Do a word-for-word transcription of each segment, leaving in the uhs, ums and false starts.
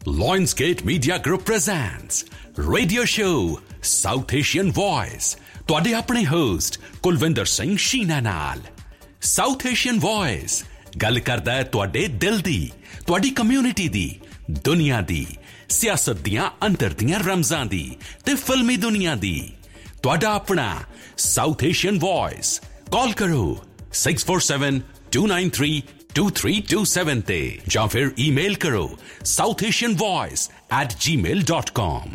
Lionsgate Media Group presents Radio Show South Asian Voice. ਤੁਹਾਡੇ ਆਪਣੇ host Kulwinder Singh Sheena ਨਾਲ। South Asian Voice ਗੱਲ ਕਰਦਾ ਹੈ ਤੁਹਾਡੇ ਦਿਲ ਦੀ, ਤੁਹਾਡੀ ਕਮਿਊਨਿਟੀ ਦੀ, ਦੁਨੀਆ ਦੀ, ਸਿਆਸਤ ਦੀਆਂ ਅੰਦਰ ਦੀਆਂ ਰਮਜ਼ਾਂ ਦੀ ਤੇ ਫਿਲਮੀ ਦੁਨੀਆ ਦੀ। ਤੁਹਾਡਾ ਆਪਣਾ South Asian Voice। ਕਾਲ ਕਰੋ six four seven two nine three two three two seven ਤੇ ਜਾਂ ਫਿਰ ਈਮੇਲ ਕਰੋ south asian voice at gmail dot com।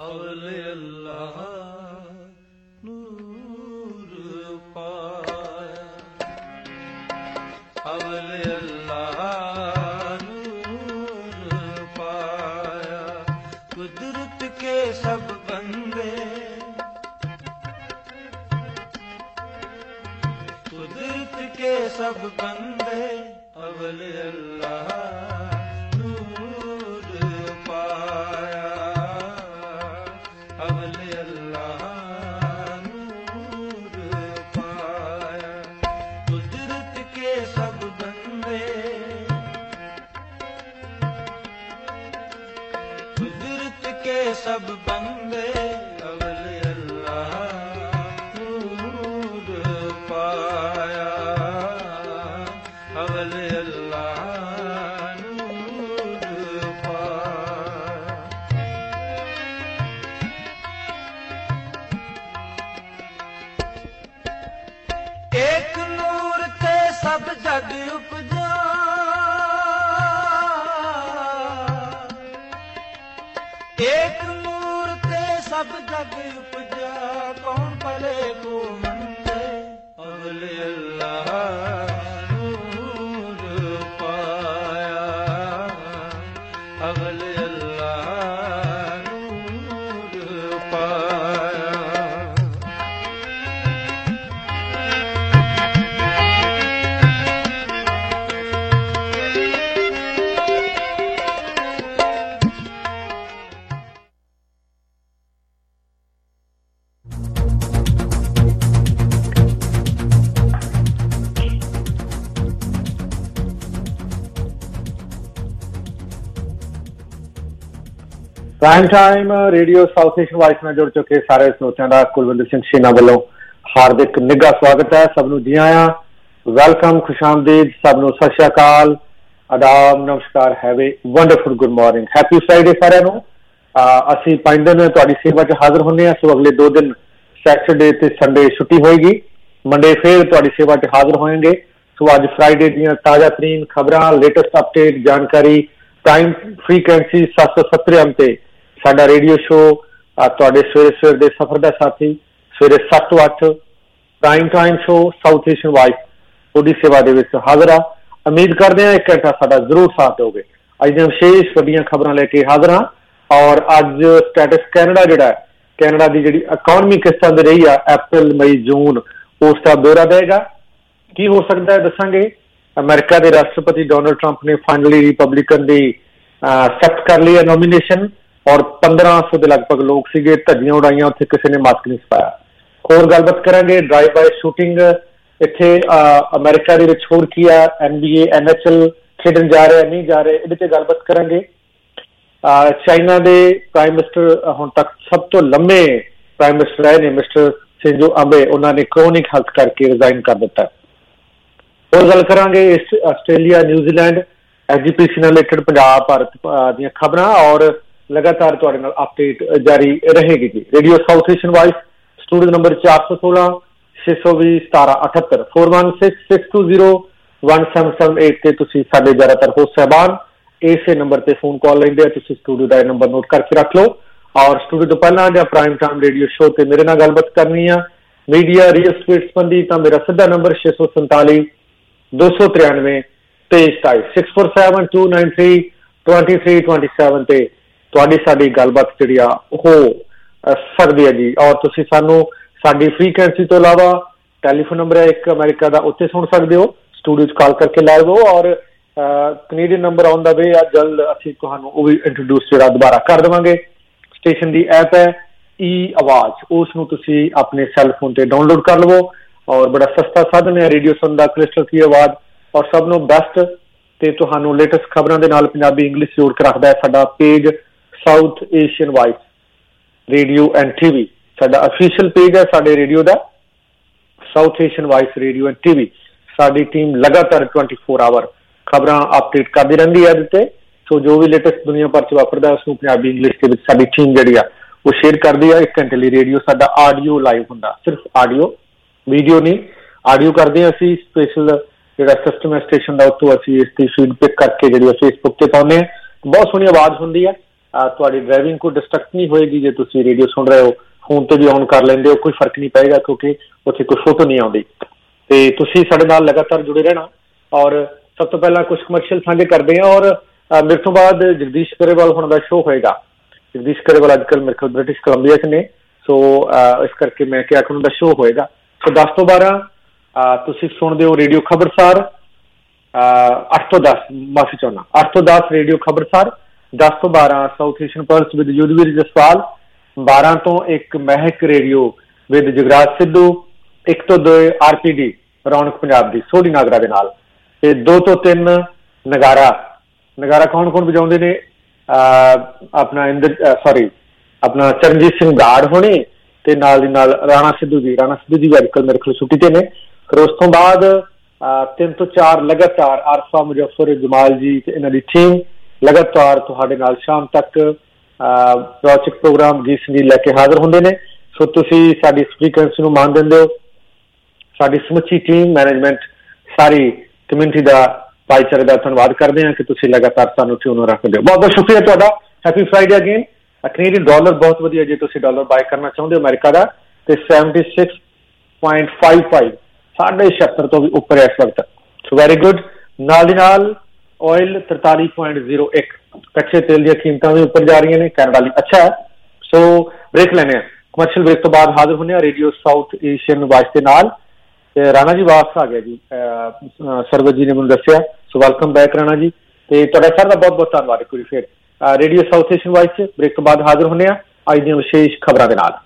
कुदरत के सब बंदे कुदरत के सब बंदे अवल अल्लाह नूर पाया अवल अल्लाह नूर पाया कुदरत के सब बंदे कुदरत के सब बंदे अवल अल्लाह नूर पाया अवल अल्लाह नूर पाया। एक नूर ते सब जग उपजा एक नूर ते सब जग उपजा कौन पले को मंदे अवल अल्लाह नूर पाया अवल अल्लाह नूर पाया। Prime time radio south Asian voice ਨਾਲ ਜੁੜ ਚੁੱਕੇ ਸਾਰੇ ਸਰੋਤਿਆਂ ਦਾ ਕੁਲਵਿੰਦਰ ਸਿੰਘ ਸ਼ੀਨਾ ਵੱਲੋਂ ਹਾਰਦਿਕ ਨਿੱਘਾ ਸਵਾਗਤ ਹੈ। ਸਭ ਨੂੰ ਜੀ ਆਇਆਂ, ਵੈਲਕਮ, ਖੁਸ਼ਾਮਦੀਦ, ਸਭ ਨੂੰ ਸਤਿ ਸ਼੍ਰੀ ਅਕਾਲ, ਆਦਾਬ, ਨਮਸਕਾਰ, have a wonderful good morning, happy Friday ਸਾਰਿਆਂ ਨੂੰ। ਅਸੀਂ ਪੰਜ ਦਿਨ ਤੁਹਾਡੀ ਸੇਵਾ 'ਚ ਹਾਜ਼ਰ ਹੁੰਦੇ ਹਾਂ। ਸੋ ਅਗਲੇ ਦੋ ਦਿਨ ਸੈਟਰਡੇ ਤੇ ਸੰਡੇ ਛੁੱਟੀ ਹੋਏਗੀ, ਮੰਡੇ ਫਿਰ ਤੁਹਾਡੀ ਸੇਵਾ 'ਚ ਹਾਜ਼ਰ ਹੋਏਗੇ। ਸੋ ਅੱਜ ਫਰਾਈਡੇ ਦੀਆਂ ਤਾਜ਼ਾ ਤਰੀਨ ਖਬਰਾਂ, ਲੇਟੈਸਟ ਅਪਡੇਟ, ਜਾਣਕਾਰੀ ਪ੍ਰਾਈਮ ਫ੍ਰੀਕੁਐਂਸੀ ਸੱਤ ਸੌ ਸੱਤਰ ਐਮ ਤੇ ਸਾਡਾ ਰੇਡੀਓ ਸ਼ੋਅ ਤੁਹਾਡੇ ਸਵੇਰੇ ਸਵੇਰ ਦੇ ਸਫ਼ਰ ਦਾ ਸਾਥੀ ਸਵੇਰੇ ਸੱਤ ਤੋਂ ਅੱਠ prime time show south Asian voice ਉਹਦੀ ਸੇਵਾ ਦੇ ਵਿੱਚ ਹਾਜ਼ਰ ਆ। ਉਮੀਦ ਕਰਦੇ ਹਾਂ ਇੱਕ ਘੰਟਾ ਸਾਡਾ ਜ਼ਰੂਰ ਸਾਥ ਦਿਓਗੇ। ਅੱਜ ਦੀਆਂ ਵਿਸ਼ੇਸ਼ ਵੱਡੀਆਂ ਖਬਰਾਂ ਲੈ ਕੇ ਹਾਜ਼ਰ ਹਾਂ। ਔਰ ਅੱਜ ਸਟੇਟਸ ਕੈਨੇਡਾ ਜਿਹੜਾ ਹੈ, ਕੈਨੇਡਾ ਦੀ ਜਿਹੜੀ ਇਕੋਨਮੀ ਕਿਸ ਤਰ੍ਹਾਂ ਦੀ ਰਹੀ ਆ ਅਪ੍ਰੈਲ, ਮਈ, ਜੂਨ, ਉਸ ਦਾ ਬਿਊਰਾ ਦੇਗਾ। ਕੀ ਹੋ ਸਕਦਾ ਹੈ ਦੱਸਾਂਗੇ। ਅਮਰੀਕਾ ਦੇ ਰਾਸ਼ਟਰਪਤੀ ਡੋਨਲਡ ਟਰੰਪ ਨੇ ਫਾਈਨਲੀ ਰਿਪਬਲਿਕਨ ਦੀ ਐਕਸੈਪਟ ਕਰ ਲਈ ਹੈ ਨੋਮੀਨੇਸ਼ਨ। ਔਰ ਪੰਦਰਾਂ ਸੌ ਦੇ ਲਗਭਗ ਲੋਕ ਸੀਗੇ, ਧੱਜੀਆਂ ਉਡਾਈਆਂ, ਉੱਥੇ ਕਿਸੇ ਨੇ ਮਾਸਕ ਨਹੀਂ ਪਾਇਆ। ਹੋਰ ਗੱਲਬਾਤ ਕਰਾਂਗੇ। ਡਰਾਈਵ ਬਾਏ ਸ਼ੂਟਿੰਗ ਇੱਥੇ ਅਮਰੀਕਾ ਦੇ ਵਿੱਚ ਹੋਰ ਕੀ ਆ, N B A, N H L ਖੇਡਣ ਜਾ ਰਹੇ ਨਹੀਂ ਜਾ ਰਹੇ, ਇਹਦੇ ਤੇ ਗੱਲਬਾਤ ਕਰਾਂਗੇ। ਚਾਈਨਾ ਦੇ ਪ੍ਰਾਈਮ ਮਿਨਿਸਟਰ ਹੁਣ ਤੱਕ ਸਭ ਤੋਂ ਲੰਮੇ ਪ੍ਰਾਈਮ ਮਿਨਿਸਟਰ ਰਹੇ ਨੇ ਮਿਸਟਰ ਸ਼ਿੰਜ਼ੋ ਆਬੇ, ਉਹਨਾਂ ਨੇ ਕਰੋਨਿਕ ਹੈਲਥ ਕਰਕੇ ਰਿਜ਼ਾਈਨ ਕਰ ਦਿੱਤਾ। ਹੋਰ ਗੱਲ ਕਰਾਂਗੇ ਆਸਟ੍ਰੇਲੀਆ, ਨਿਊਜ਼ੀਲੈਂਡ, ਐਸ ਜੀ ਪੀ ਸੀ ਨਾਲ ਰਿਲੇਟਡ ਪੰਜਾਬ ਭਾਰਤ ਦੀਆਂ ਖਬਰਾਂ ਔਰ ਲਗਾਤਾਰ ਤੁਹਾਡੇ ਨਾਲ ਅਪਡੇਟ ਜਾਰੀ ਰਹੇਗੀ ਜੀ। Radio south Asian voice studio ਨੰਬਰ ਚਾਰ ਸੌ ਸੋਲਾਂ ਛੇ ਸੌ ਵੀਹ ਸਤਾਰਾਂ ਅਠੱਤਰ four one six six two zero one seven seven eight ਤੇ ਤੁਸੀਂ ਸਾਡੇ ਜ਼ਿਆਦਾਤਰ ਹੋਸਟ ਸਾਹਿਬਾਨ ਇਸੇ ਨੰਬਰ ਤੇ ਫੋਨ ਕਾਲ ਲੈਂਦੇ ਆ। ਤੁਸੀਂ ਸਟੂਡੀਓ ਦਾ ਇਹ ਨੰਬਰ ਨੋਟ ਕਰਕੇ ਰੱਖ ਲਓ। ਔਰ ਸਟੂਡੀਓ ਤੋਂ ਪਹਿਲਾਂ ਜਾਂ ਪ੍ਰਾਈਮ ਟਾਈਮ ਰੇਡੀਓ ਸ਼ੋਅ ਤੇ ਮੇਰੇ ਨਾਲ ਗੱਲਬਾਤ ਕਰਨੀ ਆ ਮੀਡੀਆ ਰੀਅਲ ਸਟੇਟ ਸੰਬੰਧੀ ਤਾਂ ਮੇਰਾ ਸਿੱਧਾ ਨੰਬਰ ਛੇ ਸੌ ਸੰਤਾਲੀ ਦੋ ਸੌ ਤਰਿਆਨਵੇਂ ਤੇਈ ਸਤਾਈ six four seven two nine three twenty three twenty seven ਤੇ ਤੁਹਾਡੀ ਸਾਡੀ ਗੱਲਬਾਤ ਜਿਹੜੀ ਆ ਹੋ ਸਕਦੀ ਹੈ ਜੀ। ਔਰ ਤੁਸੀਂ ਸਾਨੂੰ ਸਾਡੀ ਫ੍ਰੀਕੁਐਂਸੀ ਤੋਂ ਇਲਾਵਾ ਟੈਲੀਫੋਨ ਨੰਬਰ ਹੈ ਇੱਕ ਅਮਰੀਕਾ ਦਾ, ਉੱਥੇ ਸੁਣ ਸਕਦੇ ਹੋ। ਸਟੂਡੀਓ 'ਚ ਕਾਲ ਕਰਕੇ ਲਾਈਵ ਹੋ। ਔਰ ਕੈਨੇਡੀਅਨ ਨੰਬਰ ਆਉਣ ਦਾ ਵੇ ਆ, ਜਲਦ ਅਸੀਂ ਤੁਹਾਨੂੰ ਉਹ ਵੀ ਇੰਟਰੋਡਿਊਸ ਜਿਹੜਾ ਦੁਬਾਰਾ ਕਰ ਦੇਵਾਂਗੇ। ਸਟੇਸ਼ਨ ਦੀ ਐਪ ਹੈ ਈ ਆਵਾਜ਼, ਉਸ ਨੂੰ ਤੁਸੀਂ ਆਪਣੇ ਸੈੱਲ ਫੋਨ ਤੇ ਡਾਊਨਲੋਡ ਕਰ ਲਵੋ। ਔਰ ਬੜਾ ਸਸਤਾ ਸਾਧਨ ਹੈ ਰੇਡੀਓ ਸੁਣਨ ਦਾ, ਕ੍ਰਿਸਟਲ ਕੀ ਆਵਾਜ਼। ਔਰ ਸਭ ਨੂੰ ਬੈਸਟ ਤੇ ਤੁਹਾਨੂੰ ਲੇਟੈਸਟ ਖਬਰਾਂ ਦੇ ਨਾਲ ਪੰਜਾਬੀ ਇੰਗਲਿਸ਼ ਜੋੜ ਕੇ ਰੱਖਦਾ ਹੈ ਸਾਡਾ page south Asian voice radio and TV. ਸਾਡਾ ਅਫੀਸ਼ੀਅਲ ਪੇਜ ਹੈ ਸਾਡੇ ਰੇਡੀਓ ਦਾ, south Asian voice radio and TV. ਸਾਡੀ ਟੀਮ ਲਗਾਤਾਰ ਟਵੈਂਟੀ ਫੋਰ ਆਵਰ ਖਬਰਾਂ ਅਪਡੇਟ ਕਰਦੀ ਰਹਿੰਦੀ ਹੈ ਇਹਦੇ ਤੇ। ਸੋ ਜੋ ਵੀ ਲੇਟੈਸਟ ਦੁਨੀਆ ਭਰ 'ਚ ਵਾਪਰਦਾ ਉਸਨੂੰ ਪੰਜਾਬੀ ਇੰਗਲਿਸ਼ ਦੇ ਵਿੱਚ ਸਾਡੀ ਟੀਮ ਜਿਹੜੀ ਆ ਉਹ ਸ਼ੇਅਰ ਕਰਦੀ ਆ। ਇੱਕ ਘੰਟੇ ਲਈ ਰੇਡੀਓ ਸਾਡਾ ਆਡੀਓ ਲਾਈਵ ਹੁੰਦਾ, ਸਿਰਫ ਆਡੀਓ, ਵੀਡੀਓ ਨਹੀਂ, ਆਡੀਓ ਕਰਦੇ ਹਾਂ ਅਸੀਂ। ਸਪੈਸ਼ਲ ਜਿਹੜਾ ਸਿਸਟਮ ਹੈ ਸਟੇਸ਼ਨ ਦਾ ਉੱਥੋਂ ਅਸੀਂ ਇਸ ਦੀ ਫੀਡ ਪਿਕ ਕਰਕੇ ਜਿਹੜੀ ਆ ਫੇਸਬੁੱਕ ਤੇ ਪਾਉਂਦੇ ਹਾਂ। ਬਹੁਤ ਸੋਹਣੀ ਆਵਾਜ਼ ਹੁੰਦੀ ਹੈ, ਤੁਹਾਡੀ ਡਰਾਈਵਿੰਗ ਕੋਈ ਡਿਸਟਰਕਟ ਨਹੀਂ ਹੋਏਗੀ। ਜੇ ਤੁਸੀਂ ਰੇਡੀਓ ਸੁਣ ਰਹੇ ਹੋ ਫੋਨ ਤੇ ਵੀ ਔਨ ਕਰ ਲੈਂਦੇ ਹੋ, ਕੋਈ ਫਰਕ ਨਹੀਂ ਪਏਗਾ ਕਿਉਂਕਿ ਉੱਥੇ ਕੋਈ ਫੋਟੋ ਨਹੀਂ ਆਉਂਦੀ। ਤੇ ਤੁਸੀਂ ਸਾਡੇ ਨਾਲ ਲਗਾਤਾਰ ਜੁੜੇ ਰਹਿਣਾ। ਔਰ ਸਭ ਤੋਂ ਪਹਿਲਾਂ ਕੁਝ ਕਮਰਸ਼ੀਅਲ ਸਾਂਝੇ ਕਰਦੇ ਹਾਂ। ਔਰ ਮੇਰੇ ਤੋਂ ਬਾਅਦ ਜਗਦੀਸ਼ ਗਰੇਵਾਲ ਹੁਣ ਦਾ ਸ਼ੋਅ ਹੋਏਗਾ। ਜਗਦੀਸ਼ ਗਰੇਵਾਲ ਅੱਜ ਕੱਲ੍ਹ ਮੇਰੇ ਕੋਲ ਬ੍ਰਿਟਿਸ਼ ਕੋਲੰਬੀਆ 'ਚ ਨੇ, ਸੋ ਇਸ ਕਰਕੇ ਮੈਂ ਕਿਹਾ ਕਿ ਉਹਨਾਂ ਦਾ ਸ਼ੋਅ ਹੋਏਗਾ। ਸੋ ਦਸ ਤੋਂ ਬਾਰਾਂ ਤੁਸੀਂ ਸੁਣਦੇ ਹੋ ਰੇਡੀਓ ਖਬਰਸਾਰ, ਅੱਠ ਤੋਂ ਦਸ ਮਾਫੀ ਚਾਹੁੰਦਾ ਅੱਠ ਤੋਂ ਦਸ ਰੇਡੀਓ ਖਬਰਸਾਰ, ਦਸ ਤੋਂ ਬਾਰਾਂ south Asian pulse with Yudhvir Jaspal, ਬਾਰਾਂ ਤੋਂ ਇੱਕ ਮਹਿਕ ਰੇਡੀਓ ਵਿਦ ਜਗਰਾਜ ਸਿੱਧੂ, ਇੱਕ ਤੋਂ ਦੋ ਆਰ ਪੀ ਡੀ ਰੌਣਕ ਪੰਜਾਬ ਦੀ ਸੋਢੀ ਨਾਗਰਾ ਦੇ ਨਾਲ, ਤੇ ਦੋ ਤੋਂ ਤਿੰਨ ਨਗਾਰਾ। ਨਗਾਰਾ ਕੌਣ ਕੌਣ ਵਜਾਉਂਦੇ ਨੇ? ਆਪਣਾ ਇੰਦਰ ਸੌਰੀ ਆਪਣਾ ਚਰਨਜੀਤ ਸਿੰਘ ਗਾੜ ਹੋਣੇ ਤੇ ਨਾਲ ਦੀ ਨਾਲ ਰਾਣਾ ਸਿੱਧੂ ਜੀ। ਰਾਣਾ ਸਿੱਧੂ ਜੀ ਵੀ ਅੱਜ ਕੱਲ੍ਹ ਮੇਰੇ ਕੋਲ ਛੁੱਟੀ ਤੇ ਨੇ। ਫਿਰ ਉਸ ਤੋਂ ਬਾਅਦ ਤਿੰਨ ਤੋਂ ਚਾਰ ਲਗਾਤਾਰ ਆਰਫਾ ਮੁਜ਼ੱਫਰ ਜਮਾਲ ਜੀ ਤੇ ਇਹਨਾਂ ਦੀ ਟੀਮ ਲਗਾਤਾਰ ਤੁਹਾਡੇ ਨਾਲ ਸ਼ਾਮ ਤੱਕ ਰੌਚਕ ਪ੍ਰੋਗਰਾਮ ਗੀਤ ਸੰਗੀਤ ਲੈ ਕੇ ਹਾਜ਼ਰ ਹੁੰਦੇ ਨੇ। ਸੋ ਤੁਸੀਂ ਸਾਡੀ ਫ੍ਰੀਕੁਐਂਸੀ ਨੂੰ ਮਾਣ ਦਿੰਦੇ ਹੋ। ਸਾਡੀ ਸਮੁੱਚੀ ਟੀਮ, ਮੈਨੇਜਮੈਂਟ, ਸਾਰੀ ਕਮਿਊਨਿਟੀ ਦਾ, ਭਾਈਚਾਰੇ ਦਾ ਧੰਨਵਾਦ ਕਰਦੇ ਹਾਂ ਕਿ ਤੁਸੀਂ ਲਗਾਤਾਰ ਸਾਨੂੰ ਟਿਊਨ ਰੱਖਦੇ ਹੋ। ਬਹੁਤ ਬਹੁਤ ਸ਼ੁਕਰੀਆ ਤੁਹਾਡਾ। Happy Friday again. Canadian dollar ਬਹੁਤ ਵਧੀਆ ਜੇ ਤੁਸੀਂ ਡਾਲਰ ਬਾਏ ਕਰਨਾ ਚਾਹੁੰਦੇ ਹੋ ਅਮਰੀਕਾ ਦਾ, ਤੇ seventy six point five five ਸਾਢੇ ਛਿਹੱਤਰ ਤੋਂ ਵੀ ਉੱਪਰ ਹੈ ਇਸ ਵਕਤ। So very good. ਨਾਲ ਦੀ ਨਾਲ ਆਇਲ ਤਰਤਾਲੀ ਪੁਆਇੰਟ ਜ਼ੀਰੋ ਇੱਕ, ਕੱਚੇ ਤੇਲ ਦੀਆਂ ਕੀਮਤਾਂ ਵੀ ਉੱਪਰ ਜਾ ਰਹੀਆਂ ਨੇ ਕੈਨੇਡਾ ਲਈ। ਅੱਛਾ ਹੈ। ਸੋ ਬ੍ਰੇਕ ਲੈਣੇ ਆ, ਕਮਰਸ਼ੀਅਲ ਬ੍ਰੇਕ ਤੋਂ ਬਾਅਦ ਹਾਜ਼ਰ ਹੁੰਦੇ ਆ ਰੇਡੀਓ ਸਾਊਥ ਏਸ਼ੀਅਨ ਵਾਇਸ ਦੇ ਨਾਲ। ਤੇ ਰਾਣਾ ਜੀ ਵਾਪਸ ਆ ਗਿਆ ਜੀ, ਸਰਵਤ ਜੀ ਨੇ ਮੈਨੂੰ ਦੱਸਿਆ। ਸੋ ਵੈਲਕਮ ਬੈਕ ਰਾਣਾ ਜੀ, ਤੇ ਤੁਹਾਡਾ ਸਾਰਿਆਂ ਦਾ ਬਹੁਤ ਬਹੁਤ ਧੰਨਵਾਦ। ਇੱਕ ਵਾਰੀ ਫਿਰ ਰੇਡੀਓ ਸਾਊਥ ਏਸ਼ੀਅਨ ਵਾਇਸ 'ਚ ਬ੍ਰੇਕ ਤੋਂ ਬਾਅਦ ਹਾਜ਼ਰ ਹੁੰਦੇ ਆ ਅੱਜ ਦੀਆਂ ਵਿਸ਼ੇਸ਼ ਖਬਰਾਂ ਦੇ ਨਾਲ।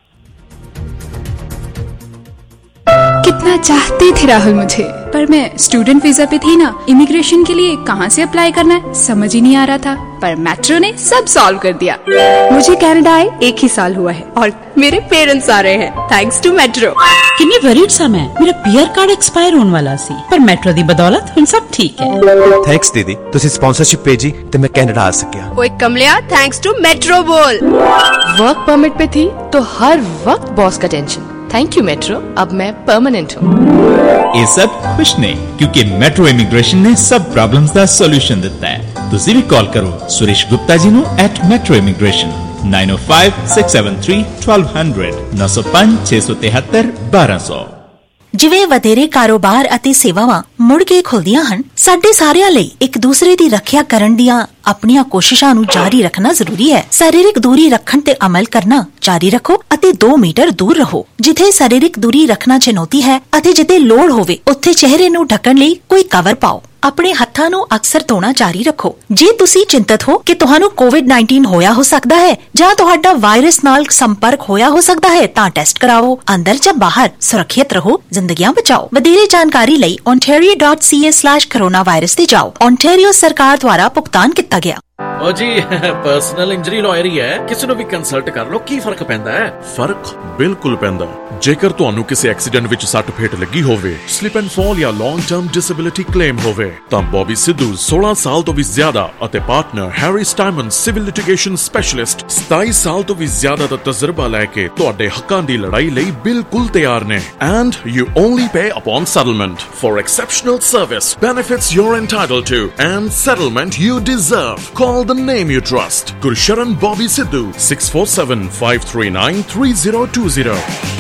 कितना चाहते थे राहुल मुझे, पर मैं स्टूडेंट वीजा पे थी ना, इमिग्रेशन के लिए कहाँ से अप्लाई करना है समझ ही नहीं आ रहा था, पर मेट्रो ने सब सॉल्व कर दिया। मुझे कनाडा आए एक ही साल हुआ है और मेरे पेरेंट्स आ रहे हैं थैंक्स टू मेट्रो। किन्नी वरीड सा मैं, मेरा पीआर कार्ड एक्सपायर होने वाला सी, पर मेट्रो दी बदौलत हुण सब ठीक है। थैंक्स दीदी, तुसी स्पॉन्सरशिप भेजी ते मैं कनाडा आ सकिया। ओए कमलिया, थैंक्स टू मेट्रो बोल। वर्क परमिट पे थी तो हर वक्त बॉस का टेंशन। थैंक यू मेट्रो, अब मैं परमानेंट हूँ। ये सब खुश ने, क्योंकि मेट्रो इमिग्रेशन ने सब प्रॉब्लम्स का सॉल्यूशन दिता है। तुसी भी कॉल करो सुरेश गुप्ता जी नु at metro immigration nine o five six seven three twelve hundred नौ सौ पांच छे सौ तिहत्तर बारह सौ। ਜਿਵੇਂ ਵਧੇਰੇ ਕਾਰੋਬਾਰ ਅਤੇ ਸੇਵਾਵਾਂ ਮੁੜ ਕੇ ਖੁੱਲਦੀਆਂ ਹਨ, ਸਾਡੇ ਸਾਰਿਆਂ ਲਈ ਇੱਕ ਦੂਸਰੇ ਦੀ ਰੱਖਿਆ ਕਰਨ ਦੀਆਂ ਆਪਣੀਆਂ ਕੋਸ਼ਿਸ਼ਾਂ ਨੂੰ ਜਾਰੀ ਰੱਖਣਾ ਜ਼ਰੂਰੀ ਹੈ। ਸਰੀਰਕ ਦੂਰੀ ਰੱਖਣ ਤੇ ਅਮਲ ਕਰਨਾ ਜਾਰੀ ਰੱਖੋ ਅਤੇ ਦੋ ਮੀਟਰ ਦੂਰ ਰਹੋ। ਜਿੱਥੇ ਸਰੀਰਕ ਦੂਰੀ ਰੱਖਣਾ ਚੁਣੌਤੀ ਹੈ ਅਤੇ ਜਿੱਥੇ ਲੋੜ ਹੋਵੇ ਉੱਥੇ ਚਿਹਰੇ ਨੂੰ ਢੱਕਣ ਲਈ ਕੋਈ ਕਵਰ ਪਾਓ। ਆਪਣੇ ਹੱਥਾਂ ਨੂੰ ਅਕਸਰ ਧੋਣਾ ਜਾਰੀ ਰੱਖੋ। ਜੇ ਤੁਸੀਂ ਚਿੰਤਤ ਹੋ ਕਿ ਤੁਹਾਨੂੰ ਕੋਵਿਡ ਨਾਈਨਟੀਨ ਹੋਇਆ ਹੋ ਸਕਦਾ ਹੈ ਜਾਂ ਤੁਹਾਡਾ ਵਾਇਰਸ ਨਾਲ ਸੰਪਰਕ ਹੋਇਆ ਹੋ ਸਕਦਾ ਹੈ ਤਾਂ ਟੈਸਟ ਕਰਾਓ। ਅੰਦਰ ਜਾਂ ਬਾਹਰ ਸੁਰੱਖਿਅਤ ਰਹੋ, ਜ਼ਿੰਦਗੀਆਂ ਬਚਾਓ। ਵਧੇਰੇ ਜਾਣਕਾਰੀ ਲਈ ontario dot c a slash coronavirus ਤੇ ਜਾਓ। ontario ਸਰਕਾਰ ਦੁਆਰਾ ਭੁਗਤਾਨ ਕੀਤਾ ਗਿਆ। ओ जी पर्सनल इंजरी लॉयर ही है, किसी ਨੂੰ ਵੀ ਕੰਸਲਟ ਕਰ ਲਓ। ਕੀ ਫਰਕ ਪੈਂਦਾ ਹੈ? ਫਰਕ ਬਿਲਕੁਲ ਪੈਂਦਾ। ਜੇਕਰ ਤੁਹਾਨੂੰ ਕਿਸੇ ਐਕਸੀਡੈਂਟ ਵਿੱਚ ਸੱਟ ਫੇਟ ਲੱਗੀ ਹੋਵੇ, ਸਲਿਪ ਐਂਡ ਫਾਲ ਜਾਂ ਲੌਂਗ ਟਰਮ ਡਿਸੇਬਿਲਿਟੀ ਕਲੇਮ ਹੋਵੇ, ਤਾਂ ਬੌਬੀ ਸਿੱਧੂ ਸੋਲਾਂ ਸਾਲ ਤੋਂ ਵੀ ਜ਼ਿਆਦਾ ਅਤੇ ਪਾਰਟਨਰ ਹੈਰੀ ਸਟਾਈਮਨ ਸਿਵਲ ਲਿਟੀਗੇਸ਼ਨ ਸਪੈਸ਼ਲਿਸਟ ਸਤਾਈ ਸਾਲ ਤੋਂ ਵੀ ਜ਼ਿਆਦਾ ਦਾ ਤਜਰਬਾ ਲੈ ਕੇ ਤੁਹਾਡੇ ਹੱਕਾਂ ਦੀ ਲੜਾਈ ਲਈ ਬਿਲਕੁਲ ਤਿਆਰ ਨੇ। And you only pay upon settlement for exceptional service, benefits you are entitled to and settlement you deserve. Call the name you trust. Gursharan Bobby Sidhu six four seven five three nine three zero two zero.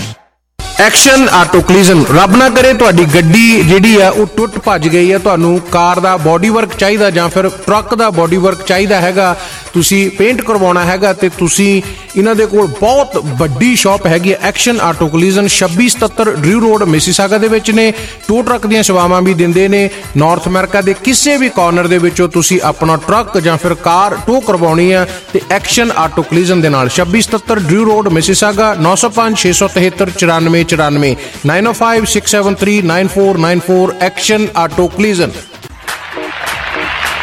Action auto collision. ਰੱਬ ਨਾ ਕਰੇ ਤੁਹਾਡੀ ਗੱਡੀ ਜਿਹੜੀ ਆ ਉਹ ਟੁੱਟ ਭੱਜ ਗਈ ਹੈ, ਤੁਹਾਨੂੰ ਕਾਰ ਦਾ ਬੋਡੀ ਵਰਕ ਚਾਹੀਦਾ ਜਾਂ ਫਿਰ ਟਰੱਕ ਦਾ ਬੋਡੀ ਵਰਕ ਚਾਹੀਦਾ ਹੈਗਾ, ਤੁਸੀਂ ਪੇਂਟ ਕਰਵਾਉਣਾ ਹੈਗਾ, ਤੇ ਤੁਸੀਂ ਇਹਨਾਂ ਦੇ ਕੋਲ ਬਹੁਤ ਵੱਡੀ ਸ਼ਾਪ ਹੈਗੀ ਹੈ ਐਕਸ਼ਨ ਆਟੋ ਕਲੀਜ਼ਨ, ਛੱਬੀ ਸਤੱਤਰ ਡਰਿਊ ਰੋਡ ਮਿਸੀਸਾਗਾ ਦੇ ਵਿੱਚ ਨੇ। ਟੋ ਟਰੱਕ ਦੀਆਂ ਸੇਵਾਵਾਂ ਵੀ ਦਿੰਦੇ ਨੇ। ਨਾਰਥ ਅਮਰੀਕਾ ਦੇ ਕਿਸੇ ਵੀ ਕਾਰਨਰ ਦੇ ਵਿੱਚੋਂ ਤੁਸੀਂ ਆਪਣਾ ਟਰੱਕ ਜਾਂ ਫਿਰ ਕਾਰ ਟੋ ਕਰਵਾਉਣੀ ਆ ਤੇ ਐਕਸ਼ਨ ਆਟੋ ਕਲੀਜ਼ਨ ਦੇ ਨਾਲ ਛੱਬੀ ਸਤੱਤਰ ਡਰਿਊ ਰੋਡ ਮਿਸੀਸਾਗਾ ਨੌ ਸੌ ਪੰਜ ਛੇ ਸੌ ਤਿਹੱਤਰ ਚੁਰਾਨਵੇਂ ਚੁਰਾਨਵੇਂ nine o five six seven three nine four nine four action auto collision.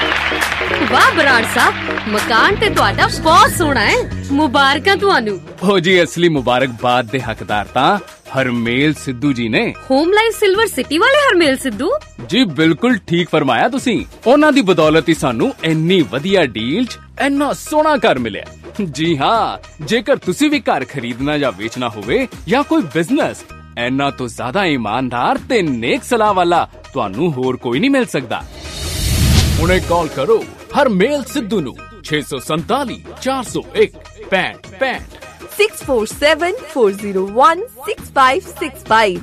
Brar Sahib, ਮਕਾਨ ਤੇ ਤੁਹਾਡਾ ਬਹੁਤ ਸੋਹਣਾ ਹੈ। ਮੁਬਾਰਕਾਂ ਤੁਹਾਨੂੰ। ਹੋ ਜੀ, ਅਸਲੀ ਮੁਬਾਰਕਬਾਦ ਦੇ ਹੱਕਦਾਰ ਤਾਂ ਹਰਮੇਲ ਸਿੱਧੂ ਜੀ ਨੇ। ਹੋਮ ਲਾਈਫ ਸਿਲਵਰ ਸਿਟੀ ਵਾਲੇ ਹਰਮੇਲ ਸਿੱਧੂ ਜੀ, ਬਿਲਕੁਲ ਠੀਕ ਫਰਮਾਇਆ ਤੁਸੀਂ। ਉਹਨਾਂ ਦੀ ਬਦੌਲਤ ਹੀ ਸਾਨੂੰ ਇੰਨੀ ਵਧੀਆ ਡੀਲ 'ਚ ਇੰਨਾ ਸੋਹਣਾ ਘਰ ਮਿਲਿਆ। ਜੀ ਹਾਂ, ਜੇਕਰ ਤੁਸੀਂ ਵੀ ਘਰ ਖਰੀਦਣਾ ਜਾਂ ਵੇਚਣਾ ਹੋਵੇ ਜਾਂ ਕੋਈ ਬਿਜ਼ਨਸ, ਇੰਨਾ ਤੋਂ ਜ਼ਿਆਦਾ ਇਮਾਨਦਾਰ ਤੇ ਨੇਕ ਸਲਾਹ ਵਾਲਾ ਤੁਹਾਨੂੰ ਹੋਰ ਕੋਈ ਨਹੀਂ ਮਿਲ ਸਕਦਾ। ਹੁਣੇ ਕਾਲ ਕਰੋ ਹਰਮੇਲ ਸਿੱਧੂ ਨੂੰ ਛੇ ਸੌ ਸੰਤਾਲੀ ਚਾਰ ਸੌ ਇੱਕ ਪੈਂਟ ਪੈਂਟ six four seven four zero one six five six five।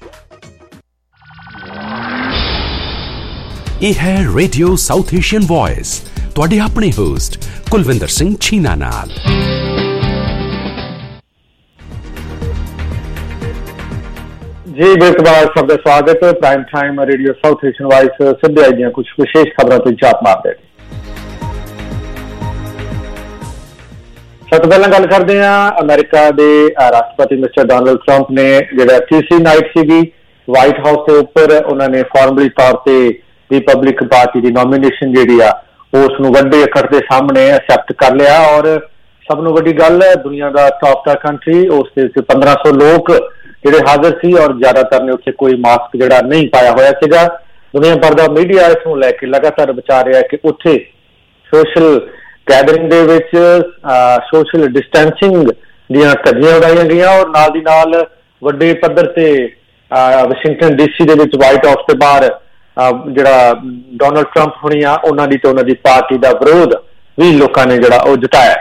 ਇਹ ਹੈ ਰੇਡੀਓ ਸਾਊਥ ਏਸ਼ੀਅਨ ਵੌਇਸ, ਤੁਹਾਡੇ ਆਪਣੇ ਹੋਸਟ ਕੁਲਵਿੰਦਰ ਸਿੰਘ ਛੀਨਾ ਨਾਲ। ਜੀ ਬਿਲਕੁਲ, ਸਭ ਦਾ ਸਵਾਗਤ। Prime time radio south Asian voice ਸਿੱਧੇ ਆਈਆਂ ਕੁਝ ਵਿਸ਼ੇਸ਼ ਖਬਰਾਂ ਤੇ ਝਾਤ ਮਾਰਦੇ। ਸਭ ਤੋਂ ਪਹਿਲਾਂ ਗੱਲ ਕਰਦੇ ਹਾਂ ਅਮਰੀਕਾ ਦੇ ਰਾਸ਼ਟਰਪਤੀ ਮਿਸਟਰ ਡੋਨਲਡ ਟਰੰਪ ਨੇ ਜਿਹੜਾ ਤੀਸਰੀ ਨਾਈਟ ਸੀਗੀ ਵਾਈਟ ਹਾਊਸ ਦੇ ਉੱਪਰ, ਉਹਨਾਂ ਨੇ ਫਾਰਮਲੀ ਤੌਰ ਤੇ ਰਿਪਬਲਿਕ ਪਾਰਟੀ ਦੀ ਨੋਮੀਨੇਸ਼ਨ ਜਿਹੜੀ ਆ ਉਸ ਨੂੰ ਵੱਡੇ ਅੱਖਰ ਦੇ ਸਾਹਮਣੇ ਐਕਸੈਪਟ ਕਰ ਲਿਆ। ਔਰ ਸਭ ਨੂੰ ਵੱਡੀ ਗੱਲ ਹੈ, ਦੁਨੀਆ ਦਾ ਟੌਪ ਦਾ ਕੰਟਰੀ, ਉਸ ਦੇ ਵਿੱਚ ਪੰਦਰਾਂ ਸੌ ਲੋਕ ਜਿਹੜੇ ਹਾਜ਼ਰ ਸੀ ਔਰ ਜ਼ਿਆਦਾਤਰ ਨੇ ਉੱਥੇ ਕੋਈ ਮਾਸਕ ਜਿਹੜਾ ਨਹੀਂ ਪਾਇਆ ਹੋਇਆ ਸੀਗਾ। ਦੁਨੀਆ ਭਰ ਦਾ ਮੀਡੀਆ ਇਸ ਨੂੰ ਲੈ ਕੇ ਲਗਾਤਾਰ ਵਿਚਾਰ ਰਿਹਾ ਕਿ ਉੱਥੇ ਸੋਸ਼ਲ ਗੈਦਰਿੰਗ ਦੇ ਵਿੱਚ ਸੋਸ਼ਲ ਡਿਸਟੈਂਸਿੰਗ ਦੀਆਂ ਧੱਜੀਆਂ ਉਡਾਈਆਂ ਗਈਆਂ ਔਰ ਨਾਲ ਦੀ ਨਾਲ ਵੱਡੇ ਪੱਧਰ ਤੇ ਵਾਸ਼ਿੰਗਟਨ ਡੀਸੀ ਦੇ ਵਿੱਚ ਵਾਈਟ ਹਾਊਸ ਦੇ ਬਾਹਰ ਜਿਹੜਾ ਡੋਨਲਡ ਟਰੰਪ ਹੋਣੀ ਆ ਉਹਨਾਂ ਦੀ ਤੇ ਉਹਨਾਂ ਦੀ ਪਾਰਟੀ ਦਾ ਵਿਰੋਧ ਵੀ ਲੋਕਾਂ ਨੇ ਜਿਹੜਾ ਉਹ ਜਤਾਇਆ।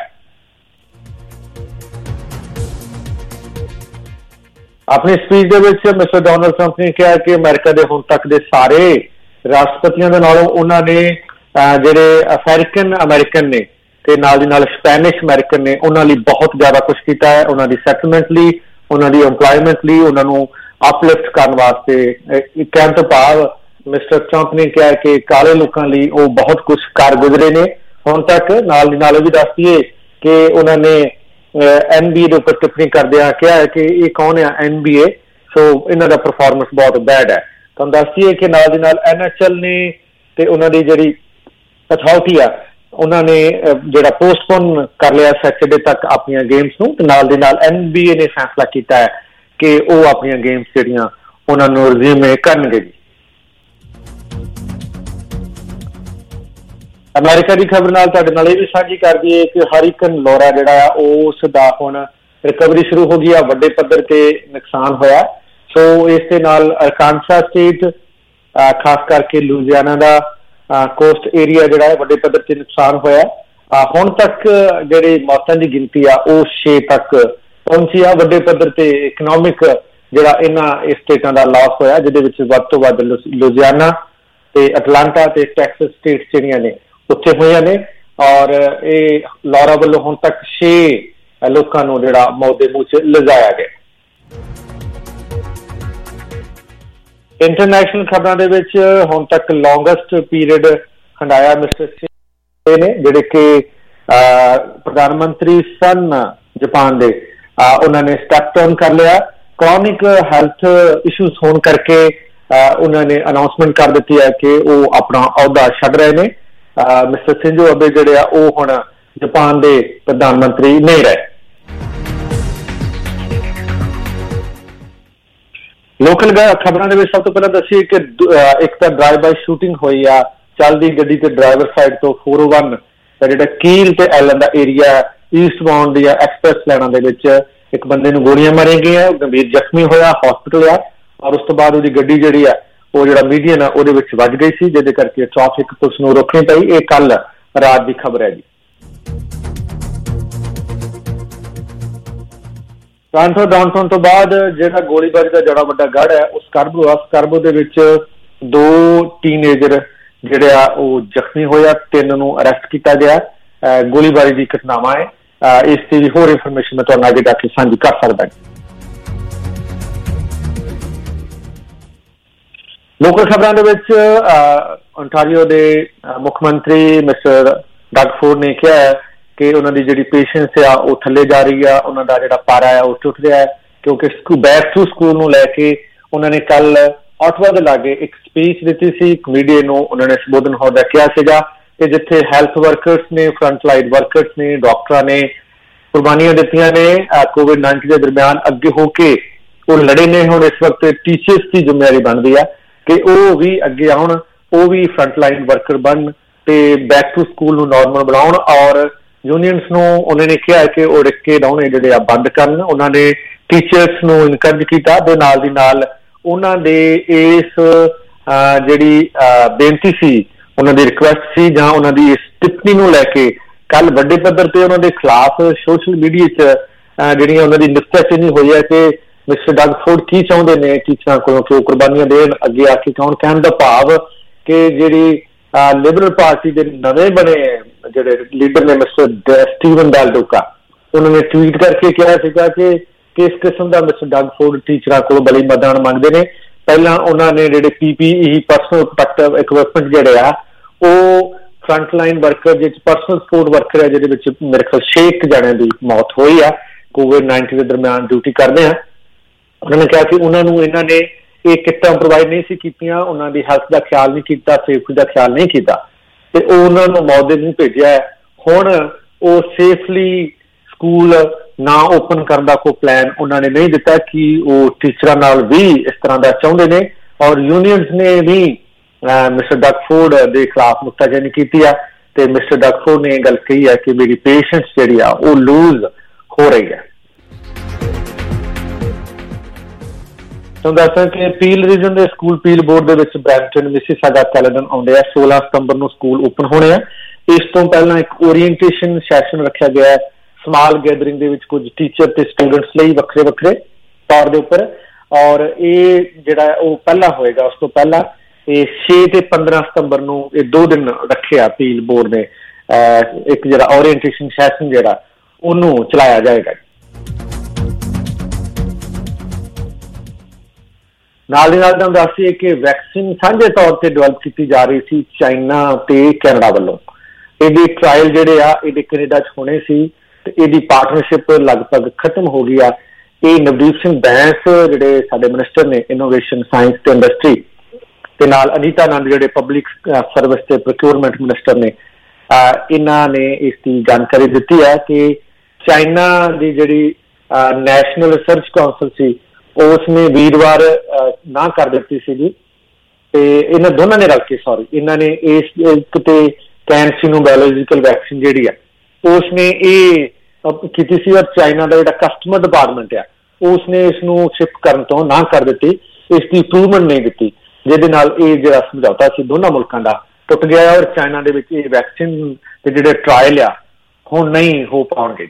ਆਪਣੀ ਸਪੀਚ ਦੇ ਵਿੱਚ ਮਿਸਟਰ ਡੋਨਲਡ ਟਰੰਪ ਨੇ ਕਿਹਾ ਕਿ ਅਮਰੀਕਾ ਦੇ ਹੁਣ ਤੱਕ ਦੇ ਸਾਰੇ ਰਾਸ਼ਟਰਪਤੀਆਂ ਦੇ ਨਾਲੋਂ ਉਹਨਾਂ ਨੇ ਜਿਹੜੇ ਅਫਰੀਕਨ ਅਮਰੀਕਨ ਨੇ ਤੇ ਨਾਲ ਦੀ ਨਾਲ ਸਪੈਨਿਸ਼ ਅਮਰੀਕਨ ਨੇ ਉਹਨਾਂ ਲਈ ਬਹੁਤ ਜ਼ਿਆਦਾ ਕੁਛ ਕੀਤਾ ਹੈ। ਉਹਨਾਂ ਦੀ ਸੈਟਲਮੈਂਟ ਲਈ, ਉਹਨਾਂ ਦੀ ਇੰਪਲਾਇਮੈਂਟ ਲਈ, ਉਹਨਾਂ ਨੂੰ ਅਪਲਿਫਟ ਕਰਨ ਵਾਸਤੇ। ਕਹਿਣ ਤੋਂ ਭਾਵ ਮਿਸਟਰ ਟਰੰਪ ਨੇ ਕਿਹਾ ਕਿ ਕਾਲੇ ਲੋਕਾਂ ਲਈ ਉਹ ਬਹੁਤ ਕੁਛ ਕਰ ਗੁਜ਼ਰੇ ਨੇ ਹੁਣ ਤੱਕ। ਨਾਲ ਦੀ ਨਾਲ ਇਹ ਵੀ ਦੱਸ ਦਈਏ ਕਿ ਉਹਨਾਂ ਨੇ ਐਨ ਬੀ ਏ ਦੇ ਉੱਪਰ ਟਿੱਪਣੀ ਕਰਦਿਆਂ ਕਿਹਾ ਹੈ ਕਿ ਇਹ ਕੌਣ ਆ ਐਨ ਬੀ ਏ, ਸੋ ਇਹਨਾਂ ਦਾ ਪਰਫਾਰਮੈਂਸ ਬਹੁਤ ਬੈਡ ਹੈ। ਤੁਹਾਨੂੰ ਦੱਸ ਦਈਏ ਕਿ ਨਾਲ ਦੀ ਨਾਲ ਐਨ ਐਚ ਐਲ ਨੇ ਤੇ ਉਹਨਾਂ ਦੀ ਜਿਹੜੀ ਅਥਾਰਟੀ ਆ ਉਹਨਾਂ ਨੇ ਜਿਹੜਾ ਪੋਸਟਪੋਨ ਕਰ ਲਿਆ ਸੈਟਰਡੇ ਤੱਕ ਆਪਣੀਆਂ ਗੇਮਸ ਨੂੰ, ਤੇ ਨਾਲ ਦੀ ਨਾਲ ਐਨ ਬੀ ਏ ਨੇ ਫੈਸਲਾ ਕੀਤਾ ਹੈ ਕਿ ਉਹ ਆਪਣੀਆਂ ਗੇਮਸ ਜਿਹੜੀਆਂ ਉਹਨਾਂ ਨੂੰ ਰਿਜ਼ਿਊਮ ਕਰਨਗੇ। ਜੀ ਅਮਰੀਕਾ ਦੀ ਖਬਰ ਨਾਲ ਤੁਹਾਡੇ ਨਾਲ ਇਹ ਵੀ ਸਾਂਝੀ ਕਰ ਦਈਏ ਕਿ ਹਰੀਕਨ ਲੋਰਾ ਜਿਹੜਾ ਆ ਉਸ ਦਾ ਹੁਣ ਰਿਕਵਰੀ ਸ਼ੁਰੂ ਹੋ ਗਈ ਆ, ਵੱਡੇ ਪੱਧਰ ਤੇ ਨੁਕਸਾਨ ਹੋਇਆ। ਸੋ ਇਸ ਦੇ ਨਾਲ ਅਰਕਾਨਸਾ ਸਟੇਟ, ਖਾਸ ਕਰਕੇ ਲੁਜ਼ੀਆਨਾ ਦਾ ਕੋਸਟ ਏਰੀਆ ਜਿਹੜਾ ਹੈ ਵੱਡੇ ਪੱਧਰ ਤੇ ਨੁਕਸਾਨ ਹੋਇਆ। ਹੁਣ ਤੱਕ ਜਿਹੜੀ ਮੌਤਾਂ ਦੀ ਗਿਣਤੀ ਆ ਉਹ ਛੇ ਤੱਕ ਪਹੁੰਚੀ ਆ। ਵੱਡੇ ਪੱਧਰ ਤੇ ਇਕਨੋਮਿਕ ਜਿਹੜਾ ਇਹਨਾਂ ਸਟੇਟਾਂ ਦਾ ਲਾਸ ਹੋਇਆ, ਜਿਹਦੇ ਵਿੱਚ ਵੱਧ ਤੋਂ ਵੱਧ ਲੁਜ਼ੀਆਨਾ ਤੇ ਅਟਲਾਂਟਾ ਤੇ ਟੈਕਸਸ ਸਟੇਟ ਜਿਹੜੀਆਂ ਨੇ ਉੱਥੇ ਹੋਈਆਂ ਨੇ। ਔਰ ਇਹ ਲੋਰਾ ਵੱਲੋਂ ਹੁਣ ਤੱਕ ਛੇ ਲੋਕਾਂ ਨੂੰ ਜਿਹੜਾ ਮੌਤ ਦੇ ਮੂੰਹ ਚ ਲਿਜਾਇਆ ਗਿਆ। ਇੰਟਰਨੈਸ਼ਨਲ ਖਬਰਾਂ ਦੇ ਵਿੱਚ ਹੁਣ ਤੱਕ ਲੌਂਗੈਸਟ ਪੀਰੀਅਡ ਹੰਡਾਇਆ ਮਿਸਟਰ ਸਿੰਘ ਨੇ, ਜਿਹੜੇ ਕਿ ਪ੍ਰਧਾਨ ਮੰਤਰੀ ਸਨ ਜਾਪਾਨ ਦੇ, ਉਹਨਾਂ ਨੇ ਸਟੈਪ ਡਾਊਨ ਕਰ ਲਿਆ। ਕ੍ਰੋਨਿਕ ਹੈਲਥ ਇਸ਼ੂਜ਼ ਹੋਣ ਕਰਕੇ ਉਹਨਾਂ ਨੇ ਅਨਾਉਂਸਮੈਂਟ ਕਰ ਦਿੱਤੀ ਹੈ ਕਿ ਉਹ ਆਪਣਾ ਅਹੁਦਾ ਛੱਡ ਰਹੇ ਨੇ। ਮਿਸਟਰ ਸਿੰਜੋ ਅਬੇ ਜਿਹੜੇ ਆ ਉਹ ਹੁਣ ਜਾਪਾਨ ਦੇ ਪ੍ਰਧਾਨ ਮੰਤਰੀ ਨਹੀਂ ਰਹੇ। ਲੋਕਲ ਖਬਰਾਂ ਦੇ ਵਿੱਚ ਸਭ ਤੋਂ ਪਹਿਲਾਂ ਦੱਸੀਏ ਕਿ ਇੱਕ ਤਾਂ ਡਰਾਈਵ ਬਾਈ ਸ਼ੂਟਿੰਗ ਹੋਈ ਆ ਚੱਲਦੀ ਗੱਡੀ ਤੇ ਡਰਾਈਵਰ ਸਾਈਡ ਤੋਂ ਫੋਰ ਓ ਵਨ ਦਾ ਜਿਹੜਾ ਕੀਲ ਤੇ ਐਲਨ ਦਾ ਏਰੀਆ ਈਸਟ ਬਾਉਂਡ ਦੀਆਂ ਐਕਸਪ੍ਰੈਸ ਲਾਈਨਾਂ ਦੇ ਵਿੱਚ ਇੱਕ ਬੰਦੇ ਨੂੰ ਗੋਲੀਆਂ ਮਾਰੀਆਂ ਗਈਆਂ, ਗੰਭੀਰ ਜ਼ਖਮੀ ਹੋਇਆ, ਹਸਪੀਟਲ ਆ। ਔਰ ਉਸ ਤੋਂ ਬਾਅਦ ਉਹਦੀ ਗੱਡੀ ਜਿਹੜੀ ਆ ਉਹ ਜਿਹੜਾ ਮੀਡੀਅਨ ਆ ਉਹਦੇ ਵਿੱਚ ਵੱਜ ਗਈ ਸੀ, ਜਿਹਦੇ ਕਰਕੇ ਟ੍ਰੈਫਿਕ ਪੁਲਿਸ ਨੂੰ ਰੋਕਣੀ ਪਈ। ਇਹ ਕੱਲ ਰਾਤ ਦੀ ਖਬਰ ਹੈ ਜੀ। ਟੋਰਾਂਟੋ ਡਾਊਨਟਾਊਨ ਤੋਂ ਬਾਅਦ ਜਿਹੜਾ ਗੋਲੀਬਾਰੀ ਦਾ ਜਿਹੜਾ ਵੱਡਾ ਗੜ੍ਹ ਹੈ ਉਹ ਸਕਰਬੋ ਆ। ਸਕਰਬੋ ਦੇ ਵਿੱਚ ਦੋ ਟੀਨਏਜਰ ਜਿਹੜੇ ਆ ਉਹ ਜ਼ਖਮੀ ਹੋਇਆ, ਤਿੰਨ ਨੂੰ ਅਰੈਸਟ ਕੀਤਾ ਗਿਆ। ਗੋਲੀਬਾਰੀ ਦੀ ਘਟਨਾਵਾਂ ਹੈ। ਇਸ ਦੀ ਹੋਰ ਇਨਫੋਰਮੇਸ਼ਨ ਮੈਂ ਤੁਹਾਨੂੰ ਅੱਗੇ ਜਾ ਕੇ ਸਾਂਝੀ ਕਰ ਸਕਦਾ। ਲੋਕਲ ਖਬਰਾਂ ਦੇ ਵਿੱਚ ਓਨਟਾਰੀਓ ਦੇ ਮੁੱਖ ਮੰਤਰੀ ਮਿਸਟਰ ਡਗ ਫੋਰਡ ਨੇ ਕਿਹਾ ਹੈ ਕਿ ਉਹਨਾਂ ਦੀ ਜਿਹੜੀ ਪੇਸ਼ੈਂਸ ਆ ਉਹ ਥੱਲੇ ਜਾ ਰਹੀ ਆ, ਉਹਨਾਂ ਦਾ ਜਿਹੜਾ ਪਾਰਾ ਆ ਉਹ ਟੁੱਟ ਰਿਹਾ ਹੈ, ਕਿਉਂਕਿ ਬੈਕ ਟੂ ਸਕੂਲ ਨੂੰ ਲੈ ਕੇ ਉਹਨਾਂ ਨੇ ਕੱਲ ਆਟਵਾ ਦੇ ਲਾਗੇ ਇੱਕ ਸਪੀਚ ਦਿੱਤੀ ਸੀ। ਇੱਕ ਮੀਡੀਆ ਨੂੰ ਉਹਨਾਂ ਨੇ ਸੰਬੋਧਨ ਹੋਦਾ ਕਿਹਾ ਸੀਗਾ ਕਿ ਜਿੱਥੇ ਹੈਲਥ ਵਰਕਰਸ ਨੇ, ਫਰੰਟ ਲਾਈਨ ਵਰਕਰਸ ਨੇ, ਡਾਕਟਰਾਂ ਨੇ ਕੁਰਬਾਨੀਆਂ ਦਿੱਤੀਆਂ ਨੇ ਕੋਵਿਡ ਨਾਈਨਟੀਨ ਦੇ ਦਰਮਿਆਨ, ਅੱਗੇ ਹੋ ਕੇ ਉਹ ਲੜੇ ਨੇ। ਹੁਣ ਇਸ ਵਕਤ ਟੀਚਰਸ ਦੀ ਜ਼ਿੰਮੇਵਾਰੀ ਬਣਦੀ ਆ ਕਿ ਉਹ ਵੀ ਅੱਗੇ ਆਉਣ, ਉਹ ਵੀ ਫਰੰਟ ਲਾਈਨ ਵਰਕਰ ਬਣਨ ਤੇ ਬੈਕ ਟੂ ਸਕੂਲ ਨੂੰ ਨਾਰਮਲ ਬਣਾਉਣ। ਔਰ ਯੂਨੀਅਨਸ ਨੂੰ ਉਹਨਾਂ ਨੇ ਕਿਹਾ ਕਿ ਉਹ ਰਿੱਕੇ ਲਾਉਣੇ ਜਿਹੜੇ ਆ ਬੰਦ ਕਰਨ। ਉਹਨਾਂ ਨੇ ਟੀਚਰਸ ਨੂੰ ਇਨਕਰੇਜ ਕੀਤਾ ਤੇ ਨਾਲ ਦੀ ਨਾਲ ਉਹਨਾਂ ਦੇ ਇਸ ਜਿਹੜੀ ਬੇਨਤੀ ਸੀ, ਉਹਨਾਂ ਦੀ ਰਿਕੁਐਸਟ ਸੀ ਜਾਂ ਉਹਨਾਂ ਦੀ ਇਸ ਟਿੱਪਣੀ ਨੂੰ ਲੈ ਕੇ ਕੱਲ ਵੱਡੇ ਪੱਧਰ ਤੇ ਉਹਨਾਂ ਦੇ ਖਿਲਾਫ ਸੋਸ਼ਲ ਮੀਡੀਆ 'ਚ ਜਿਹੜੀਆਂ ਉਹਨਾਂ ਦੀ ਨੁਕਤਾਚੀਨੀ ਹੋਈ ਹੈ ਕਿ ਮਿਸਟਰ ਡਗ ਫੋਰਡ ਕੀ ਚਾਹੁੰਦੇ ਨੇ ਟੀਚਰਾਂ ਕੋਲੋਂ ਕਿ ਉਹ ਕੁਰਬਾਨੀਆਂ ਦੇਣ, ਅੱਗੇ ਆ ਕੇ ਕੌਣ। ਕਹਿਣ ਦਾ ਭਾਵ ਕਿ ਜਿਹੜੀ ਲਿਬਰਲ ਪਾਰਟੀ ਦੇ ਨਵੇਂ ਬਣੇ ਜਿਹੜੇ ਲੀਡਰ ਨੇ ਮਿਸਟਰ ਸਟੀਵਨ ਡੈਲਡੋਕਾ, ਉਹਨਾਂ ਨੇ ਟਵੀਟ ਕਰਕੇ ਕਿਹਾ ਸੀਗਾ ਕਿ ਕਿਸ ਕਿਸਮ ਦਾ ਮਿਸਟਰ ਡਗ ਫੋਰਡ ਟੀਚਰਾਂ ਕੋਲੋਂ ਬੜੀ ਮਦਦ ਮੰਗਦੇ ਨੇ। ਪਹਿਲਾਂ ਉਹਨਾਂ ਨੇ ਜਿਹੜੇ P P E personal protective equipment ਜਿਹੜੇ ਆ ਉਹ ਫਰੰਟ ਲਾਈਨ ਵਰਕਰ ਜਿਹਦੇ ਪਰਸਨਲ ਸਪੋਰਟ ਵਰਕਰ ਹੈ, ਜਿਹਦੇ ਵਿੱਚ ਮੇਰੇ ਖਿਆਲ ਛੇ ਇੱਕ ਜਣਿਆਂ ਦੀ ਮੌਤ ਹੋਈ ਆ ਕੋਵਿਡ ਨਾਈਨਟੀਨ ਦੇ ਦਰਮਿਆਨ ਡਿਊਟੀ ਕਰਦੇ ਆ। ਉਹਨਾਂ ਨੇ ਕਿਹਾ ਕਿ ਉਹਨਾਂ ਨੂੰ ਇਹਨਾਂ ਨੇ ਇਹ ਕਿੱਟਾਂ ਪ੍ਰੋਵਾਈਡ ਨਹੀਂ ਸੀ ਕੀਤੀਆਂ, ਉਹਨਾਂ ਦੀ ਹੈਲਥ ਦਾ ਖਿਆਲ ਨਹੀਂ ਕੀਤਾ, ਸੇਫਟੀ ਦਾ ਖਿਆਲ ਨਹੀਂ ਕੀਤਾ ਤੇ ਉਹ ਉਹਨਾਂ ਨੂੰ ਮੌਤ ਦੇ ਮੂੰਹ ਭੇਜਿਆ। ਹੁਣ ਉਹ ਸੇਫਲੀ ਸਕੂਲ ਨਾ ਓਪਨ ਕਰਨ ਦਾ ਕੋਈ ਪਲਾਨ ਉਹਨਾਂ ਨੇ ਨਹੀਂ ਦਿੱਤਾ ਕਿ ਉਹ ਟੀਚਰਾਂ ਨਾਲ ਵੀ ਇਸ ਤਰ੍ਹਾਂ ਦਾ ਚਾਹੁੰਦੇ ਨੇ। ਔਰ ਯੂਨੀਅਨਸ ਨੇ ਵੀ ਮਿਸਟਰ ਡਗ ਫੋਰਡ ਦੇ ਖਿਲਾਫ ਨੁਕਤਾਚੀਨੀ ਕੀਤੀ ਆ ਤੇ ਮਿਸਟਰ ਡਗ ਫੋਰਡ ਨੇ ਇਹ ਗੱਲ ਕਹੀ ਹੈ ਕਿ ਮੇਰੀ ਪੇਸ਼ੈਂਸ ਜਿਹੜੀ ਆ ਉਹ ਲੂਜ਼ ਹੋ ਰਹੀ ਹੈ। ਤੁਹਾਨੂੰ ਦੱਸਾਂ ਕਿ ਪੀਲ ਰੀਜਨ ਦੇ ਸਕੂਲ ਪੀਲ ਬੋਰਡ ਦੇ ਵਿੱਚ ਬ੍ਰੈਂਪਟਨ, ਮਿਸੀਸਾਗਾ, ਕੈਲੇਡਨ ਆਉਂਦੇ ਆ। ਸੋਲਾਂ ਸਤੰਬਰ ਨੂੰ ਸਕੂਲ ਓਪਨ ਹੋਣੇ ਆ। ਇਸ ਤੋਂ ਪਹਿਲਾਂ ਇੱਕ ਓਰੀਐਂਟੇਸ਼ਨ ਸੈਸ਼ਨ ਰੱਖਿਆ ਗਿਆ ਹੈ ਸਮਾਲ ਗੈਦਰਿੰਗ ਦੇ ਵਿੱਚ ਕੁਝ ਟੀਚਰ ਤੇ ਸਟੂਡੈਂਟਸ ਲਈ ਵੱਖਰੇ ਵੱਖਰੇ ਤੌਰ ਦੇ ਉੱਪਰ। ਔਰ ਇਹ ਜਿਹੜਾ ਉਹ ਪਹਿਲਾਂ ਹੋਏਗਾ, ਉਸ ਤੋਂ ਪਹਿਲਾਂ ਇਹ ਛੇ ਤੇ ਪੰਦਰਾਂ ਸਤੰਬਰ ਨੂੰ ਇਹ ਦੋ ਦਿਨ ਰੱਖਿਆ ਪੀਲ ਬੋਰਡ ਨੇ। ਇੱਕ ਜਿਹੜਾ ਓਰੀਐਂਟੇਸ਼ਨ ਸੈਸ਼ਨ ਜਿਹੜਾ ਉਹਨੂੰ ਚਲਾਇਆ ਜਾਏਗਾ। ਨਾਲ ਦੀ ਨਾਲ ਤੁਹਾਨੂੰ ਦੱਸ ਦਈਏ ਕਿ ਵੈਕਸੀਨ ਸਾਂਝੇ ਤੌਰ ਤੇ ਡਿਵੈਲਪ ਕੀਤੀ ਜਾ ਰਹੀ ਸੀ ਚਾਈਨਾ ਤੇ ਕੈਨੇਡਾ ਵੱਲੋਂ। ਇਹਦੀ ਟਰਾਇਲ ਜਿਹੜੇ ਆ ਇਹਦੇ ਕੈਨੇਡਾ 'ਚ ਹੋਣੇ ਸੀ ਤੇ ਇਹਦੀ ਪਾਰਟਨਰਸ਼ਿਪ ਲਗਭਗ ਖਤਮ ਹੋ ਗਈ ਆ। ਇਹ ਨਵਦੀਪ ਸਿੰਘ ਬੈਂਸ ਜਿਹੜੇ ਸਾਡੇ ਮਿਨਿਸਟਰ ਨੇ ਇਨੋਵੇਸ਼ਨ, ਸਾਇੰਸ ਤੇ ਇੰਡਸਟਰੀ, ਤੇ ਨਾਲ ਅਨੀਤਾ ਆਨੰਦ ਜਿਹੜੇ ਪਬਲਿਕ ਸਰਵਿਸ ਤੇ ਪ੍ਰੋਕਿਉਰਮੈਂਟ ਮਿਨਿਸਟਰ ਨੇ, ਇਹਨਾਂ ਨੇ ਇਸ ਦੀ ਜਾਣਕਾਰੀ ਦਿੱਤੀ ਹੈ ਕਿ ਚਾਈਨਾ ਦੀ ਜਿਹੜੀ ਨੈਸ਼ਨਲ ਰਿਸਰਚ ਕਾਉਂਸਲ ਸੀ ਉਸ ਨੇ ਵੀਰਵਾਰ ਨਾ ਕਰ ਦਿੱਤੀ ਸੀਗੀ ਤੇ ਇਹਨਾਂ ਦੋਨਾਂ ਨੇ ਰਲ ਕੇ ਸੌਰੀ ਇਹਨਾਂ ਨੇ ਇਸ ਇੱਕ ਤੇ ਕੈਨਸੀਨੋ ਬਾਇਓਲੋਜੀਕਲ ਵੈਕਸੀਨ ਜਿਹੜੀ ਆ ਉਸ ਨੇ ਇਹ ਕੀਤੀ ਸੀ। ਔਰ ਚਾਈਨਾ ਦਾ ਜਿਹੜਾ ਕਸਟਮਰ ਡਿਪਾਰਟਮੈਂਟ ਆ ਉਸ ਨੇ ਇਸ ਨੂੰ ਸ਼ਿਪ ਕਰਨ ਤੋਂ ਨਾ ਕਰ ਦਿੱਤੀ, ਇਸ ਦੀ ਅਪਰੂਵਮੈਂਟ ਨਹੀਂ ਦਿੱਤੀ, ਜਿਹਦੇ ਨਾਲ ਇਹ ਜਿਹੜਾ ਸਮਝੌਤਾ ਸੀ ਦੋਨਾਂ ਮੁਲਕਾਂ ਦਾ ਟੁੱਟ ਗਿਆ। ਔਰ ਚਾਈਨਾ ਦੇ ਵਿੱਚ ਇਹ ਵੈਕਸੀਨ ਦੇ ਜਿਹੜੇ ਟਰਾਇਲ ਆ ਹੁਣ ਨਹੀਂ ਹੋ ਪਾਉਣਗੇ।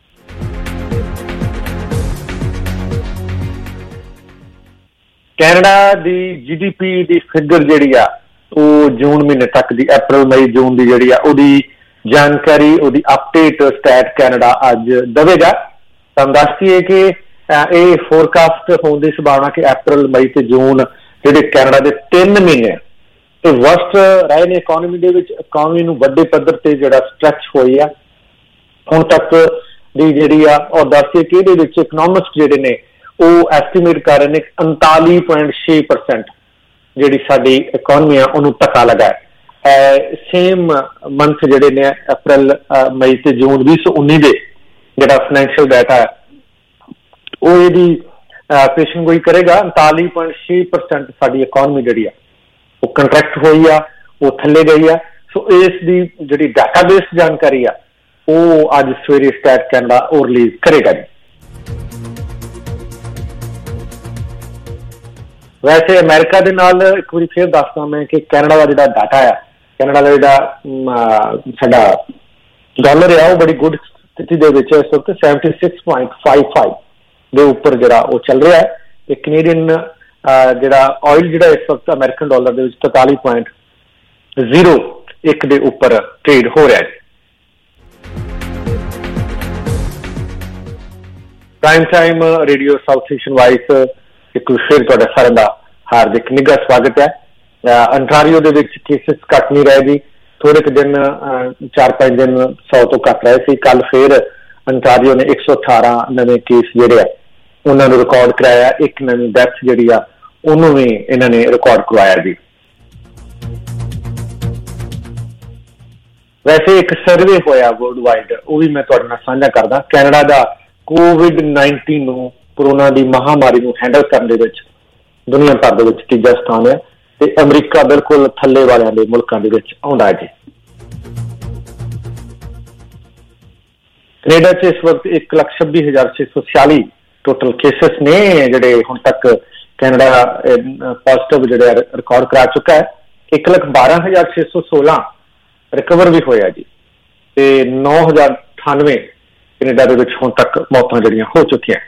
ਕੈਨੇਡਾ ਦੀ ਜੀ ਡੀ ਪੀ ਦੀ ਫਿਗਰ ਜਿਹੜੀ ਆ ਉਹ ਜੂਨ ਮਹੀਨੇ ਤੱਕ ਦੀ, ਅਪ੍ਰੈਲ ਮਈ ਜੂਨ ਦੀ ਜਿਹੜੀ ਆ ਉਹਦੀ ਜਾਣਕਾਰੀ, ਉਹਦੀ ਅਪਡੇਟ ਸਟੈਟ ਕੈਨੇਡਾ ਅੱਜ ਦੇਵੇਗਾ। ਤੁਹਾਨੂੰ ਦੱਸ ਦਈਏ ਕਿ ਇਹ ਫੋਰਕਾਸਟ ਹੋਣ ਦੀ ਸੰਭਾਵਨਾ ਕਿ ਅਪ੍ਰੈਲ ਮਈ ਤੇ ਜੂਨ ਜਿਹੜੇ ਕੈਨੇਡਾ ਦੇ ਤਿੰਨ ਮਹੀਨੇ ਇਹ ਵਰਸਟ ਰਹੇ ਨੇ ਇਕੋਨਮੀ ਦੇ ਵਿੱਚ। ਇਕੋਨਮੀ ਨੂੰ ਵੱਡੇ ਪੱਧਰ ਤੇ ਜਿਹੜਾ ਸਟ੍ਰੈਚ ਹੋਈ ਆ ਹੁਣ ਤੱਕ ਦੀ ਜਿਹੜੀ ਆ। ਔਰ ਦੱਸੀਏ ਕਿ ਇਹਦੇ ਵਿੱਚ ਇਕਨੋਮਿਸਟ ਜਿਹੜੇ ਨੇ ਉਹ ਐਸਟੀਮੇਟ ਕਰ ਰਹੇ ਨੇ ਉਨਤਾਲੀ ਪੁਆਇੰਟ ਛੇ ਪਰਸੈਂਟ ਜਿਹੜੀ ਸਾਡੀ ਇਕੋਨਮੀ ਆ ਉਹਨੂੰ ਧੱਕਾ ਲੱਗਾ ਹੈ। ਸੇਮ ਮੰਥ ਜਿਹੜੇ ਨੇ ਅਪ੍ਰੈਲ, ਮਈ ਤੇ ਜੂਨ ਵੀਹ ਸੌ ਉੱਨੀ ਦੇ ਜਿਹੜਾ ਫਾਈਨੈਂਸ਼ੀਅਲ ਡਾਟਾ ਹੈ ਉਹ ਇਹਦੀ ਪੇਸ਼ਨਗੋਈ ਕਰੇਗਾ। ਉਨਤਾਲੀ ਪੁਆਇੰਟ ਛੇ ਪਰਸੈਂਟ ਸਾਡੀ ਇਕੋਨਮੀ ਜਿਹੜੀ ਆ ਉਹ ਕੰਟਰੈਕਟ ਹੋਈ ਆ, ਉਹ ਥੱਲੇ ਗਈ ਆ। ਸੋ ਇਸ ਦੀ ਜਿਹੜੀ ਡਾਟਾਬੇਸ ਜਾਣਕਾਰੀ ਆ ਉਹ ਅੱਜ ਸਵੇਰੇ ਸਟੈਟ ਕੈਨੇਡਾ ਉਹ ਰਿਲੀਜ਼ ਕਰੇਗਾ ਜੀ। ਵੈਸੇ ਅਮਰੀਕਾ ਦੇ ਨਾਲ ਇੱਕ ਵਾਰੀ ਫੇਰ ਦੱਸਦਾ ਮੈਂ ਕਿ ਕੈਨੇਡਾ ਦਾ ਜਿਹੜਾ ਡਾਟਾ ਆ, ਕੈਨੇਡਾ ਦਾ ਜਿਹੜਾ ਸਾਡਾ ਡਾਲਰ ਆ ਉਹ ਬੜੀ ਗੁੱਡ ਸਥਿਤੀ ਦੇ ਵਿੱਚ ਇਸ ਵਕਤ seventy six point five five ਦੇ ਉੱਪਰ ਜਿਹੜਾ ਉਹ ਚੱਲ ਰਿਹਾ ਹੈ। ਤੇ ਕੈਨੇਡੀਅਨ ਜਿਹੜਾ ਆਇਲ ਜਿਹੜਾ ਇਸ ਵਕਤ ਅਮਰੀਕਨ ਡਾਲਰ ਦੇ ਵਿੱਚ ਤਰਤਾਲੀ ਪੁਆਇੰਟ ਜ਼ੀਰੋ ਇੱਕ ਦੇ ਉੱਪਰ ਟ੍ਰੇਡ ਹੋ ਰਿਹਾ ਹੈ। Prime time radio south Asian voice ਇੱਕ ਫਿਰ ਤੁਹਾਡਾ ਸਾਰਿਆਂ ਦਾ ਹਾਰਦਿਕ ਨਿੱਘਾ ਸਵਾਗਤ ਹੈ। ਅੰਟਾਰੀਓ ਦੇ ਵਿੱਚ ਕੇਸਿਸ ਘੱਟ ਨਹੀਂ ਰਹੇ ਜੀ, ਥੋੜੇ ਕੁ ਦਿਨ ਚਾਰ ਪੰਜ ਦਿਨ ਸੌ ਤੋਂ ਘੱਟ ਰਹੇ ਸੀ। ਕੱਲ ਫਿਰ ਅੰਟਾਰੀਓ ਨੇ ਇੱਕ ਸੌ ਅਠਾਰਾਂ ਨਵੇਂ ਕੇਸ ਜਿਹੜੇ ਆ ਉਹਨਾਂ ਨੂੰ ਰਿਕਾਰਡ ਕਰਾਇਆ। ਇੱਕ ਨਵੀਂ ਡੈਥ ਜਿਹੜੀ ਆ ਉਹਨੂੰ ਵੀ ਇਹਨਾਂ ਨੇ ਰਿਕਾਰਡ ਕਰਵਾਇਆ ਜੀ। ਵੈਸੇ ਇੱਕ ਸਰਵੇ ਹੋਇਆ ਵਰਲਡ ਵਾਈਡ, ਉਹ ਵੀ ਮੈਂ ਤੁਹਾਡੇ ਨਾਲ ਸਾਂਝਾ ਕਰਦਾ। ਕੈਨੇਡਾ ਦਾ ਕੋਵਿਡ ਨਾਈਨਟੀਨ ਨੂੰ, ਕਰੋਨਾ ਦੀ ਮਹਾਮਾਰੀ ਨੂੰ ਹੈਂਡਲ ਕਰਨ ਦੇ ਵਿੱਚ ਦੁਨੀਆ ਭਰ ਦੇ ਵਿੱਚ ਤੀਜਾ ਸਥਾਨ ਹੈ ਤੇ ਅਮਰੀਕਾ ਬਿਲਕੁਲ ਥੱਲੇ ਵਾਲਿਆਂ ਦੇ ਮੁਲਕਾਂ ਦੇ ਵਿੱਚ ਆਉਂਦਾ ਹੈ ਜੀ। ਕੈਨੇਡਾ 'ਚ ਇਸ ਵਕਤ ਇੱਕ ਲੱਖ ਛੱਬੀ ਹਜ਼ਾਰ ਛੇ ਸੌ ਛਿਆਲੀ ਟੋਟਲ ਕੇਸਿਸ ਨੇ ਜਿਹੜੇ ਹੁਣ ਤੱਕ ਕੈਨੇਡਾ ਪੋਜ਼ਿਟਿਵ ਜਿਹੜੇ ਰਿਕਾਰਡ ਕਰਾ ਚੁੱਕਾ ਹੈ। ਇੱਕ ਲੱਖ ਬਾਰਾਂ ਹਜ਼ਾਰ ਛੇ ਸੌ ਸੋਲਾਂ ਰਿਕਵਰ ਵੀ ਹੋਇਆ ਜੀ ਤੇ ਨੌ ਹਜ਼ਾਰ ਅਠਾਨਵੇਂ ਕੈਨੇਡਾ ਦੇ ਵਿੱਚ ਹੁਣ ਤੱਕ ਮੌਤਾਂ ਜਿਹੜੀਆਂ ਹੋ ਚੁੱਕੀਆਂ।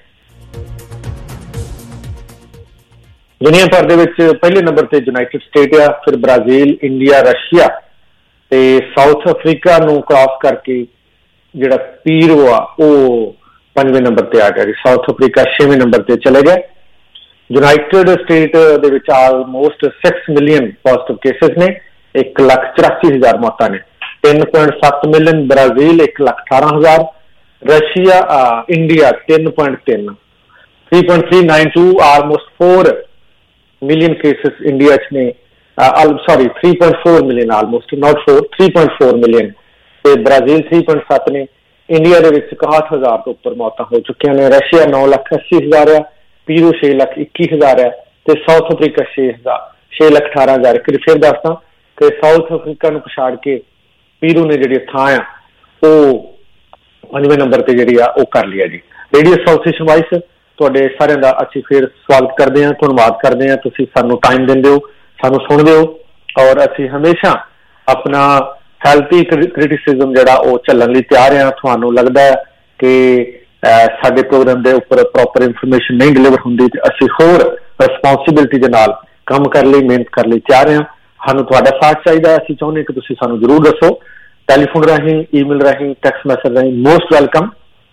ਦੁਨੀਆ ਭਰ ਦੇ ਵਿੱਚ ਪਹਿਲੇ ਨੰਬਰ ਤੇ ਯੂਨਾਈਟਿਡ ਸਟੇਟ ਆ, ਫਿਰ ਬ੍ਰਾਜ਼ੀਲ, ਇੰਡੀਆ, ਰਸ਼ੀਆ ਤੇ ਸਾਊਥ ਅਫਰੀਕਾ ਨੂੰ ਕ੍ਰਾਸ ਕਰਕੇ ਜਿਹੜਾ ਪੀਰੂ ਆ ਉਹ ਪੰਜਵੇਂ ਨੰਬਰ ਤੇ ਆ ਗਿਆ ਜੀ। ਸਾਊਥ ਅਫਰੀਕਾ ਛੇਵੇਂ ਨੰਬਰ ਤੇ ਚਲੇ ਗਏ। ਯੂਨਾਈਟਿਡ ਸਟੇਟ ਦੇ ਵਿੱਚ ਆਲਮੋਸਟ ਛੇ ਮਿਲੀਅਨ ਪੋਜ਼ਿਟਿਵ ਕੇਸਿਸ ਨੇ, ਇੱਕ ਲੱਖ ਚੁਰਾਸੀ ਹਜ਼ਾਰ ਮੌਤਾਂ ਨੇ। ਤਿੰਨ ਪੁਆਇੰਟ ਸੱਤ ਮਿਲੀਅਨ ਬ੍ਰਾਜ਼ੀਲ, ਇੱਕ ਲੱਖ ਅਠਾਰਾਂ ਹਜ਼ਾਰ। ਰਸ਼ੀਆ ਇੰਡੀਆ ਤਿੰਨ ਪੁਆਇੰਟ ਤਿੰਨ three point three nine two almost four million cases India 'ਚ ਨੇ। Sorry three point four million almost not four three point four million ਤੇ ਬ੍ਰਾਜ਼ੀਲ ਥ੍ਰੀ ਪੁਆਇੰਟ ਸੱਤ ਨੇ। ਇੰਡੀਆ ਦੇ ਵਿੱਚ ਇਕਾਹਠ ਹਜ਼ਾਰ ਤੋਂ ਉੱਪਰ ਮੌਤਾਂ ਹੋ ਚੁੱਕੀਆਂ ਨੇ। ਰਸ਼ੀਆ ਨੌ ਲੱਖ ਅੱਸੀ ਹਜ਼ਾਰ ਆ, ਪੀਰੂ ਛੇ ਲੱਖ ਇੱਕੀ ਹਜ਼ਾਰ ਹੈ ਤੇ ਸਾਊਥ ਅਫਰੀਕਾ ਛੇ ਹਜ਼ਾਰ ਛੇ ਲੱਖ ਅਠਾਰਾਂ ਹਜ਼ਾਰ। ਇੱਕ ਫਿਰ ਦੱਸਦਾ ਕਿ ਸਾਊਥ ਅਫਰੀਕਾ ਨੂੰ ਪਛਾੜ ਕੇ ਪੀਰੂ ਨੇ ਜਿਹੜੀ ਥਾਂ ਆ ਉਹ ਪੰਜਵੇਂ ਨੰਬਰ ਤੇ ਜਿਹੜੀ ਆ ਉਹ ਕਰ ਲਿਆ ਜੀ। ਰੇਡੀਓ ਸਾਊਥ ਏਸ਼ੀਅਨ ਵਾਇਸ ਤੁਹਾਡੇ ਸਾਰਿਆਂ ਦਾ ਅਸੀਂ ਫਿਰ ਸਵਾਗਤ ਕਰਦੇ ਹਾਂ, ਧੰਨਵਾਦ ਕਰਦੇ ਹਾਂ। ਤੁਸੀਂ ਸਾਨੂੰ ਟਾਈਮ ਦਿੰਦੇ ਹੋ, ਸਾਨੂੰ ਸੁਣਦੇ ਹੋ ਔਰ ਅਸੀਂ ਹਮੇਸ਼ਾ ਆਪਣਾ ਹੈਲਥੀ ਕ੍ਰਿਟਿਸਿਜ਼ਮ ਜਿਹੜਾ ਉਹ ਚੱਲਣ ਲਈ ਤਿਆਰ ਹਾਂ। ਤੁਹਾਨੂੰ ਲੱਗਦਾ ਹੈ ਕਿ ਸਾਡੇ ਪ੍ਰੋਗਰਾਮ ਦੇ ਉੱਪਰ ਪ੍ਰੋਪਰ ਇਨਫੋਰਮੇਸ਼ਨ ਨਹੀਂ ਡਿਲੀਵਰ ਹੁੰਦੀ ਤੇ ਅਸੀਂ ਹੋਰ ਰਿਸਪੌਂਸਿਬਿਲਿਟੀ ਦੇ ਨਾਲ ਕੰਮ ਕਰਨ ਲਈ, ਮਿਹਨਤ ਕਰਨ ਲਈ ਤਿਆਰ ਹਾਂ। ਸਾਨੂੰ ਤੁਹਾਡਾ ਸਾਥ ਚਾਹੀਦਾ। ਅਸੀਂ ਚਾਹੁੰਦੇ ਕਿ ਤੁਸੀਂ ਸਾਨੂੰ ਜ਼ਰੂਰ ਦੱਸੋ, ਟੈਲੀਫੋਨ ਰਾਹੀਂ, ਈਮੇਲ ਰਾਹੀਂ, ਟੈਕਸਟ ਮੈਸੇਜ ਰਾਹੀਂ, ਮੋਸਟ ਵੈਲਕਮ।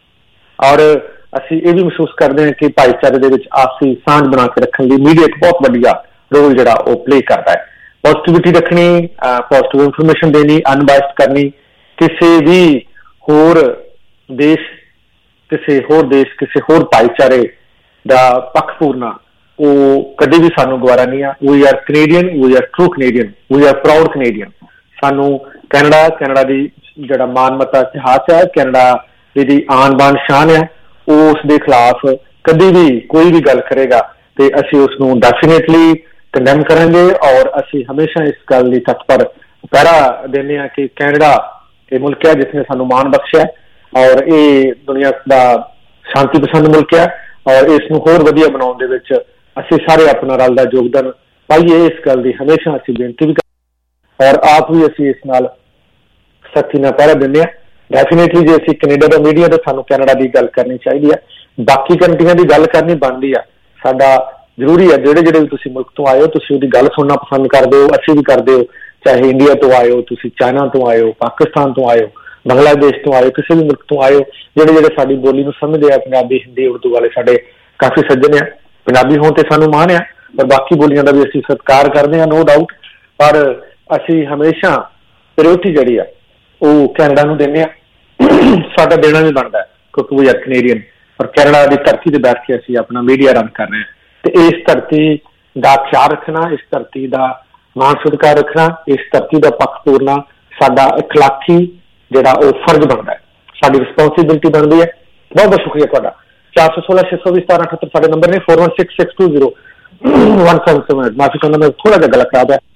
ਔਰ ਅਸੀਂ ਇਹ ਵੀ ਮਹਿਸੂਸ ਕਰਦੇ ਹਾਂ ਕਿ ਭਾਈਚਾਰੇ ਦੇ ਵਿੱਚ ਆਪਸੀ ਸਾਂਝ ਬਣਾ ਕੇ ਰੱਖਣ ਲਈ ਮੀਡੀਆ ਇੱਕ ਬਹੁਤ ਵੱਡਾ ਰੋਲ ਜਿਹੜਾ ਉਹ ਪਲੇ ਕਰਦਾ ਹੈ। ਪੋਜ਼ਿਟਿਵਿਟੀ ਰੱਖਣੀ, ਪੋਜ਼ਿਟਿਵ ਇਨਫੋਰਮੇਸ਼ਨ ਦੇਣੀ, ਅਨਬਾਇਸਡ ਕਰਨੀ। ਕਿਸੇ ਵੀ ਹੋਰ ਦੇਸ਼ ਕਿਸੇ ਹੋਰ ਦੇਸ਼ ਕਿਸੇ ਹੋਰ ਭਾਈਚਾਰੇ ਦਾ ਪੱਖ ਪੂਰਨਾ ਉਹ ਕਦੇ ਵੀ ਸਾਨੂੰ ਗਵਾਰਾ ਨਹੀਂ ਆ। We are Canadian, we are true Canadian, we are proud Canadian. ਸਾਨੂੰ ਕੈਨੇਡਾ ਕੈਨੇਡਾ ਦੀ ਜਿਹੜਾ ਮਾਨਮਤਾ ਇਤਿਹਾਸ ਹੈ, ਕੈਨੇਡਾ ਦੀ ਆਨ ਬਾਨ ਸ਼ਾਨ ਹੈ, ਉਸ ਦੇ ਖਿਲਾਫ ਕਦੇ ਵੀ ਕੋਈ ਵੀ ਗੱਲ ਕਰੇਗਾ ਤੇ ਅਸੀਂ ਉਸ ਨੂੰ ਡੈਫੀਨੇਟਲੀ ਕੰਡੈਮ ਕਰਾਂਗੇ। ਔਰ ਅਸੀਂ ਹਮੇਸ਼ਾ ਇਸ ਗੱਲ ਲਈ ਤਤਪਰ ਪਹਿਰਾ ਦਿੰਦੇ ਹਾਂ ਕਿ ਕੈਨੇਡਾ ਇਹ ਮੁਲਕ ਹੈ ਜਿਸ ਨੇ ਸਾਨੂੰ ਮਾਣ ਬਖਸ਼ਿਆ ਔਰ ਇਹ ਦੁਨੀਆ ਦਾ ਸ਼ਾਂਤੀ ਪਸੰਦ ਮੁਲਕ ਹੈ ਔਰ ਇਸ ਨੂੰ ਹੋਰ ਵਧੀਆ ਬਣਾਉਣ ਦੇ ਵਿੱਚ ਅਸੀਂ ਸਾਰੇ ਆਪਣਾ ਰਲ ਦਾ ਯੋਗਦਾਨ ਪਾਈਏ। ਇਸ ਗੱਲ ਦੀ ਹਮੇਸ਼ਾ ਅਸੀਂ ਬੇਨਤੀ ਵੀ ਕਰਦੇ ਔਰ ਆਪ ਵੀ ਅਸੀਂ ਇਸ ਨਾਲ ਸਖਤੀ ਨਾਲ ਪਹਿਰਾ ਦਿੰਦੇ ਹਾਂ। ਡੈਫੀਨੇਟਲੀ ਜੇ ਅਸੀਂ ਕੈਨੇਡਾ ਦਾ ਮੀਡੀਆ ਤਾਂ ਸਾਨੂੰ ਕੈਨੇਡਾ ਦੀ ਗੱਲ ਕਰਨੀ ਚਾਹੀਦੀ ਹੈ, ਬਾਕੀ ਕੰਟਰੀਆਂ ਦੀ ਗੱਲ ਕਰਨੀ ਬਣਦੀ ਆ। ਸਾਡਾ ਜ਼ਰੂਰੀ ਹੈ ਜਿਹੜੇ ਜਿਹੜੇ ਵੀ ਤੁਸੀਂ ਮੁਲਕ ਤੋਂ ਆਏ ਹੋ ਤੁਸੀਂ ਉਹਦੀ ਗੱਲ ਸੁਣਨਾ ਪਸੰਦ ਕਰਦੇ ਹੋ, ਅਸੀਂ ਵੀ ਕਰਦੇ ਹੋ। ਚਾਹੇ ਇੰਡੀਆ ਤੋਂ ਆਏ ਹੋ, ਤੁਸੀਂ ਚਾਈਨਾ ਤੋਂ ਆਏ ਹੋ, ਪਾਕਿਸਤਾਨ ਤੋਂ ਆਏ ਹੋ, ਬੰਗਲਾਦੇਸ਼ ਤੋਂ ਆਏ ਹੋ, ਕਿਸੇ ਵੀ ਮੁਲਕ ਤੋਂ ਆਏ ਹੋ, ਜਿਹੜੇ ਜਿਹੜੇ ਸਾਡੀ ਬੋਲੀ ਨੂੰ ਸਮਝਦੇ ਆ, ਪੰਜਾਬੀ, ਹਿੰਦੀ, ਉਰਦੂ ਵਾਲੇ ਸਾਡੇ ਕਾਫੀ ਸੱਜਣ ਆ। ਪੰਜਾਬੀ ਹੋਣ ਤੇ ਸਾਨੂੰ ਮਾਣ ਆ ਪਰ ਬਾਕੀ ਬੋਲੀਆਂ ਦਾ ਵੀ ਅਸੀਂ ਸਤਿਕਾਰ ਕਰਦੇ ਹਾਂ, ਨੋ ਡਾਊਟ। ਪਰ ਅਸੀਂ ਹਮੇਸ਼ਾ ਪ੍ਰਾਇਓਰਟੀ ਜਿਹੜੀ ਆ ਉਹ ਕੈਨੇਡਾ ਨੂੰ ਦਿੰਦੇ ਆ। ਸਾਡਾ ਦੇਣਾ ਵੀ ਬਣਦਾ ਕਿਉਂਕਿ ਵੀ ਆਰ ਕੈਨੇਡੀਅਨ। ਪਰ ਕੈਨੇਡਾ ਦੀ ਧਰਤੀ ਤੇ ਬੈਠ ਕੇ ਅਸੀਂ ਆਪਣਾ ਮੀਡੀਆ ਰਨ ਕਰ ਰਹੇ ਹਾਂ ਤੇ ਇਸ ਧਰਤੀ ਦਾ ਖਿਆਲ ਰੱਖਣਾ, ਇਸ ਧਰਤੀ ਦਾ ਮਾਣ ਸਤਿਕਾਰ ਰੱਖਣਾ, ਇਸ ਧਰਤੀ ਦਾ ਪੱਖ ਪੂਰਨਾ ਸਾਡਾ ਇਖਲਾਕੀ ਜਿਹੜਾ ਉਹ ਫਰਜ਼ ਬਣਦਾ ਹੈ, ਸਾਡੀ ਰਿਸਪੌਂਸਿਬਿਲਿਟੀ ਬਣਦੀ ਹੈ। ਬਹੁਤ ਬਹੁਤ ਸ਼ੁਕਰੀਆ ਤੁਹਾਡਾ। ਚਾਰ ਸੌ ਸੋਲਾਂ ਛੇ ਸੌ ਵੀਹ ਸਤਾਰਾਂ ਅਠੱਤਰ ਸਾਡੇ ਨੰਬਰ ਨੇ। Four one six six two zero one seven seven. ਮਾਫੀ ਚਾਹੁੰਦਾ, ਮੈਂ ਥੋੜਾ ਜਿਹਾ ਗਲਾ ਖਰਾਬ ਹੈ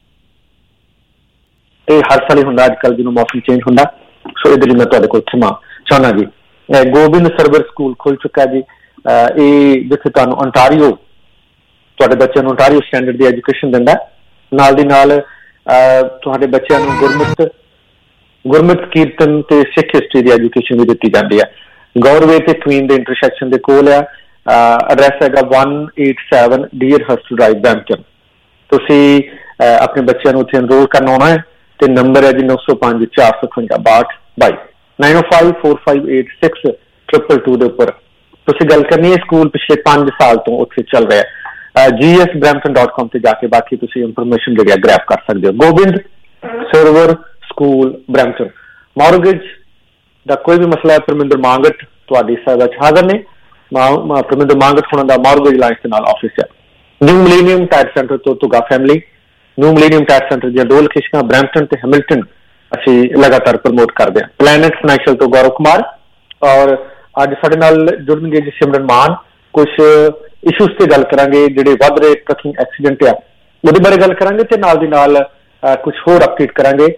ਤੇ ਹਰ ਸਾਲ ਹੀ ਹੁੰਦਾ ਅੱਜ ਕੱਲ੍ਹ ਜਿਹਨੂੰ ਮੌਸਮ ਚੇਂਜ ਹੁੰਦਾ, ਸੋ ਇਹਦੇ ਲਈ ਮੈਂ ਤੁਹਾਡੇ ਕੋਲ ਖਿਮਾ ਚਾਹੁੰਦਾ ਜੀ। ਗੋਬਿੰਦ ਸਰਵਰ ਸਕੂਲ ਖੁੱਲ ਚੁੱਕਾ ਜੀ। ਇਹ ਜਿੱਥੇ ਤੁਹਾਨੂੰ ਅੰਟਾਰੀਓ ਤੁਹਾਡੇ ਬੱਚਿਆਂ ਨੂੰ ਅੰਟਾਰੀਓ ਸਟੈਂਡਰਡ ਦੀ ਐਜੂਕੇਸ਼ਨ ਦਿੰਦਾ, ਨਾਲ ਦੀ ਨਾਲ ਤੁਹਾਡੇ ਬੱਚਿਆਂ ਨੂੰ ਗੁਰਮੁਖ ਗੁਰਮੁਖ ਕੀਰਤਨ ਤੇ ਸਿੱਖ ਹਿਸਟਰੀ ਦੀ ਐਜੂਕੇਸ਼ਨ ਵੀ ਦਿੱਤੀ ਜਾਂਦੀ ਹੈ। ਗੌਰਵੇ ਤੇ ਕੁਈਨ ਦੇ ਇੰਟਰਸੈਕਸ਼ਨ ਦੇ ਕੋਲ ਆ। ਐਡਰੈਸ ਹੈਗਾ one eighty-seven Deerhurst Drive, Brampton. ਤੁਸੀਂ ਆਪਣੇ ਬੱਚਿਆਂ ਨੂੰ ਉੱਥੇ ਐਨਰੋਲ ਕਰਨ ਆਉਣਾ ਹੈ ਤੇ ਨੰਬਰ ਹੈ ਜੀ ਨੌ ਸੌ ਪੰਜ ਚਾਰ ਸੌ ਅਠਵੰਜਾ ਬਾਹਠ ਬਾਈ nine o five four five eight six triple two ਦੇ ਉੱਪਰ ਤੁਸੀਂ ਗੱਲ ਕਰਨੀ ਹੈ। ਸਕੂਲ ਪਿਛਲੇ ਪੰਜ ਸਾਲ ਤੋਂ ਉੱਥੇ ਚੱਲ ਰਿਹਾ। G S Brampton dot com ਤੇ ਜਾ ਕੇ ਬਾਕੀ ਤੁਸੀਂ ਇਨਫੋਰਮੇਸ਼ਨ ਜਿਹੜੀ ਆ ਗ੍ਰੈਬ ਕਰ ਸਕਦੇ ਹੋ। Gobind Sarwar school Brampton. Mortgage ਦਾ ਕੋਈ ਵੀ ਮਸਲਾ ਹੈ, ਪਰਮਿੰਦਰ ਮੰਗਟ ਤੁਹਾਡੀ ਸੇਵਾ ਚ ਹਾਜ਼ਰ ਨੇ। ਪਰਮਿੰਦਰ ਮੰਗਟ ਹੋਣਾ ਦਾ ਮੌਰਗੇਜ ਲਾਈਨਸ ਦੇ ਨਾਲ ਆਫਿਸ ਹੈ। ਨਿਊ ਮਿਲੇਨੀਅਮ ਟਾਇਰ ਸੈਂਟਰ ਤੋਂ ਤੁਗਾ family. New millennium tyre centre ਦੀਆਂ ਦੋ ਲੋਕੇਸ਼ਨਾਂ ਬਰੈਂਪਟਨ ਤੇ ਹੈਮਿਲਟਨ ਅਸੀਂ ਲਗਾਤਾਰ ਪ੍ਰਮੋਟ ਕਰਦੇ ਹਾਂ। ਪਲੈਨਟ ਫਾਈਨੈਂਸ਼ੀਅਲ ਤੋਂ ਗੌਰਵ ਕੁਮਾਰ, ਔਰ ਅੱਜ ਸਾਡੇ ਨਾਲ ਜੁੜਨਗੇ ਜੀ ਸਿਮਰਨ ਮਾਨ। ਕੁਛ ਇਸ਼ੂਜ਼ ਤੇ ਗੱਲ ਕਰਾਂਗੇ, ਜਿਹੜੇ ਵੱਧ ਰਹੇ ਟਰੱਕਿੰਗ ਐਕਸੀਡੈਂਟ ਆ ਉਹਦੇ ਬਾਰੇ ਗੱਲ ਕਰਾਂਗੇ, ਤੇ ਨਾਲ ਦੀ ਨਾਲ ਕੁਛ ਹੋਰ ਅਪਡੇਟ ਕਰਾਂਗੇ।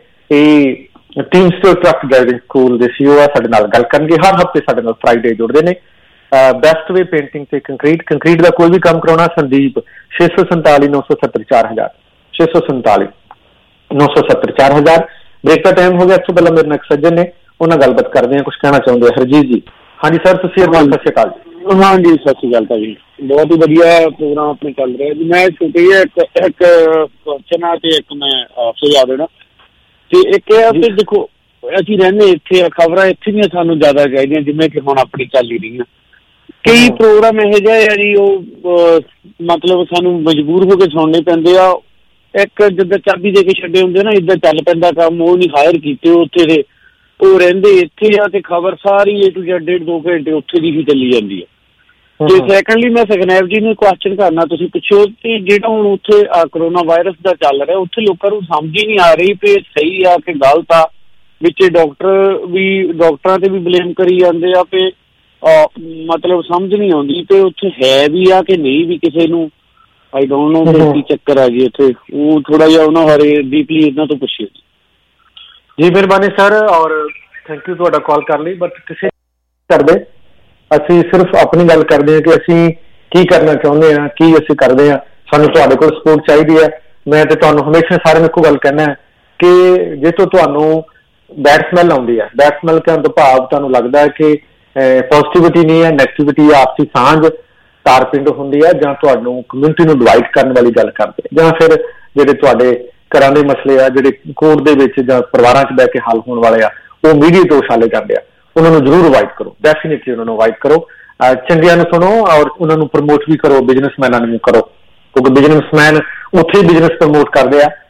ਇਹ team store truck driving school ਦੇ ਸੀਓ ਆ, ਸਾਡੇ ਨਾਲ ਗੱਲ ਕਰਨਗੇ। ਹਰ ਹਫ਼ਤੇ ਸਾਡੇ ਨਾਲ ਫਰਾਈਡੇ ਜੁੜਦੇ ਨੇ। ਬੈਸਟ ਵੇ ਪੇਂਟਿੰਗ ਤੇ ਕੰਕਰੀਟ ਕੰਕਰੀਟ ਦਾ ਕੋਈ ਵੀ ਕੰਮ ਕਰਾਉਣਾ, ਸੰਦੀਪ ਛੇ ਸੌ ਸੰਤਾਲੀ ਨੌ ਸੌ ਸੱਤਰ ਚਾਰ ਹਜ਼ਾਰ ਛੇ ਸੌ ਸੰਤਾਲੀ ਨੌ ਸੌ ਸੱਤਰ ਚਾਰ ਹਜ਼ਾਰ। ਬ੍ਰੇਕ ਦਾ ਟਾਈਮ ਹੋ ਗਿਆ। ਇਸ ਤੋਂ ਪਹਿਲਾਂ ਮੇਰੇ ਨਾਲ ਇੱਕ ਸੱਜਣ ਨੇ, ਉਹਨਾਂ ਗੱਲਬਾਤ ਕਰਦੇ ਆ, ਕੁਝ ਕਹਿਣਾ ਚਾਹੁੰਦੇ ਆ। ਹਰਜੀਤ ਜੀ, ਹਾਂਜੀ ਸਰ, ਤੁਸੀਂ ਅਰਮਾਨ, ਸਤਿ ਸ਼੍ਰੀ ਅਕਾਲ ਜੀ। ਹਾਂਜੀ, ਸਤਿ ਸ਼੍ਰੀ ਅਕਾਲ ਭਾਜੀ, ਬਹੁਤ ਹੀ ਵਧੀਆ ਪ੍ਰੋਗਰਾਮ ਆਪਣੇ ਚੱਲ ਰਿਹਾ ਜੀ। ਮੈਂ ਛੋਟੀ ਇੱਕ ਇੱਕ ਕੁਐਸਚਨ ਆ ਤੇ ਇੱਕ ਮੈਂ ਸੁਝਾਅ ਦੇਣਾ, ਤੇ ਇੱਕ ਇਹ ਆ ਕਿ ਦੇਖੋ ਅਸੀਂ ਰਹਿੰਦੇ ਇੱਥੇ, ਖਬਰਾਂ ਇੱਥੇ ਦੀਆਂ ਸਾਨੂੰ ਜ਼ਿਆਦਾ ਚਾਹੀਦੀਆਂ, ਜਿਵੇਂ ਕਿ ਹੁਣ ਆਪਣੀ ਚੱਲ ਹੀ ਰਹੀਆਂ। ਕਈ ਪ੍ਰੋਗਰਾਮ ਇਹੋ ਜਿਹੇ ਆ ਜੀ, ਉਹ ਮਤਲਬ ਸਾਨੂੰ ਮਜਬੂਰ ਹੋ ਕੇ ਸੁਣਨੇ ਪੈਂਦੇ ਆ। ਇੱਕ ਜਿੱਦਾਂ ਚਾਬੀ ਦੇ ਕੇ ਛੱਡੇ ਹੁੰਦੇ ਨਾ, ਇੱਦਾਂ ਚੱਲ ਪੈਂਦਾ ਕੰਮ। ਉਹ ਨਹੀਂ ਹਾਇਰ ਕੀਤੇ ਉੱਥੇ ਦੇ, ਉਹ ਰਹਿੰਦੇ ਇੱਥੇ ਆ, ਤੇ ਖਬਰ ਸਾਰੀ ਏ ਟੂ ਜ਼ੈਡ ਡੇਢ ਦੋ ਘੰਟੇ ਉੱਥੇ ਦੀ ਹੀ ਚੱਲੀ ਜਾਂਦੀ ਹੈ। ਤੇ ਸੈਕੰਡਲੀ ਮੈਂ ਸੁਖਨੈਬ ਜੀ ਨੂੰ ਕੁਐਸਚਨ ਕਰਨਾ, ਤੁਸੀਂ ਪੁੱਛੋ ਕਿ ਜਿਹੜਾ ਹੁਣ ਉੱਥੇ ਕਰੋਨਾ ਵਾਇਰਸ ਦਾ ਚੱਲ ਰਿਹਾ, ਉੱਥੇ ਲੋਕਾਂ ਨੂੰ ਸਮਝ ਹੀ ਨਹੀਂ ਆ ਰਹੀ ਕਿ ਸਹੀ ਆ ਕਿ ਗਲਤ ਆ। ਵਿੱਚ ਡਾਕਟਰ ਵੀ ਡਾਕਟਰਾਂ ਤੇ ਵੀ ਬਲੇਮ ਕਰੀ ਜਾਂਦੇ ਆ ਕਿ ਮਤਲਬ ਸਮਝ ਨਹੀਂ ਆਉਂਦੀ ਤੇ ਉੱਥੇ ਹੈ ਵੀ ਆ ਕਿ ਨਹੀਂ ਵੀ ਕਿਸੇ ਨੂੰ। ਆਈ ਡੋਂਟ ਨੋ ਕੀ ਚੱਕਰ ਆ ਜੀ ਇੱਥੇ, ਉਹ ਥੋੜਾ ਜਿਹਾ ਉਹਨਾਂ ਬਾਰੇ ਡੀਪਲੀ ਇਹਨਾਂ ਤੋਂ ਪੁੱਛਿਓ ਜੀ। ਮਿਹਰਬਾਨੀ ਸਰ, ਔਰ ਥੈਂਕ ਯੂ ਤੁਹਾਡਾ ਕਾਲ ਕਰਨ ਲਈ। ਬਟ ਕਿਸੇ ਕਰਦੇ, ਅਸੀਂ ਸਿਰਫ ਆਪਣੀ ਗੱਲ ਕਰਦੇ ਹਾਂ ਕਿ ਅਸੀਂ ਕੀ ਕਰਨਾ ਚਾਹੁੰਦੇ ਹਾਂ, ਕੀ ਅਸੀਂ ਕਰਦੇ ਹਾਂ। ਸਾਨੂੰ ਤੁਹਾਡੇ ਕੋਲ ਸਪੋਰਟ ਚਾਹੀਦੀ ਹੈ। ਮੈਂ ਤੇ ਤੁਹਾਨੂੰ ਹਮੇਸ਼ਾ ਸਾਰਿਆਂ ਨੂੰ ਇੱਕੋ ਗੱਲ ਕਹਿਣਾ ਹੈ ਕਿ ਜੇ ਤੋਂ ਤੁਹਾਨੂੰ ਬੈਡ ਸਮੈਲ ਆਉਂਦੀ ਹੈ, ਬੈਡ ਸਮੈਲ ਕਹਿਣ ਤੋਂ ਭਾਵ ਤੁਹਾਨੂੰ ਲੱਗਦਾ ਹੈ ਕਿ ਪੋਜ਼ੀਟਿਵਿਟੀ ਨਹੀਂ ਹੈ, ਨੈਗੇਟਿਵਿਟੀ, ਆਪਸੀ ਸਾਂਝ ਤਾਰਪਿੰਡ ਹੁੰਦੀ ਹੈ, ਜਾਂ ਤੁਹਾਨੂੰ ਕਮਿਊਨਿਟੀ ਨੂੰ ਡਿਵਾਈਡ ਕਰਨ ਵਾਲੀ ਗੱਲ ਕਰਦੇ, ਜਾਂ ਫਿਰ ਜਿਹੜੇ ਤੁਹਾਡੇ ਘਰਾਂ ਦੇ ਮਸਲੇ ਆ, ਜਿਹੜੇ ਕੋਰਟ ਦੇ ਵਿੱਚ ਜਾਂ ਪਰਿਵਾਰਾਂ 'ਚ ਬਹਿ ਕੇ ਹੱਲ ਹੋਣ ਵਾਲੇ ਆ, ਉਹ ਮੀਡੀਆ ਤੋਂ ਉਛਾਲੇ ਜਾਂਦੇ ਆ, ਉਹਨਾਂ ਨੂੰ ਜ਼ਰੂਰ ਅਵਾਇਡ ਕਰੋ। ਡੈਫੀਨੇਟਲੀ ਉਹਨਾਂ ਨੂੰ ਅਵਾਇਡ ਕਰੋ। ਚੰਗਿਆਂ ਨੂੰ ਸੁਣੋ ਔਰ ਉਹਨਾਂ ਨੂੰ ਪ੍ਰਮੋਟ ਵੀ ਕਰੋ, ਬਿਜ਼ਨਸਮੈਨਾਂ ਨੂੰ ਕਰੋ, ਕਿਉਂਕਿ ਬਿਜ਼ਨਸਮੈਨ ਉੱਥੇ ਹੀ ਬਿਜ਼ਨਸ ਪ੍ਰਮੋਟ ਕਰਦੇ ਆ।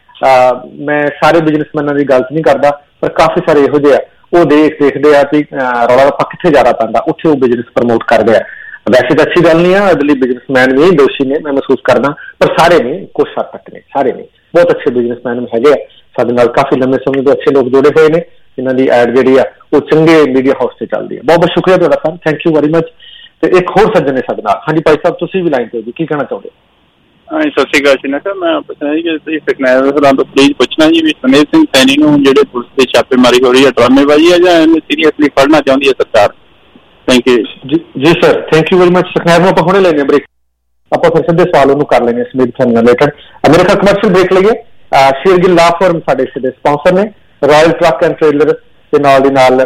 ਮੈਂ ਸਾਰੇ ਬਿਜ਼ਨਸਮੈਨਾਂ ਦੀ ਗੱਲ ਨਹੀਂ ਕਰਦਾ, ਪਰ ਕਾਫੀ ਸਾਰੇ ਇਹੋ ਜਿਹੇ ਆ, ਉਹ ਦੇਖ ਦੇਖਦੇ ਆ ਕਿ ਰੌਲਾ ਰੱਪਾ ਕਿੱਥੇ ਜ਼ਿਆਦਾ ਪੈਂਦਾ, ਉੱਥੇ ਉਹ ਬਿਜ਼ਨਸ ਪ੍ਰਮੋਟ ਕਰਦੇ ਆ। ਵੈਸੇ ਤਾਂ ਅੱਛੀ ਗੱਲ ਨਹੀਂ ਆ, ਇਹਦੇ ਲਈ ਬਿਜ਼ਨਸਮੈਨ ਵੀ ਦੋਸ਼ੀ ਨੇ, ਮੈਂ ਮਹਿਸੂਸ ਕਰਦਾ, ਪਰ ਸਾਰੇ ਨਹੀਂ, ਕੁਛ ਹੱਦ ਤੱਕ ਨੇ, ਸਾਰੇ ਨਹੀਂ। ਬਹੁਤ ਅੱਛੇ ਬਿਜ਼ਨਸਮੈਨ ਹੈਗੇ ਆ ਸਾਡੇ ਨਾਲ, ਕਾਫੀ ਲੰਬੇ ਸਮੇਂ ਤੋਂ ਅੱਛੇ ਲੋਕ ਜੁੜੇ ਹੋਏ ਨੇ, ਇਹਨਾਂ ਦੀ ਐਡ ਜਿਹੜੀ ਆ ਉਹ ਚੰਗੇ ਮੀਡੀਆ ਹਾਊਸ ਤੇ ਚੱਲਦੀ ਹੈ। ਬਹੁਤ ਬਹੁਤ ਸ਼ੁਕਰੀਆ ਤੁਹਾਡਾ sir, thank you very much. ਤੇ ਇੱਕ ਹੋਰ ਸੱਜਣ ਨੇ ਸਾਡੇ ਨਾਲ। ਹਾਂਜੀ ਭਾਈ ਸਾਹਿਬ, ਤੁਸੀਂ ਵੀ ਲਾਈਨ ਤੇ ਹੋ ਜੀ, ਕੀ ਕਹਿਣਾ ਚਾਹੁੰਦੇ? ਹਾਂਜੀ, ਸਤਿ ਸ਼੍ਰੀ ਅਕਾਲ ਸ਼ੀਨਾ ਸਰ। ਮੈਂ ਪੁੱਛਣਾ ਜੀ ਕਿ ਤੁਸੀਂ ਸੁਖਨੈਬ ਸਰਾਂ ਤੋਂ ਪਲੀਜ਼ ਪੁੱਛਣਾ ਜੀ ਵੀ ਸੁਮੇਧ ਸਿੰਘ ਸੈਣੀ ਨੂੰ ਜਿਹੜੇ ਪੁਲਿਸ ਦੀ ਛਾਪੇਮਾਰੀ ਹੋ ਰਹੀ ਹੈ, ਡਰਾਮੇਬਾਜ਼ੀ ਹੈ ਜਾਂ ਇਹਨੂੰ ਸੀਰੀਅਸਲੀ ਫੜਨਾ ਚਾਹੁੰਦੀ ਹੈ ਸਰਕਾਰ? ਥੈਂਕ ਯੂ ਜੀ sir, thank you very much. Sukhnaib ਨੂੰ ਆਪਾਂ ਹੁਣੇ ਲੈਂਦੇ ਬ੍ਰੇਕ, ਆਪਾਂ ਫਿਰ ਸਿੱਧੇ ਸਵਾਲ ਉਹਨੂੰ ਕਰ ਲੈਂਦੇ ਸਮੇਧ ਸੈਣੀ ਨਾਲ ਰਿਲੇਟਡ। ਮੇਰੇ ਖਿਆਲ ਕਮਰਸ਼ੀਅਲ ਬ੍ਰੇਕ ਲਈਏ। ਸ਼ੇਰਗਿੱਲ ਲਾ ਫਰਮ ਸਾਡੇ ਸਿੱਧੇ ਸਪਾਂਸਰ ਨੇ, ਰਾਇਲ ਟਰੱਕ ਐਂਡ ਟ੍ਰੇਲਰ ਤੇ ਨਾਲ ਦੀ ਨਾਲ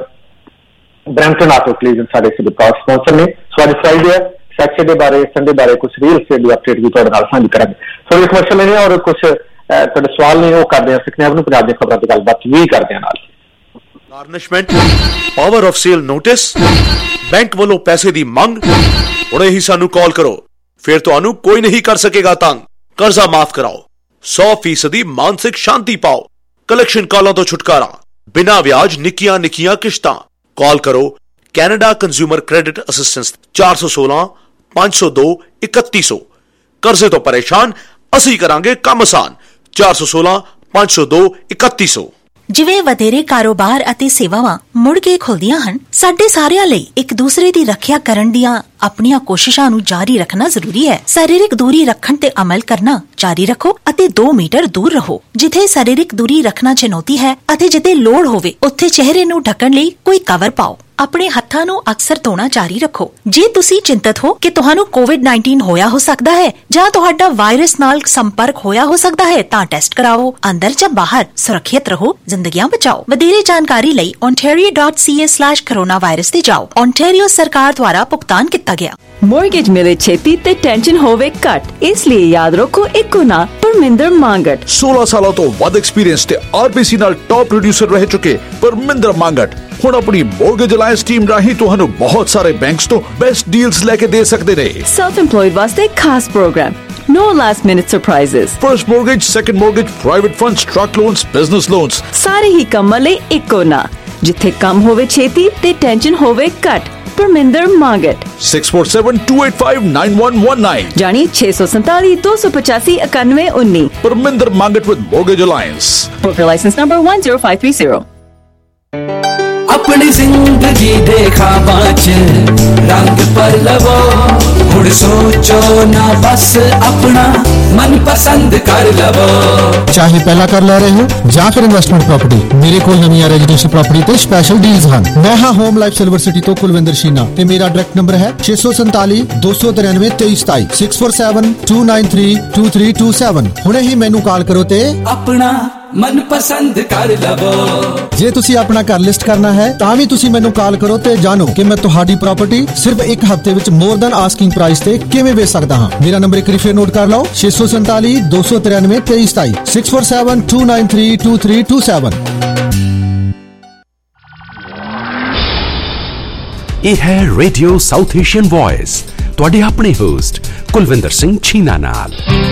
ਬਰੈਂਪਟਨ ਆਟੋ ਕਲੀਜ਼ਨ ਸਾਡੇ ਸਿੱਧੇ ਸਪਾਂਸਰ ਨੇ। ਸੋ ਅੱਜ ਫਰਾਈਡੇ ਹੈ, ਸੈਚਰਡੇ ਦੇ ਬਾਰੇ, ਸੰਡੇ ਬਾਰੇ ਕੁਝ ਰੀਅਲ ਸਟੇਟ ਦੀ ਅਪਡੇਟ ਵੀ ਤੁਹਾਡੇ ਨਾਲ ਸਾਂਝੀ ਕਰਾਂਗੇ। ਥੋੜੇ ਕਮਰਸ਼ੀਅਲ ਲੈਣੇ ਔਰ ਕੁਝ ਤੁਹਾਡੇ ਸਵਾਲ ਨੇ ਉਹ ਕਰਦੇ ਹਾਂ। ਸੁਖਨੈਬ ਨੂੰ ਪੰਜਾਬ ਦੀਆਂ ਖਬਰਾਂ ਤੇ ਗੱਲਬਾਤ ਵੀ ਕਰਦੇ ਹਾਂ ਨਾਲ। Garnishment, power of sale notice, bank ਵੱਲੋਂ ਪੈਸੇ ਦੀ ਮੰਗ, ਹੁਣੇ ਹੀ ਸਾਨੂੰ ਕਾਲ ਕਰੋ, ਫਿਰ ਤੁਹਾਨੂੰ ਕੋਈ ਨਹੀਂ ਕਰ ਸਕੇਗਾ ਤੰਗ। ਕਰਜ਼ਾ ਮਾਫ ਕਰਾਓ, ਸੌ ਫੀਸਦੀ ਮਾਨਸਿਕ ਸ਼ਾਂਤੀ ਪਾਓ, ਕਲੈਕਸ਼ਨ ਕਾਲਾਂ ਤੋਂ ਛੁਟਕਾਰਾ, ਬਿਨਾਂ ਵਿਆਜ ਨਿੱਕੀਆਂ ਨਿੱਕੀਆਂ ਕਿਸ਼ਤਾਂ। ਕਾਲ ਕਰੋ ਕੈਨੇਡਾ ਕੰਜ਼ਿਊਮਰ ਕ੍ਰੈਡਿਟ ਅਸਿਸਟੈਂਸ ਚਾਰ ਸੌ ਸੋਲਾਂ ਪੰਜ ਸੌ ਦੋ ਇਕੱਤੀ ਸੌ। ਕਰਜ਼ੇ ਤੋਂ ਪਰੇਸ਼ਾਨ, ਅਸੀਂ ਕਰਾਂਗੇ ਕੰਮ ਆਸਾਨ। ਚਾਰ ਸੌ ਸੋਲਾਂ ਪੰਜ ਸੌ ਦੋ ਇਕੱਤੀ ਸੌ। ਜਿਵੇਂ ਵਧੇਰੇ ਕਾਰੋਬਾਰ ਅਤੇ ਸੇਵਾਵਾਂ ਮੁੜ ਕੇ ਖੁੱਲਦੀਆਂ ਹਨ, ਸਾਡੇ ਸਾਰਿਆਂ ਲਈ ਇੱਕ ਦੂਸਰੇ ਦੀ ਰੱਖਿਆ ਕਰਨ ਦੀਆਂ ਆਪਣੀਆਂ ਕੋਸ਼ਿਸ਼ਾਂ ਨੂੰ ਜਾਰੀ ਰੱਖਣਾ ਜ਼ਰੂਰੀ ਹੈ। ਸਰੀਰਕ ਦੂਰੀ ਰੱਖਣ ਤੇ ਅਮਲ ਕਰਨਾ ਜਾਰੀ ਰੱਖੋ ਅਤੇ ਦੋ ਮੀਟਰ ਦੂਰ ਰਹੋ। ਜਿੱਥੇ ਸਰੀਰਕ ਦੂਰੀ ਰੱਖਣਾ ਚੁਣੌਤੀ ਹੈ ਅਤੇ ਜਿੱਥੇ ਲੋੜ ਹੋਵੇ, ਉੱਥੇ ਚਿਹਰੇ ਨੂੰ ਢੱਕਣ ਲਈ ਕੋਈ ਕਵਰ ਪਾਓ। ਆਪਣੇ ਹੱਥਾਂ ਨੂੰ ਅਕਸਰ ਧੋਣਾ ਜਾਰੀ ਰੱਖੋ। ਜੇ ਤੁਸੀਂ ਚਿੰਤਤ ਹੋ ਕਿ ਤੁਹਾਨੂੰ ਕੋਵਿਡ ਨਾਈਨਟੀਨ ਹੋਇਆ ਹੋ ਸਕਦਾ ਹੈ ਜਾਂ ਤੁਹਾਡਾ ਵਾਇਰਸ ਨਾਲ ਸੰਪਰਕ ਹੋਇਆ ਹੋ ਸਕਦਾ ਹੈ, ਤਾਂ ਟੈਸਟ ਕਰਾਓ। ਅੰਦਰ ਜਾਂ ਬਾਹਰ ਸੁਰੱਖਿਅਤ ਰਹੋ, ਜ਼ਿੰਦਗੀਆਂ ਬਚਾਓ। ਵਧੇਰੇ ਜਾਣਕਾਰੀ ਲਈ ontario dot c a slash coronavirus ਤੇ ਜਾਓ। ontario ਸਰਕਾਰ ਦੁਆਰਾ ਭੁਗਤਾਨ ਕੀਤਾ ਗਿਆ। ਮੋਰਗੇਜ ਮਿਲੇ ਛੇਤੀ ਤੇ ਟੈਨਸ਼ਨ ਹੋਵੇ ਘੱਟ, ਇਸ ਲਈ ਯਾਦ ਰੱਖੋ ਇੱਕੋ ਨਾ ਪਰਮਿੰਦਰ ਮੰਗਟ। ਸੋਲਾਂ ਸਾਲਾਂ ਤੋਂ ਵੱਧ ਐਕਸਪੀਰੀਅੰਸ ਤੇ ਆਰਬੀਸੀ ਨਾਲ ਟੌਪ ਪ੍ਰੋਡਿਊਸਰ ਰਹਿ ਚੁੱਕੇ ਪਰਮਿੰਦਰ ਮੰਗਟ ਹੁਣ ਆਪਣੀ ਮੋਰਗੇਜ ਅਲਾਇੰਸ ਟੀਮ ਰਾਹੀਂ ਤੁਹਾਨੂੰ ਬਹੁਤ ਸਾਰੇ ਬੈਂਕਸ ਤੋਂ ਬੈਸਟ ਡੀਲਸ ਲੈ ਕੇ ਦੇ ਸਕਦੇ ਨੇ। ਸੈਲਫ ਇੰਪਲੋਇਡ ਵਾਸਤੇ ਖਾਸ programme, no last minute surprises, first mortgage, second mortgage, private funds, truck loans, business loans, ਸਾਰੇ ਹੀ ਕੰਮਾਂ ਲਈ ਇੱਕੋ ਨਾ। ਜਿੱਥੇ ਕੰਮ ਹੋਵੇ ਛੇਤੀ ਤੇ ਟੈਨਸ਼ਨ ਹੋਵੇ ਘੱਟ। Parminder Mangat six four seven two eight five nine one one nine ਜਾਨੀ ਛੇ ਸੌ ਸੰਤਾਲੀ ਦੋ ਸੌ ਪਚਾਸੀ ਇਕਾਨਵੇਂ ਉੱਨੀ। Parminder Mangat with Mortgage Alliance. Broker license number one zero five three zero। अपनी जिंदगी देखा बाच रंग पर लवो मुड़ सोचो ना बस अपना मन पसंद कर लवो। चाहे पहला कर ले रहे हो ਜਾਂ ਫਿਰ ਇਨਵੈਸਟਮੈਂਟ ਪ੍ਰਾਪਰਟੀ, ਮੇਰੇ ਕੋਲ ਨਵੀਆਂ ਰੈਜ਼ੀਡੈਂਸ਼ੀਅਲ ਪ੍ਰਾਪਰਟੀ ਤੇ ਸਪੈਸ਼ਲ ਡੀਲਸ ਹਨ। ਮੈਂ ਹਾਂ ਹੋਮ ਲਾਈਫ ਸਿਲਵਰ ਸਿਟੀ ਤੋਂ ਕੁਲਵਿੰਦਰ ਸ਼ੀਨਾ ਤੇ ਮੇਰਾ ਡਾਇਰੈਕਟ ਨੰਬਰ ਹੈ ਛੇ ਸੌ ਸੰਤਾਲੀ ਦੋ ਸੌ ਤਰਾਨਵੇਂ ਤੇਈ ਸਤਾਈ six four seven two nine three two three two seven। ਹੁਣੇ ਹੀ ਮੈਨੂੰ ਕਾਲ ਕਰੋ ਤੇ ਆਪਣਾ ਮਨ ਪਸੰਦ ਕਰ ਲਵੋ। ਜੇ ਤੁਸੀਂ ਆਪਣਾ ਘਰ ਲਿਸਟ ਕਰਨਾ ਹੈ ਤਾਂ ਵੀ ਤੁਸੀਂ ਮੈਨੂੰ ਕਾਲ ਕਰੋ ਤੇ ਜਾਣੋ ਕਿ ਮੈਂ ਤੁਹਾਡੀ ਪ੍ਰਾਪਰਟੀ ਸਿਰਫ ਇੱਕ ਹਫ਼ਤੇ ਵਿੱਚ ਮੋਰ ਦੈਨ ਆਸਕਿੰਗ ਪ੍ਰਾਈਸ ਤੇ ਕਿਵੇਂ ਵੇਚ ਸਕਦਾ ਹਾਂ। ਮੇਰਾ ਨੰਬਰ ਇੱਕ ਵਾਰੀ ਫੇਰ ਨੋਟ ਕਰ ਲਓ ਛੇ ਸੌ ਸੰਤਾਲੀ ਦੋ ਸੌ ਤਰਾਨਵੇਂ ਤੇਈ ਸਤਾਈ six four seven two nine three two three two seven। ਇਹ ਹੈ ਰੇਡੀਓ ਸਾਊਥ ਏਸ਼ੀਅਨ ਵੌਇਸ, ਤੁਹਾਡੇ ਆਪਣੇ ਹੋਸਟ ਕੁਲਵਿੰਦਰ ਸਿੰਘ ਛੀਨਾ ਨਾਲ।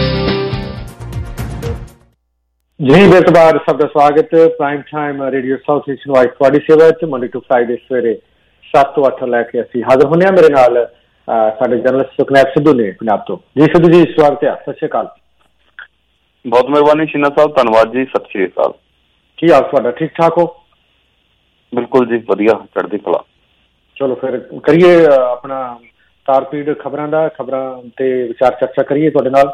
ਜੀ ਬੇਤਬਾਰ ਸਭ ਦਾ ਸਵਾਗਤ। Prime time radio south Asian voice ਤੁਹਾਡੀ ਸੇਵਾ ਵਿੱਚ ਮੰਡੇ ਟੂ ਫਰਾਈਡੇ ਸਵੇਰੇ ਸੱਤ ਤੋਂ ਅੱਠ ਲੈ ਕੇ ਅਸੀਂ ਹਾਜ਼ਰ ਹੁੰਦੇ ਹਾਂ। ਮੇਰੇ ਨਾਲ ਸਾਡੇ ਜਰਨਲਿਸਟ ਸੁਖਨੈਬ ਸਿੱਧੂ ਨੇ ਪੰਜਾਬ ਤੋਂ। ਜੀ ਸਿੱਧੂ ਜੀ ਸਵਾਗਤ ਹੈ, ਸਤਿ ਸ਼੍ਰੀ ਅਕਾਲ। ਬਹੁਤ ਮਿਹਰਬਾਨੀ ਸ਼ੀਨਾ ਸਾਹਿਬ, ਧੰਨਵਾਦ ਜੀ, ਸਤਿ ਸ਼੍ਰੀ ਅਕਾਲ। ਕੀ ਹਾਲ ਤੁਹਾਡਾ, ਠੀਕ ਠਾਕ ਹੋ? ਬਿਲਕੁਲ ਜੀ, ਵਧੀਆ, ਚੜ੍ਹਦੀ ਕਲਾ। ਚਲੋ ਫਿਰ ਕਰੀਏ ਆਪਣਾ ਤਾਰਪੀੜ ਖਬਰਾਂ ਦਾ, ਖਬਰਾਂ ਤੇ ਵਿਚਾਰ ਚਰਚਾ ਕਰੀਏ ਤੁਹਾਡੇ ਨਾਲ।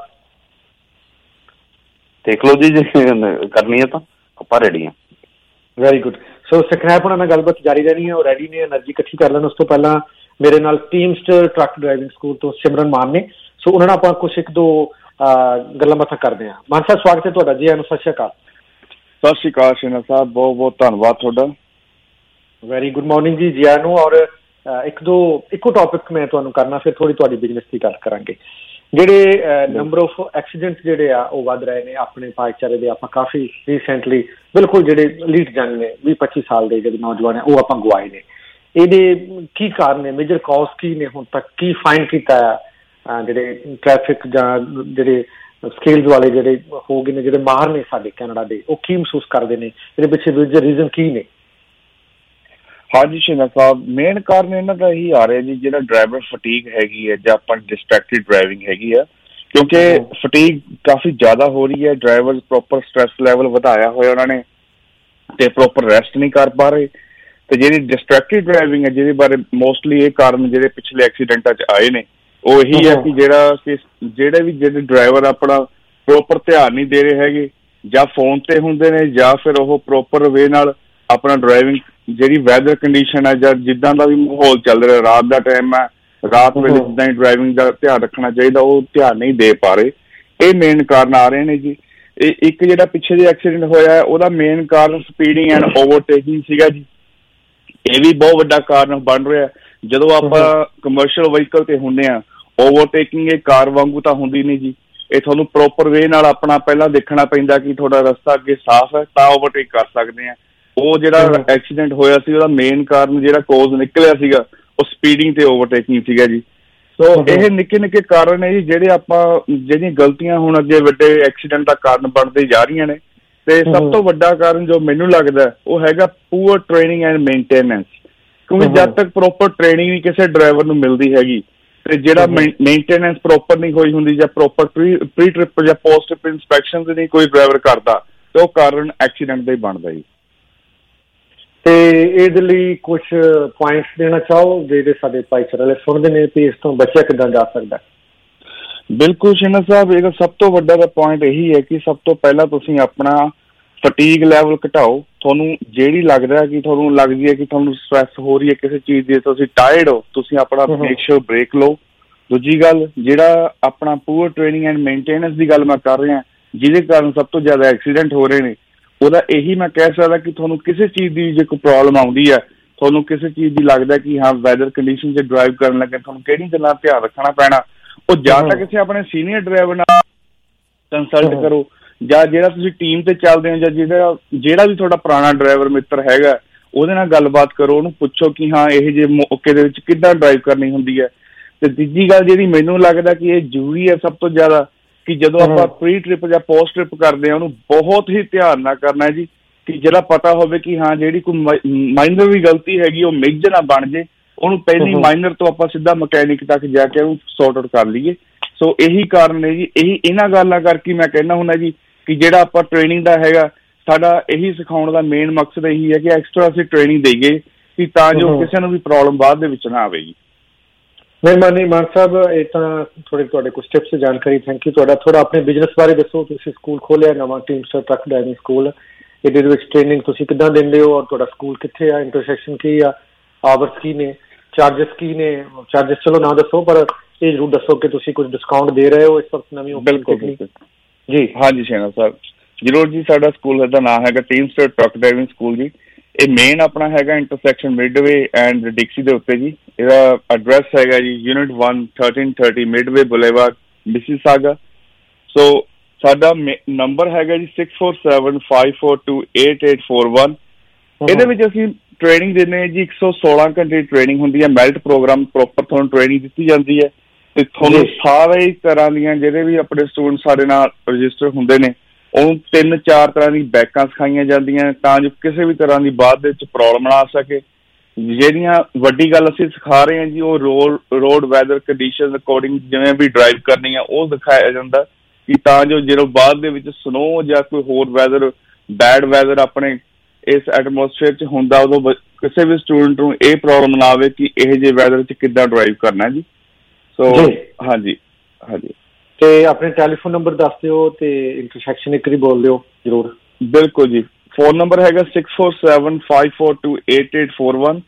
ਦੇਖ ਲਓ ਜੀ, ਜੇ ਕਰਨੀ ਹੈ ਤਾਂ ਆਪਾਂ ਰੈਡੀ ਹਾਂ। Very good. ਸੋ ਸੁਖਨੈਬ ਉਹਨਾਂ ਨਾਲ ਗੱਲਬਾਤ ਜਾਰੀ ਰਹਿਣੀ ਹੈ, ਉਹ ਰੈਡੀ ਨੇ, એનર્ਜੀ ਇਕੱਠੀ ਕਰ ਲੈਣ। ਉਸ ਤੋਂ ਪਹਿਲਾਂ ਮੇਰੇ ਨਾਲ ਟੀਮਸਟਰ ਟਰੱਕ ਡਰਾਈਵਿੰਗ ਸਕੂਲ ਤੋਂ ਸਿਮਰਨ ਮਾਨ ਨੇ, ਸੋ ਉਹਨਾਂ ਨਾਲ ਆਪਾਂ ਕੁਛ ਇੱਕ ਦੋ ਗੱਲਾਂ ਬਾਤਾਂ ਕਰਦੇ ਹਾਂ। ਮਾਨ ਸਾਹਿਬ ਸਵਾਗਤ ਹੈ ਤੁਹਾਡਾ, ਜੀ ਆਇਆਂ ਨੂੰ, ਸਤਿ ਸ਼੍ਰੀ ਅਕਾਲ। ਸਤਿ ਸ਼੍ਰੀ ਅਕਾਲ ਸ਼ੀਨਾ ਸਾਹਿਬ, ਬਹੁਤ ਬਹੁਤ ਧੰਨਵਾਦ ਤੁਹਾਡਾ। ਵੈਰੀ ਗੁੱਡ ਮਾਰਨਿੰਗ ਜੀ, ਜੀ ਆਇਆਂ ਨੂੰ। ਔਰ ਇੱਕ ਦੋ ਇੱਕੋ ਟੌਪਿਕ ਮੈਂ ਤੁਹਾਨੂੰ ਕਰਨਾ, ਫਿਰ ਥੋੜ੍ਹੀ ਤੁਹਾਡੀ ਬਿਜ਼ਨਸ ਦੀ ਗੱਲ ਕਰਾਂਗੇ। ਜਿਹੜੇ ਨੰਬਰ ਆਫ ਐਕਸੀਡੈਂਟ ਜਿਹੜੇ ਆ ਉਹ ਵੱਧ ਰਹੇ ਨੇ ਆਪਣੇ ਭਾਈਚਾਰੇ ਦੇ। ਆਪਾਂ ਕਾਫੀ ਰੀਸੈਂਟਲੀ ਬਿਲਕੁਲ ਜਿਹੜੇ ਲੀਡ ਜੰਗ ਨੇ ਵੀਹ ਪੱਚੀ ਸਾਲ ਦੇ ਜਿਹੜੇ ਨੌਜਵਾਨ ਹੈ ਉਹ ਆਪਾਂ ਗਵਾਏ ਨੇ। ਇਹਦੇ ਕੀ ਕਾਰਨ ਨੇ, ਮੇਜਰ ਕਾਜ਼ ਕੀ ਨੇ, ਹੁਣ ਤੱਕ ਕੀ ਫਾਈਂਡ ਕੀਤਾ ਆ ਜਿਹੜੇ ਟ੍ਰੈਫਿਕ ਜਾਂ ਜਿਹੜੇ ਸਕੇਲਸ ਵਾਲੇ ਜਿਹੜੇ ਹੋ ਗਏ ਨੇ, ਜਿਹੜੇ ਮਾਹਰ ਨੇ ਸਾਡੇ ਕੈਨੇਡਾ ਦੇ, ਉਹ ਕੀ ਮਹਿਸੂਸ ਕਰਦੇ ਨੇ? ਇਹਦੇ ਪਿੱਛੇ ਮੇਜਰ ਰੀਜ਼ਨ ਕੀ ਨੇ? ਹਾਂਜੀ ਸ਼ੀਨਾ ਸਾਹਿਬ, ਮੇਨ ਕਾਰਨ ਇਹਨਾਂ ਦਾ ਇਹੀ ਆ ਰਿਹਾ ਜੀ, ਜਿਹੜਾ ਡਰਾਈਵਰ ਫਟੀਗ ਹੈਗੀ ਹੈ ਜਾਂ ਆਪਾਂ ਡਿਸਟਰੈਕਟਿਡ ਡਰਾਈਵਿੰਗ ਹੈਗੀ ਆ, ਕਿਉਂਕਿ ਫਟੀਗ ਕਾਫੀ ਜ਼ਿਆਦਾ ਹੋ ਰਹੀ ਹੈ। ਡਰਾਈਵਰ ਪ੍ਰੋਪਰ ਸਟ੍ਰੈਸ ਲੈਵਲ ਵਧਾਇਆ ਹੋਇਆ ਉਹਨਾਂ ਨੇ ਤੇ ਪ੍ਰੋਪਰ ਰੈਸਟ ਨਹੀਂ ਕਰ ਪਾ ਰਹੇ। ਤੇ ਜਿਹੜੀ ਡਿਸਟਰੈਕਟਿਡ ਡਰਾਈਵਿੰਗ ਹੈ, ਜਿਹਦੇ ਬਾਰੇ ਮੋਸਟਲੀ ਇਹ ਕਾਰਨ ਜਿਹੜੇ ਪਿਛਲੇ ਐਕਸੀਡੈਂਟਾਂ 'ਚ ਆਏ ਨੇ, ਉਹ ਇਹੀ ਹੈ ਕਿ ਜਿਹੜਾ ਕਿ ਜਿਹੜੇ ਵੀ ਜਿਹੜੇ ਡਰਾਈਵਰ ਆਪਣਾ ਪ੍ਰੋਪਰ ਧਿਆਨ ਨਹੀਂ ਦੇ ਰਹੇ ਹੈਗੇ, ਜਾਂ ਫੋਨ ਤੇ ਹੁੰਦੇ ਨੇ, ਜਾਂ ਫਿਰ ਉਹ ਪ੍ਰੋਪਰ ਵੇ ਨਾਲ ਆਪਣਾ ਡਰਾਈਵਿੰਗ, ਜਿਹੜੀ ਵੈਦਰ ਕੰਡੀਸ਼ਨ ਹੈ ਜਾਂ ਜਿੱਦਾਂ ਦਾ ਵੀ ਮਾਹੌਲ ਚੱਲ ਰਿਹਾ, ਰਾਤ ਦਾ ਟਾਈਮ ਹੈ, ਰਾਤ ਵੇਲੇ ਜਿੱਦਾਂ ਹੀ ਡਰਾਈਵਿੰਗ ਦਾ ਧਿਆਨ ਰੱਖਣਾ ਚਾਹੀਦਾ, ਉਹ ਧਿਆਨ ਨਹੀਂ ਦੇ ਪਾ ਰਹੇ। ਇਹ ਮੇਨ ਕਾਰਨ ਆ ਰਹੇ ਨੇ ਜੀ। ਇਹ ਇੱਕ ਜਿਹੜਾ ਪਿੱਛੇ ਜੇ ਐਕਸੀਡੈਂਟ ਹੋਇਆ ਉਹਦਾ ਮੇਨ ਕਾਰਨ ਸਪੀਡਿੰਗ ਐਂਡ ਓਵਰਟੇਕਿੰਗ ਸੀਗਾ ਜੀ। ਇਹ ਵੀ ਬਹੁਤ ਵੱਡਾ ਕਾਰਨ ਬਣ ਰਿਹਾ। ਜਦੋਂ ਆਪਾਂ ਕਮਰਸ਼ੀਅਲ ਵਹੀਕਲ ਤੇ ਹੁੰਦੇ ਹਾਂ, ਓਵਰਟੇਕਿੰਗ ਇਹ ਕਾਰ ਵਾਂਗੂ ਤਾਂ ਹੁੰਦੀ ਨਹੀਂ ਜੀ। ਇਹ ਤੁਹਾਨੂੰ ਪ੍ਰੋਪਰ ਵੇ ਨਾਲ ਆਪਣਾ ਪਹਿਲਾਂ ਦੇਖਣਾ ਪੈਂਦਾ ਕਿ ਤੁਹਾਡਾ ਰਸਤਾ ਅੱਗੇ ਸਾਫ਼ ਹੈ ਤਾਂ ਓਵਰਟੇਕ ਕਰ ਸਕਦੇ ਹਾਂ। ਉਹ ਜਿਹੜਾ ਐਕਸੀਡੈਂਟ ਹੋਇਆ ਸੀ ਉਹਦਾ ਮੇਨ ਕਾਰਨ ਜਿਹੜਾ ਕੋਜ਼ ਨਿਕਲਿਆ ਸੀਗਾ ਉਹ ਸਪੀਡਿੰਗ ਤੇ ਓਵਰਟੇਕਿੰਗ ਸੀਗਾ ਜੀ। ਸੋ ਇਹ ਨਿੱਕੇ ਨਿੱਕੇ ਕਾਰਨ ਨੇ ਜੀ, ਜਿਹੜੇ ਆਪਾਂ ਜਿਹੜੀਆਂ ਗਲਤੀਆਂ ਹੁਣ ਅੱਗੇ ਵੱਡੇ ਐਕਸੀਡੈਂਟ ਦਾ ਕਾਰਨ ਬਣਦੇ ਜਾ ਰਹੀਆਂ ਨੇ। ਤੇ ਸਭ ਤੋਂ ਵੱਡਾ ਕਾਰਨ ਜੋ ਮੈਨੂੰ ਲੱਗਦਾ ਉਹ ਹੈਗਾ ਪੂਅਰ ਟ੍ਰੇਨਿੰਗ ਐਂਡ ਮੇਨਟੇਨੈਂਸ। ਕਿਉਂਕਿ ਜਦ ਤੱਕ ਪ੍ਰੋਪਰ ਟ੍ਰੇਨਿੰਗ ਨਹੀਂ ਕਿਸੇ ਡਰਾਈਵਰ ਨੂੰ ਮਿਲਦੀ ਹੈਗੀ ਤੇ ਜਿਹੜਾ ਮੇਨਟੇਨੈਂਸ ਪ੍ਰੋਪਰ ਨਹੀਂ ਹੋਈ ਹੁੰਦੀ, ਜਾਂ ਪ੍ਰੋਪਰ ਪ੍ਰੀ ਪ੍ਰੀ ਟ੍ਰਿਪ ਜਾਂ ਪੋਸਟ ਟ੍ਰਿਪ ਇੰਸਪੈਕਸ਼ਨ ਨਹੀਂ ਕੋਈ ਡਰਾਈਵਰ ਕਰਦਾ, ਤੇ ਉਹ ਕਾਰਨ ਐਕਸੀਡੈਂਟ ਦਾ ਹੀ ਬਣਦਾ ਜੀ। ਤੇ ਇਹਦੇ ਲਈ ਕੁਛ ਪੁਆਇੰਟਸ ਦੇਣਾ ਚਾਹੋ ਜਿਹੜੇ ਸਾਡੇ ਭਾਈਚਾਰੇ ਸੁਣਦੇ ਨੇ ਤੇ ਇਸ ਤੋਂ ਬਚਿਆ ਕਿੱਦਾਂ ਜਾ ਸਕਦਾ? ਬਿਲਕੁਲ ਸ਼ੀਨਾ ਸਾਹਿਬ, ਇਹਦਾ ਸਭ ਤੋਂ ਵੱਡਾ ਦਾ ਪੁਆਇੰਟ ਇਹੀ ਹੈ ਕਿ ਸਭ ਤੋਂ ਪਹਿਲਾਂ ਤੁਸੀਂ ਆਪਣਾ ਫਟੀਗ ਲੈਵਲ ਘਟਾਓ। ਤੁਹਾਨੂੰ ਜਿਹੜੀ ਲੱਗਦਾ ਕਿ ਤੁਹਾਨੂੰ ਲੱਗਦੀ ਹੈ ਕਿ ਤੁਹਾਨੂੰ ਸਟ੍ਰੈਸ ਹੋ ਰਹੀ ਹੈ ਕਿਸੇ ਚੀਜ਼ ਦੀ, ਤੁਸੀਂ ਟਾਇਰਡ ਹੋ, ਤੁਸੀਂ ਆਪਣਾ ਮੇਕ ਸ਼ੋਰ ਬ੍ਰੇਕ ਲਓ। ਦੂਜੀ ਗੱਲ, ਜਿਹੜਾ ਆਪਣਾ ਪੂਅਰ ਟ੍ਰੇਨਿੰਗ ਐਂਡ ਮੇਨਟੇਨੈਂਸ ਦੀ ਗੱਲ ਮੈਂ ਕਰ ਰਿਹਾ, ਜਿਹਦੇ ਕਾਰਨ ਸਭ ਤੋਂ ਜ਼ਿਆਦਾ ਐਕਸੀਡੈਂਟ ਹੋ ਰਹੇ ਨੇ, ਉਹਦਾ ਇਹੀ ਮੈਂ ਕਹਿ ਸਕਦਾ ਕਿ ਤੁਹਾਨੂੰ ਕਿਸੇ ਚੀਜ਼ ਦੀ ਜੇ ਕੋਈ ਪ੍ਰੋਬਲਮ ਆਉਂਦੀ ਹੈ, ਤੁਹਾਨੂੰ ਕਿਸੇ ਚੀਜ਼ ਦੀ ਲੱਗਦਾ ਕਿ ਹਾਂ ਵੈਦਰ ਕੰਡੀਸ਼ਨ 'ਚ ਡਰਾਈਵ ਕਰਨ ਲੱਗੇ ਤੁਹਾਨੂੰ ਕਿਹੜੀ ਗੱਲਾਂ ਧਿਆਨ ਰੱਖਣਾ ਪੈਣਾ, ਉਹ ਜਾਂ ਤਾਂ ਕਿਸੇ ਆਪਣੇ ਸੀਨੀਅਰ ਡਰਾਈਵਰ ਨਾਲ ਕੰਸਲਟ ਕਰੋ, ਜਾਂ ਜਿਹੜਾ ਤੁਸੀਂ ਟੀਮ ਤੇ ਚੱਲਦੇ ਹੋ, ਜਾਂ ਜਿਹੜਾ ਜਿਹੜਾ ਵੀ ਤੁਹਾਡਾ ਪੁਰਾਣਾ ਡਰਾਈਵਰ ਮਿੱਤਰ ਹੈਗਾ ਉਹਦੇ ਨਾਲ ਗੱਲਬਾਤ ਕਰੋ, ਉਹਨੂੰ ਪੁੱਛੋ ਕਿ ਹਾਂ ਇਹ ਜਿਹੇ ਮੌਕੇ ਦੇ ਵਿੱਚ ਕਿੱਦਾਂ ਡਰਾਈਵ ਕਰਨੀ ਹੁੰਦੀ ਹੈ। ਤੇ ਤੀਜੀ ਗੱਲ ਜਿਹੜੀ ਮੈਨੂੰ ਲੱਗਦਾ ਕਿ ਇਹ ਜ਼ਰੂਰੀ ਹੈ ਸਭ ਤੋਂ ਜ਼ਿਆਦਾ, ਕਿ ਜਦੋਂ ਆਪਾਂ ਪ੍ਰੀ ਟ੍ਰਿਪ ਜਾਂ ਪੋਸਟ ਟ੍ਰਿਪ ਕਰਦੇ ਹਾਂ ਉਹਨੂੰ ਬਹੁਤ ਹੀ ਧਿਆਨ ਨਾਲ ਕਰਨਾ ਜੀ, ਕਿ ਜਿਹੜਾ ਪਤਾ ਹੋਵੇ ਕਿ ਹਾਂ ਜਿਹੜੀ ਕੋਈ ਮਾਈਨਰ ਵੀ ਗਲਤੀ ਹੈਗੀ ਉਹ ਮੇਜਰ ਨਾ ਬਣ ਜੇ, ਉਹਨੂੰ ਪਹਿਲੀ ਮਾਈਨਰ ਤੋਂ ਆਪਾਂ ਸਿੱਧਾ ਮਕੈਨਿਕ ਤੱਕ ਜਾ ਕੇ ਉਹਨੂੰ ਸੌਰਟ ਆਊਟ ਕਰ ਲਈਏ। ਸੋ ਇਹੀ ਕਾਰਨ ਹੈ ਜੀ, ਇਹੀ ਇਹਨਾਂ ਗੱਲਾਂ ਕਰਕੇ ਮੈਂ ਕਹਿੰਦਾ ਹੁੰਦਾ ਜੀ ਕਿ ਜਿਹੜਾ ਆਪਾਂ ਟ੍ਰੇਨਿੰਗ ਦਾ ਹੈਗਾ ਸਾਡਾ ਇਹੀ ਸਿਖਾਉਣ ਦਾ ਮੇਨ ਮਕਸਦ ਇਹੀ ਹੈ ਕਿ ਐਕਸਟਰਾ ਅਸੀਂ ਟ੍ਰੇਨਿੰਗ ਦੇਈਏ ਕਿ ਤਾਂ ਜੋ ਕਿਸੇ ਨੂੰ ਵੀ ਪ੍ਰੋਬਲਮ ਬਾਅਦ ਦੇ ਵਿੱਚ ਨਾ ਆਵੇ ਜੀ। ਮਿਹਰਬਾਨੀ ਮਾਨ ਸਾਹਿਬ, ਇਹ ਤਾਂ ਥੋੜੇ ਤੁਹਾਡੇ ਕੁਝ ਟਿਪਸ ਜਾਣਕਾਰੀ, ਥੈਂਕ ਯੂ ਤੁਹਾਡਾ। ਥੋੜਾ ਆਪਣੇ ਬਿਜ਼ਨਸ ਬਾਰੇ ਦੱਸੋ। ਤੁਸੀਂ ਸਕੂਲ ਖੋਲਿਆ ਨਵਾਂ ਟੀਮਸਟਰ ਟਰੱਕ ਡਰਾਈਵਿੰਗ ਸਕੂਲ, ਇਹਦੇ ਵਿੱਚ ਟ੍ਰੇਨਿੰਗ ਤੁਸੀਂ ਕਿੱਦਾਂ ਦਿੰਦੇ ਹੋ ਔਰ ਤੁਹਾਡਾ ਸਕੂਲ ਕਿੱਥੇ ਆ, ਇੰਟਰਸੈਕਸ਼ਨ ਕੀ ਆ, ਆਵਰਸ ਕੀ ਨੇ, ਚਾਰਜਸ ਕੀ ਨੇ? ਚਾਰਜਸ ਚਲੋ ਨਾ ਦੱਸੋ, ਪਰ ਇਹ ਜ਼ਰੂਰ ਦੱਸੋ ਕਿ ਤੁਸੀਂ ਕੁਝ ਡਿਸਕਾਊਂਟ ਦੇ ਰਹੇ ਹੋ ਇਸ ਵਕਤ ਨਵੀਂ ਓਪਨਿੰਗ ਜੀ। ਹਾਂਜੀ ਸ਼ੇਨਾ ਸਾਹਿਬ, ਜ਼ਰੂਰ ਜੀ। ਸਾਡਾ ਸਕੂਲ ਦਾ ਨਾਮ ਹੈਗਾ ਟੀਮਸਟਰ ਟਰੱਕ ਡਰਾਈਵਿੰਗ ਸਕੂਲ ਜੀ। ਇਹ ਮੇਨ ਆਪਣਾ ਹੈਗਾ ਇੰਟਰਸੈਕਸ਼ਨ ਮਿਡਵੇ ਐਂਡ ਡਿਕਸੀ ਦੇ ਉੱਤੇ ਜੀ। ਇਹਦਾ ਐਡਰੈਸ ਹੈਗਾ ਜੀ unit one thirteen thirty Midway Boulevard Mississauga. So ਸਾਡਾ ਨੰਬਰ ਹੈਗਾ ਜੀ six four seven five four two eight eight four one. ਇਹਦੇ ਵਿੱਚ ਅਸੀਂ ਟ੍ਰੇਨਿੰਗ ਦਿੰਦੇ ਹਾਂ ਜੀ, ਇੱਕ ਸੌ ਸੋਲਾਂ ਘੰਟੇ ਟ੍ਰੇਨਿੰਗ ਹੁੰਦੀ ਹੈ। ਮੈਰਿਟ ਪ੍ਰੋਗਰਾਮ ਪ੍ਰੋਪਰ ਤੁਹਾਨੂੰ ਟ੍ਰੇਨਿੰਗ ਦਿੱਤੀ ਜਾਂਦੀ ਹੈ ਤੇ ਤੁਹਾਨੂੰ ਸਾਰੇ ਤਰ੍ਹਾਂ ਦੀਆਂ ਜਿਹੜੇ ਵੀ ਆਪਣੇ ਸਟੂਡੈਂਟ ਸਾਡੇ ਨਾਲ ਰਜਿਸਟਰ ਹੁੰਦੇ ਨੇ ਉਹ ਤਿੰਨ ਚਾਰ ਤਰ੍ਹਾਂ ਦੀ ਬੈਕਾਂ ਸਿਖਾਈਆਂ ਜਾਂਦੀਆਂ ਤਾਂ ਜੋ ਕਿਸੇ ਵੀ ਤਰ੍ਹਾਂ ਦੀ ਬਾਅਦ ਦੇ ਵਿੱਚ ਪ੍ਰੋਬਲਮ ਨਾ ਆ ਸਕੇ। ਜਿਹੜੀਆਂ ਵੱਡੀ ਗੱਲ ਅਸੀਂ ਸਿਖਾ ਰਹੇ ਹਾਂ ਜੀ ਉਹ road road weather condition according ਜਿਵੇਂ ਵੀ ਡਰਾਈਵ ਕਰਨੀ ਆ ਉਹ ਦਿਖਾਇਆ ਜਾਂਦਾ ਕਿ ਤਾਂ ਜੋ ਜਦੋਂ ਬਾਅਦ ਦੇ ਵਿੱਚ ਸਨੋ ਜਾਂ ਕੋਈ ਹੋਰ ਵੈਦਰ ਬੈਡ ਵੈਦਰ ਆਪਣੇ ਇਸ ਐਟਮੋਸਫੇਅਰ 'ਚ ਹੁੰਦਾ ਉਦੋਂ ਕਿਸੇ ਵੀ ਸਟੂਡੈਂਟ ਨੂੰ ਇਹ ਪ੍ਰੋਬਲਮ ਨਾ ਆਵੇ ਕਿ ਇਹੋ ਜਿਹੇ ਵੈਦਰ 'ਚ ਕਿੱਦਾਂ ਡਰਾਈਵ ਕਰਨਾ ਜੀ। ਸੋ ਹਾਂਜੀ ਹਾਂਜੀ ਤੇ ਆਪਣੇ ਟੈਲੀਫੋਨ ਨੰਬਰ ਦੱਸ ਦਿਓ ਤੇ ਇੰਟਰਸੈਕਸ਼ਨ ਇੱਕ ਵਾਰੀ ਬੋਲ ਦਿਓ ਜ਼ਰੂਰ। ਬਿਲਕੁਲ ਜੀ, ਫੋਨ ਨੰਬਰ ਹੈਗਾ six four seven five four two eight eight four one.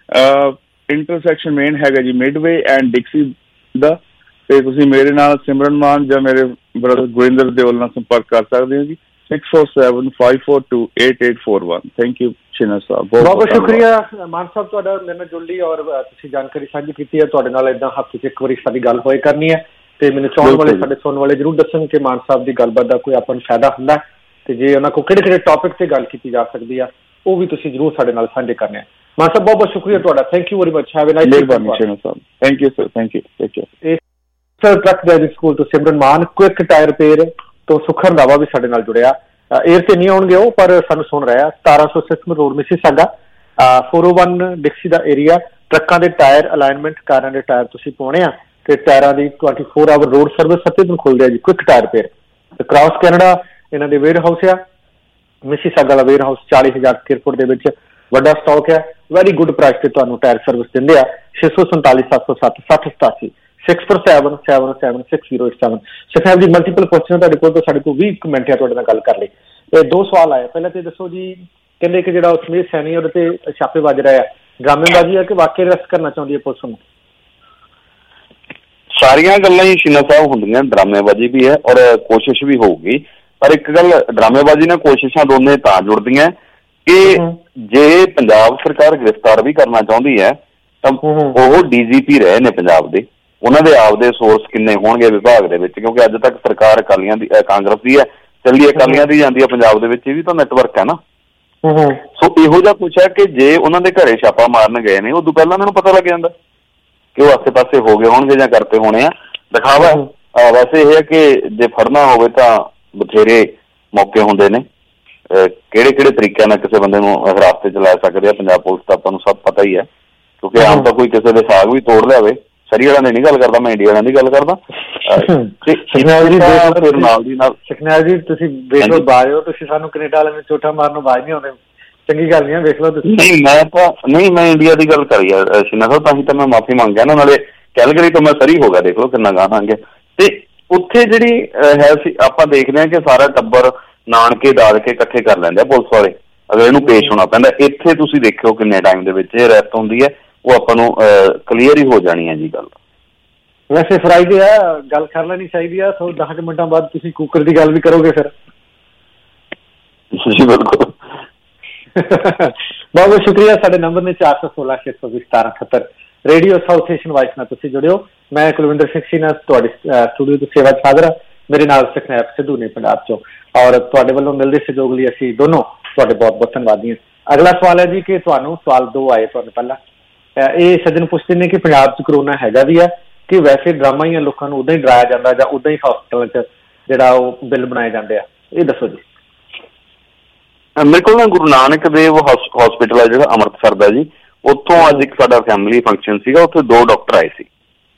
Intersection main ਹੈਗਾ ਜੀ ਮਿਡਵੇ ਐਂਡ ਡਿਕਸੀ ਦਾ। ਤੇ ਤੁਸੀਂ ਮੇਰੇ ਨਾਲ ਸਿਮਰਨ ਮਾਨ ਜਾਂ ਮੇਰੇ ਬ੍ਰਦਰ ਗੁਰਿੰਦਰ ਦਿਓਲ ਨਾਲ ਸੰਪਰਕ ਕਰ ਸਕਦੇ ਹੋ ਜੀ six four seven five four two eight eight four one. Thank you Shina Sahib, ਬਹੁਤ ਬਹੁਤ ਸ਼ੁਕਰੀਆ ਮਾਨ ਸਾਹਿਬ ਤੁਹਾਡਾ ਮੇਰੇ ਨਾਲ ਜੁੜ ਲਈ ਔਰ ਤੁਸੀਂ ਜਾਣਕਾਰੀ ਸਾਂਝੀ ਕੀਤੀ ਹੈ। ਤੁਹਾਡੇ ਨਾਲ ਏਦਾਂ ਹਫ਼ਤੇ 'ਚ ਇੱਕ ਵਾਰੀ ਸਾਡੀ ਗੱਲ ਹੋਏ ਕਰਨੀ ਹੈ ਤੇ ਮੈਨੂੰ ਚਾਹੁਣ ਵਾਲੇ ਸਾਡੇ ਸੁਣਨ ਵਾਲੇ ਜ਼ਰੂਰ ਦੱਸਣ ਕਿ ਮਾਨ ਸਾਹਿਬ ਦੀ ਗੱਲਬਾਤ ਦਾ ਕੋਈ ਆਪਾਂ ਨੂੰ ਫਾਇਦਾ ਹੁੰਦਾ ਤੇ ਜੇ ਉਹਨਾਂ ਕੋਲ ਕਿਹੜੇ ਕਿਹੜੇ ਟੌਪਿਕ ਤੇ ਗੱਲ ਕੀਤੀ ਜਾ ਸਕਦੀ ਆ ਉਹ ਵੀ ਤੁਸੀਂ ਜ਼ਰੂਰ ਸਾਡੇ ਨਾਲ ਸਾਂਝੇ ਕਰਨੇ ਆ। ਮਾਨ ਸਾਹਿਬ ਬਹੁਤ ਬਹੁਤ ਸ਼ੁਕਰੀਆ ਤੁਹਾਡਾ, thank you very much, have a nice day. Thank you sir, thank you, take care. Sir truck driving school ਤੋਂ Simran Mann, quick tyre repair ਤੋਂ ਸੁਖਰ ਰੰਧਾਵਾ ਵੀ ਸਾਡੇ ਨਾਲ ਜੁੜਿਆ। ਏਅਰ ਤੇ ਨਹੀਂ ਆਉਣਗੇ ਉਹ ਪਰ ਸਾਨੂੰ ਸੁਣ ਰਿਹਾ। ਸਤਾਰਾਂ ਸੌ Sismet road Mississauga, four o one Dixie ਦਾ ਏਰੀਆ। ਟਰੱਕਾਂ ਦੇ ਟਾਇਰ ਅਲਾਈਨਮੈਂਟ, ਕਾਰਾਂ ਦੇ ਟਾਇਰ ਤੁਸੀਂ ਪਾਉਣੇ ਆ ਤੇ ਟਾਇਰਾਂ ਦੀ twenty four hour road service ਸੱਤੇ ਦਿਨ ਖੁੱਲਦੇ ਆ ਜੀ। Quick tyre repair cross Canada ਇਹਨਾਂ ਦੇ ਵੇਅਰ ਹਾਊਸ ਆ। ਮਿਸੀਸਾਗਾ ਦਾ ਵੇਅਰ ਹਾਊਸ ਚਾਲੀ ਹਜ਼ਾਰ ਸਕੁਅਰ ਫੁੱਟ ਦੇ ਵਿੱਚ ਵੱਡਾ ਸਟਾਕ ਹੈ। ਵੈਰੀ ਗੁੱਡ ਪ੍ਰਾਈਸ ਤੇ ਤੁਹਾਨੂੰ ਟਾਇਰ ਸਰਵਿਸ ਦਿੰਦੇ ਆ। ਛੇ ਸੌ ਸੰਤਾਲੀ ਸੱਤ ਸੌ ਸੱਤ ਸੱਠ ਸਤਾਸੀ six four seven seven seven six zero eight seven. Sakhaib ji multiple question ਤੁਹਾਡੇ ਕੋਲ ਤੋਂ ਸਾਡੇ ਕੋਲ ਵੀਹ ਕੁ ਮਿੰਟ ਆ ਤੁਹਾਡੇ ਨਾਲ ਗੱਲ ਕਰ ਲਈ। ਇਹ ਦੋ ਸਵਾਲ ਆਏ। ਪਹਿਲਾਂ ਤੇ ਦੱਸੋ ਜੀ, ਕਹਿੰਦੇ ਕਿ ਜਿਹੜਾ ਸਮੇਤ ਸੈਣੀ ਉਹਦੇ ਤੇ ਛਾਪੇ ਵੱਜ ਰਹੇ ਆ, ਡਰਾਮੇਬਾਜ਼ੀ ਆ ਕਿ ਵਾਕਈ ਅਰੈਸਟ ਕਰਨਾ ਚਾਹੁੰਦੀ ਹੈ ਪੁਲਿਸ ਨੂੰ? ਸਾਰੀਆਂ ਗੱਲਾਂ ਹੀ ਸ਼ੀਨਾ ਸਾਹਿਬ ਹੁੰਦੀਆਂ, ਡਰਾਮੇਬਾਜ਼ੀ ਵੀ ਹੈ ਔਰ ਕੋਸ਼ਿਸ਼ ਵੀ ਹੋਊਗੀ। ਪਰ ਇੱਕ ਗੱਲ, ਡਰਾਮੇਬਾਜ਼ੀ ਨਾਲ ਕੋਸ਼ਿਸ਼ਾਂ ਦੋਨੇ ਤਾਂ ਜੁੜਦੀਆਂ ਕਿ ਜੇ ਪੰਜਾਬ ਸਰਕਾਰ ਗ੍ਰਿਫਤਾਰ ਵੀ ਕਰਨਾ ਚਾਹੁੰਦੀ ਹੈ ਤਾਂ ਉਹ ਡੀਜੀਪੀ ਰਹੇ ਨੇ ਪੰਜਾਬ ਦੇ, ਉਹਨਾਂ ਦੇ ਆਪਦੇ ਸੋਰਸ ਕਿੰਨੇ ਹੋਣਗੇ ਵਿਭਾਗ ਦੇ ਵਿੱਚ, ਕਿਉਂਕਿ ਅੱਜ ਤੱਕ ਸਰਕਾਰ ਅਕਾਲੀਆਂ ਦੀ ਕਾਂਗਰਸ ਦੀ ਹੈ ਚੱਲੀ, ਅਕਾਲੀਆਂ ਦੀ ਜਾਂਦੀ ਹੈ ਪੰਜਾਬ ਦੇ ਵਿੱਚ, ਇਹ ਵੀ ਤਾਂ ਨੈਟਵਰਕ ਹੈ ਨਾ। ਸੋ ਇਹੋ ਜਿਹਾ ਕੁਛ ਹੈ ਕਿ ਜੇ ਉਹਨਾਂ ਦੇ ਘਰੇ ਛਾਪਾ ਮਾਰਨ ਗਏ ਨੇ ਉਦੋਂ ਪਹਿਲਾਂ ਉਹਨਾਂ ਨੂੰ ਪਤਾ ਲੱਗ ਜਾਂਦਾ ਕਿ ਉਹ ਆਸੇ ਪਾਸੇ ਹੋ ਗਏ ਹੋਣਗੇ ਜਾਂ ਕਰਤੇ ਹੋਣੇ ਆ, ਦਿਖਾਵਾ। ਵੈਸੇ ਇਹ ਹੈ ਕਿ ਜੇ ਫੜਨਾ ਹੋਵੇ ਤਾਂ ਬਥੇਰੇ ਮੌਕੇ ਹੁੰਦੇ ਨੇ, ਕਿਹੜੇ ਕਿਹੜੇ ਤਰੀਕਿਆਂ ਨਾਲ ਕਿਸੇ ਬੰਦੇ ਨੂੰ ਹਿਰਾਸਤ 'ਚ ਲੈ ਸਕਦੇ ਆ ਪੰਜਾਬ ਪੁਲਿਸ ਦਾ, ਆਪਾਂ ਨੂੰ ਸਭ ਪਤਾ ਹੀ ਹੈ। ਕਿਉਂਕਿ ਆਮ ਤਾਂ ਕੋਈ ਕਿਸੇ ਦੇ ਸਾਗ ਵੀ ਤੋੜ ਲਿਆਵੇ, ਸਰੀ ਵਾਲਿਆਂ ਦੀ ਨਹੀਂ ਗੱਲ ਕਰਦਾ, ਮੈਂ ਇੰਡੀਆ ਵਾਲਿਆਂ ਦੀ ਗੱਲ ਕਰਦਾ। ਸੁਖਨੈਲ ਜੀ ਤੁਸੀਂ ਵੇਖ ਲਓ ਬਾਜ ਹੋ, ਤੁਸੀਂ ਸਾਨੂੰ ਕੈਨੇਡਾ ਵਾਲਿਆਂ ਨੂੰ ਚੋਟਾ ਮਾਰਨ ਨੂੰ ਬਾਜ ਨਹੀਂ ਆਉਂਦੇ, ਚੰਗੀ ਗੱਲ ਨਹੀਂ ਹੈ, ਵੇਖ ਲਓ ਤੁਸੀਂ। ਨਹੀਂ ਮੈਂ ਤਾਂ ਨਹੀਂ, ਮੈਂ ਇੰਡੀਆ ਦੀ ਗੱਲ ਕਰੀ ਆ ਸ਼ੀਨਾ ਸਾਹਿਬ, ਤਾਂ ਹੀ ਤਾਂ ਮੈਂ ਮਾਫੀ ਮੰਗਿਆ ਨਾ। ਨਾਲੇ ਕੈਲਗਰੀ ਤੋਂ ਮੈਂ ਸਰੀ ਹੋ ਗਿਆ, ਦੇਖ ਲਓ ਕਿੰਨਾ ਗਾਹ ਆ ਗਿਆ। ਤੇ ਉੱਥੇ ਜਿਹੜੀ ਹੈ ਸੀ, ਆਪਾਂ ਦੇਖਦੇ ਹਾਂ ਕਿ ਸਾਰਾ ਟੱਬਰ ਨਾਨਕੇ ਦਾਦਕੇ ਇਕੱਠੇ ਕਰ ਲੈਂਦੇ ਆ ਪੁਲਿਸ ਵਾਲੇ, ਅਗਰ ਇਹਨੂੰ ਪੇਸ਼ ਹੋਣਾ ਪੈਂਦਾ। ਇੱਥੇ ਤੁਸੀਂ ਦੇਖਿਓ ਕਿੰਨੇ ਟਾਈਮ ਦੇ ਵਿੱਚ ਇਹ ਅਰੈਸਟ ਹੁੰਦੀ ਹੈ, ਉਹ ਆਪਾਂ ਨੂੰ ਕਲੀਅਰ ਹੀ ਹੋ ਜਾਣੀ ਹੈ ਜੀ ਗੱਲ। ਵੈਸੇ ਫਰਾਈਡੇ ਆ, ਗੱਲ ਕਰ ਲੈਣੀ ਚਾਹੀਦੀ ਆ। ਸੋ ਦਸ ਮਿੰਟਾਂ ਬਾਅਦ ਤੁਸੀਂ ਕੁੱਕਰ ਦੀ ਗੱਲ ਵੀ ਕਰੋਗੇ ਫਿਰ? ਜੀ ਬਿਲਕੁਲ। ਬਹੁਤ ਬਹੁਤ ਸ਼ੁਕਰੀਆ। ਸਾਡੇ ਨੰਬਰ ਨੇ ਚਾਰ ਸੌ ਸੋਲਾਂ ਛੇ ਸੌ ਵੀਹ ਸਤਾਰਾਂ ਅਠੱਤਰ। ਰੇਡੀਓ ਸਾਊਥ ਏਸ਼ੀਅਨ ਵਾਇਸ ਨਾਲ ਤੁਸੀਂ ਜੁੜਿਓ। ਮੈਂ ਕੁਲਵਿੰਦਰ ਸਿੰਘ ਸ਼ੀਨਾ ਤੁਹਾਡੇ ਸਟੂਡੀਓ ਤੋਂ ਸੇਵਾ 'ਚ ਹਾਜ਼ਰ ਹਾਂ। ਮੇਰੇ ਨਾਲ ਸੁਖਨੈਬ ਸਿੱਧੂ ਨੇ ਪੰਜਾਬ 'ਚੋਂ, ਔਰ ਤੁਹਾਡੇ ਵੱਲੋਂ ਮਿਲਦੇ ਸਹਿਯੋਗ ਲਈ ਅਸੀਂ ਦੋਨੋਂ ਤੁਹਾਡੇ ਬਹੁਤ ਬਹੁਤ ਧੰਨਵਾਦੀ ਹਾਂ। ਅਗਲਾ ਸਵਾਲ ਹੈ ਜੀ ਕਿ ਤੁਹਾਨੂੰ ਸਵਾਲ ਦੋ ਆਏ ਤੁਹਾਨੂੰ ਪਹਿਲਾਂ। ਇਹ ਸੱਜਣ ਪੁੱਛਦੇ ਨੇ ਕਿ ਪੰਜਾਬ 'ਚ ਕਰੋਨਾ ਹੈਗਾ ਵੀ ਆ ਕਿ ਵੈਸੇ ਡਰਾਮਾ ਹੀ ਲੋਕਾਂ ਨੂੰ ਉਦਾਂ ਹੀ ਡਰਾਇਆ ਜਾਂਦਾ ਜਾਂ ਉਦਾਂ ਹੀ ਹਸਪਤਾਲਾਂ 'ਚ ਜਿਹੜਾ ਉਹ ਬਿੱਲ ਬਣਾਏ ਜਾਂਦੇ ਆ, ਇਹ ਦੱਸੋ ਜੀ। ਮੇਰੇ ਕੋਲ ਨਾ ਗੁਰੂ ਨਾਨਕ ਦੇਵ ਹਸਪੀਟਲ ਹੈ ਜਿਹੜਾ ਅੰਮ੍ਰਿਤਸਰ ਦਾ ਜੀ, ਉੱਥੋਂ ਅੱਜ ਇੱਕ ਸਾਡਾ ਫੈਮਿਲੀ ਫੰਕਸ਼ਨ ਸੀਗਾ, ਉੱਥੇ ਦੋ ਡਾਕਟਰ ਆਏ ਸੀ,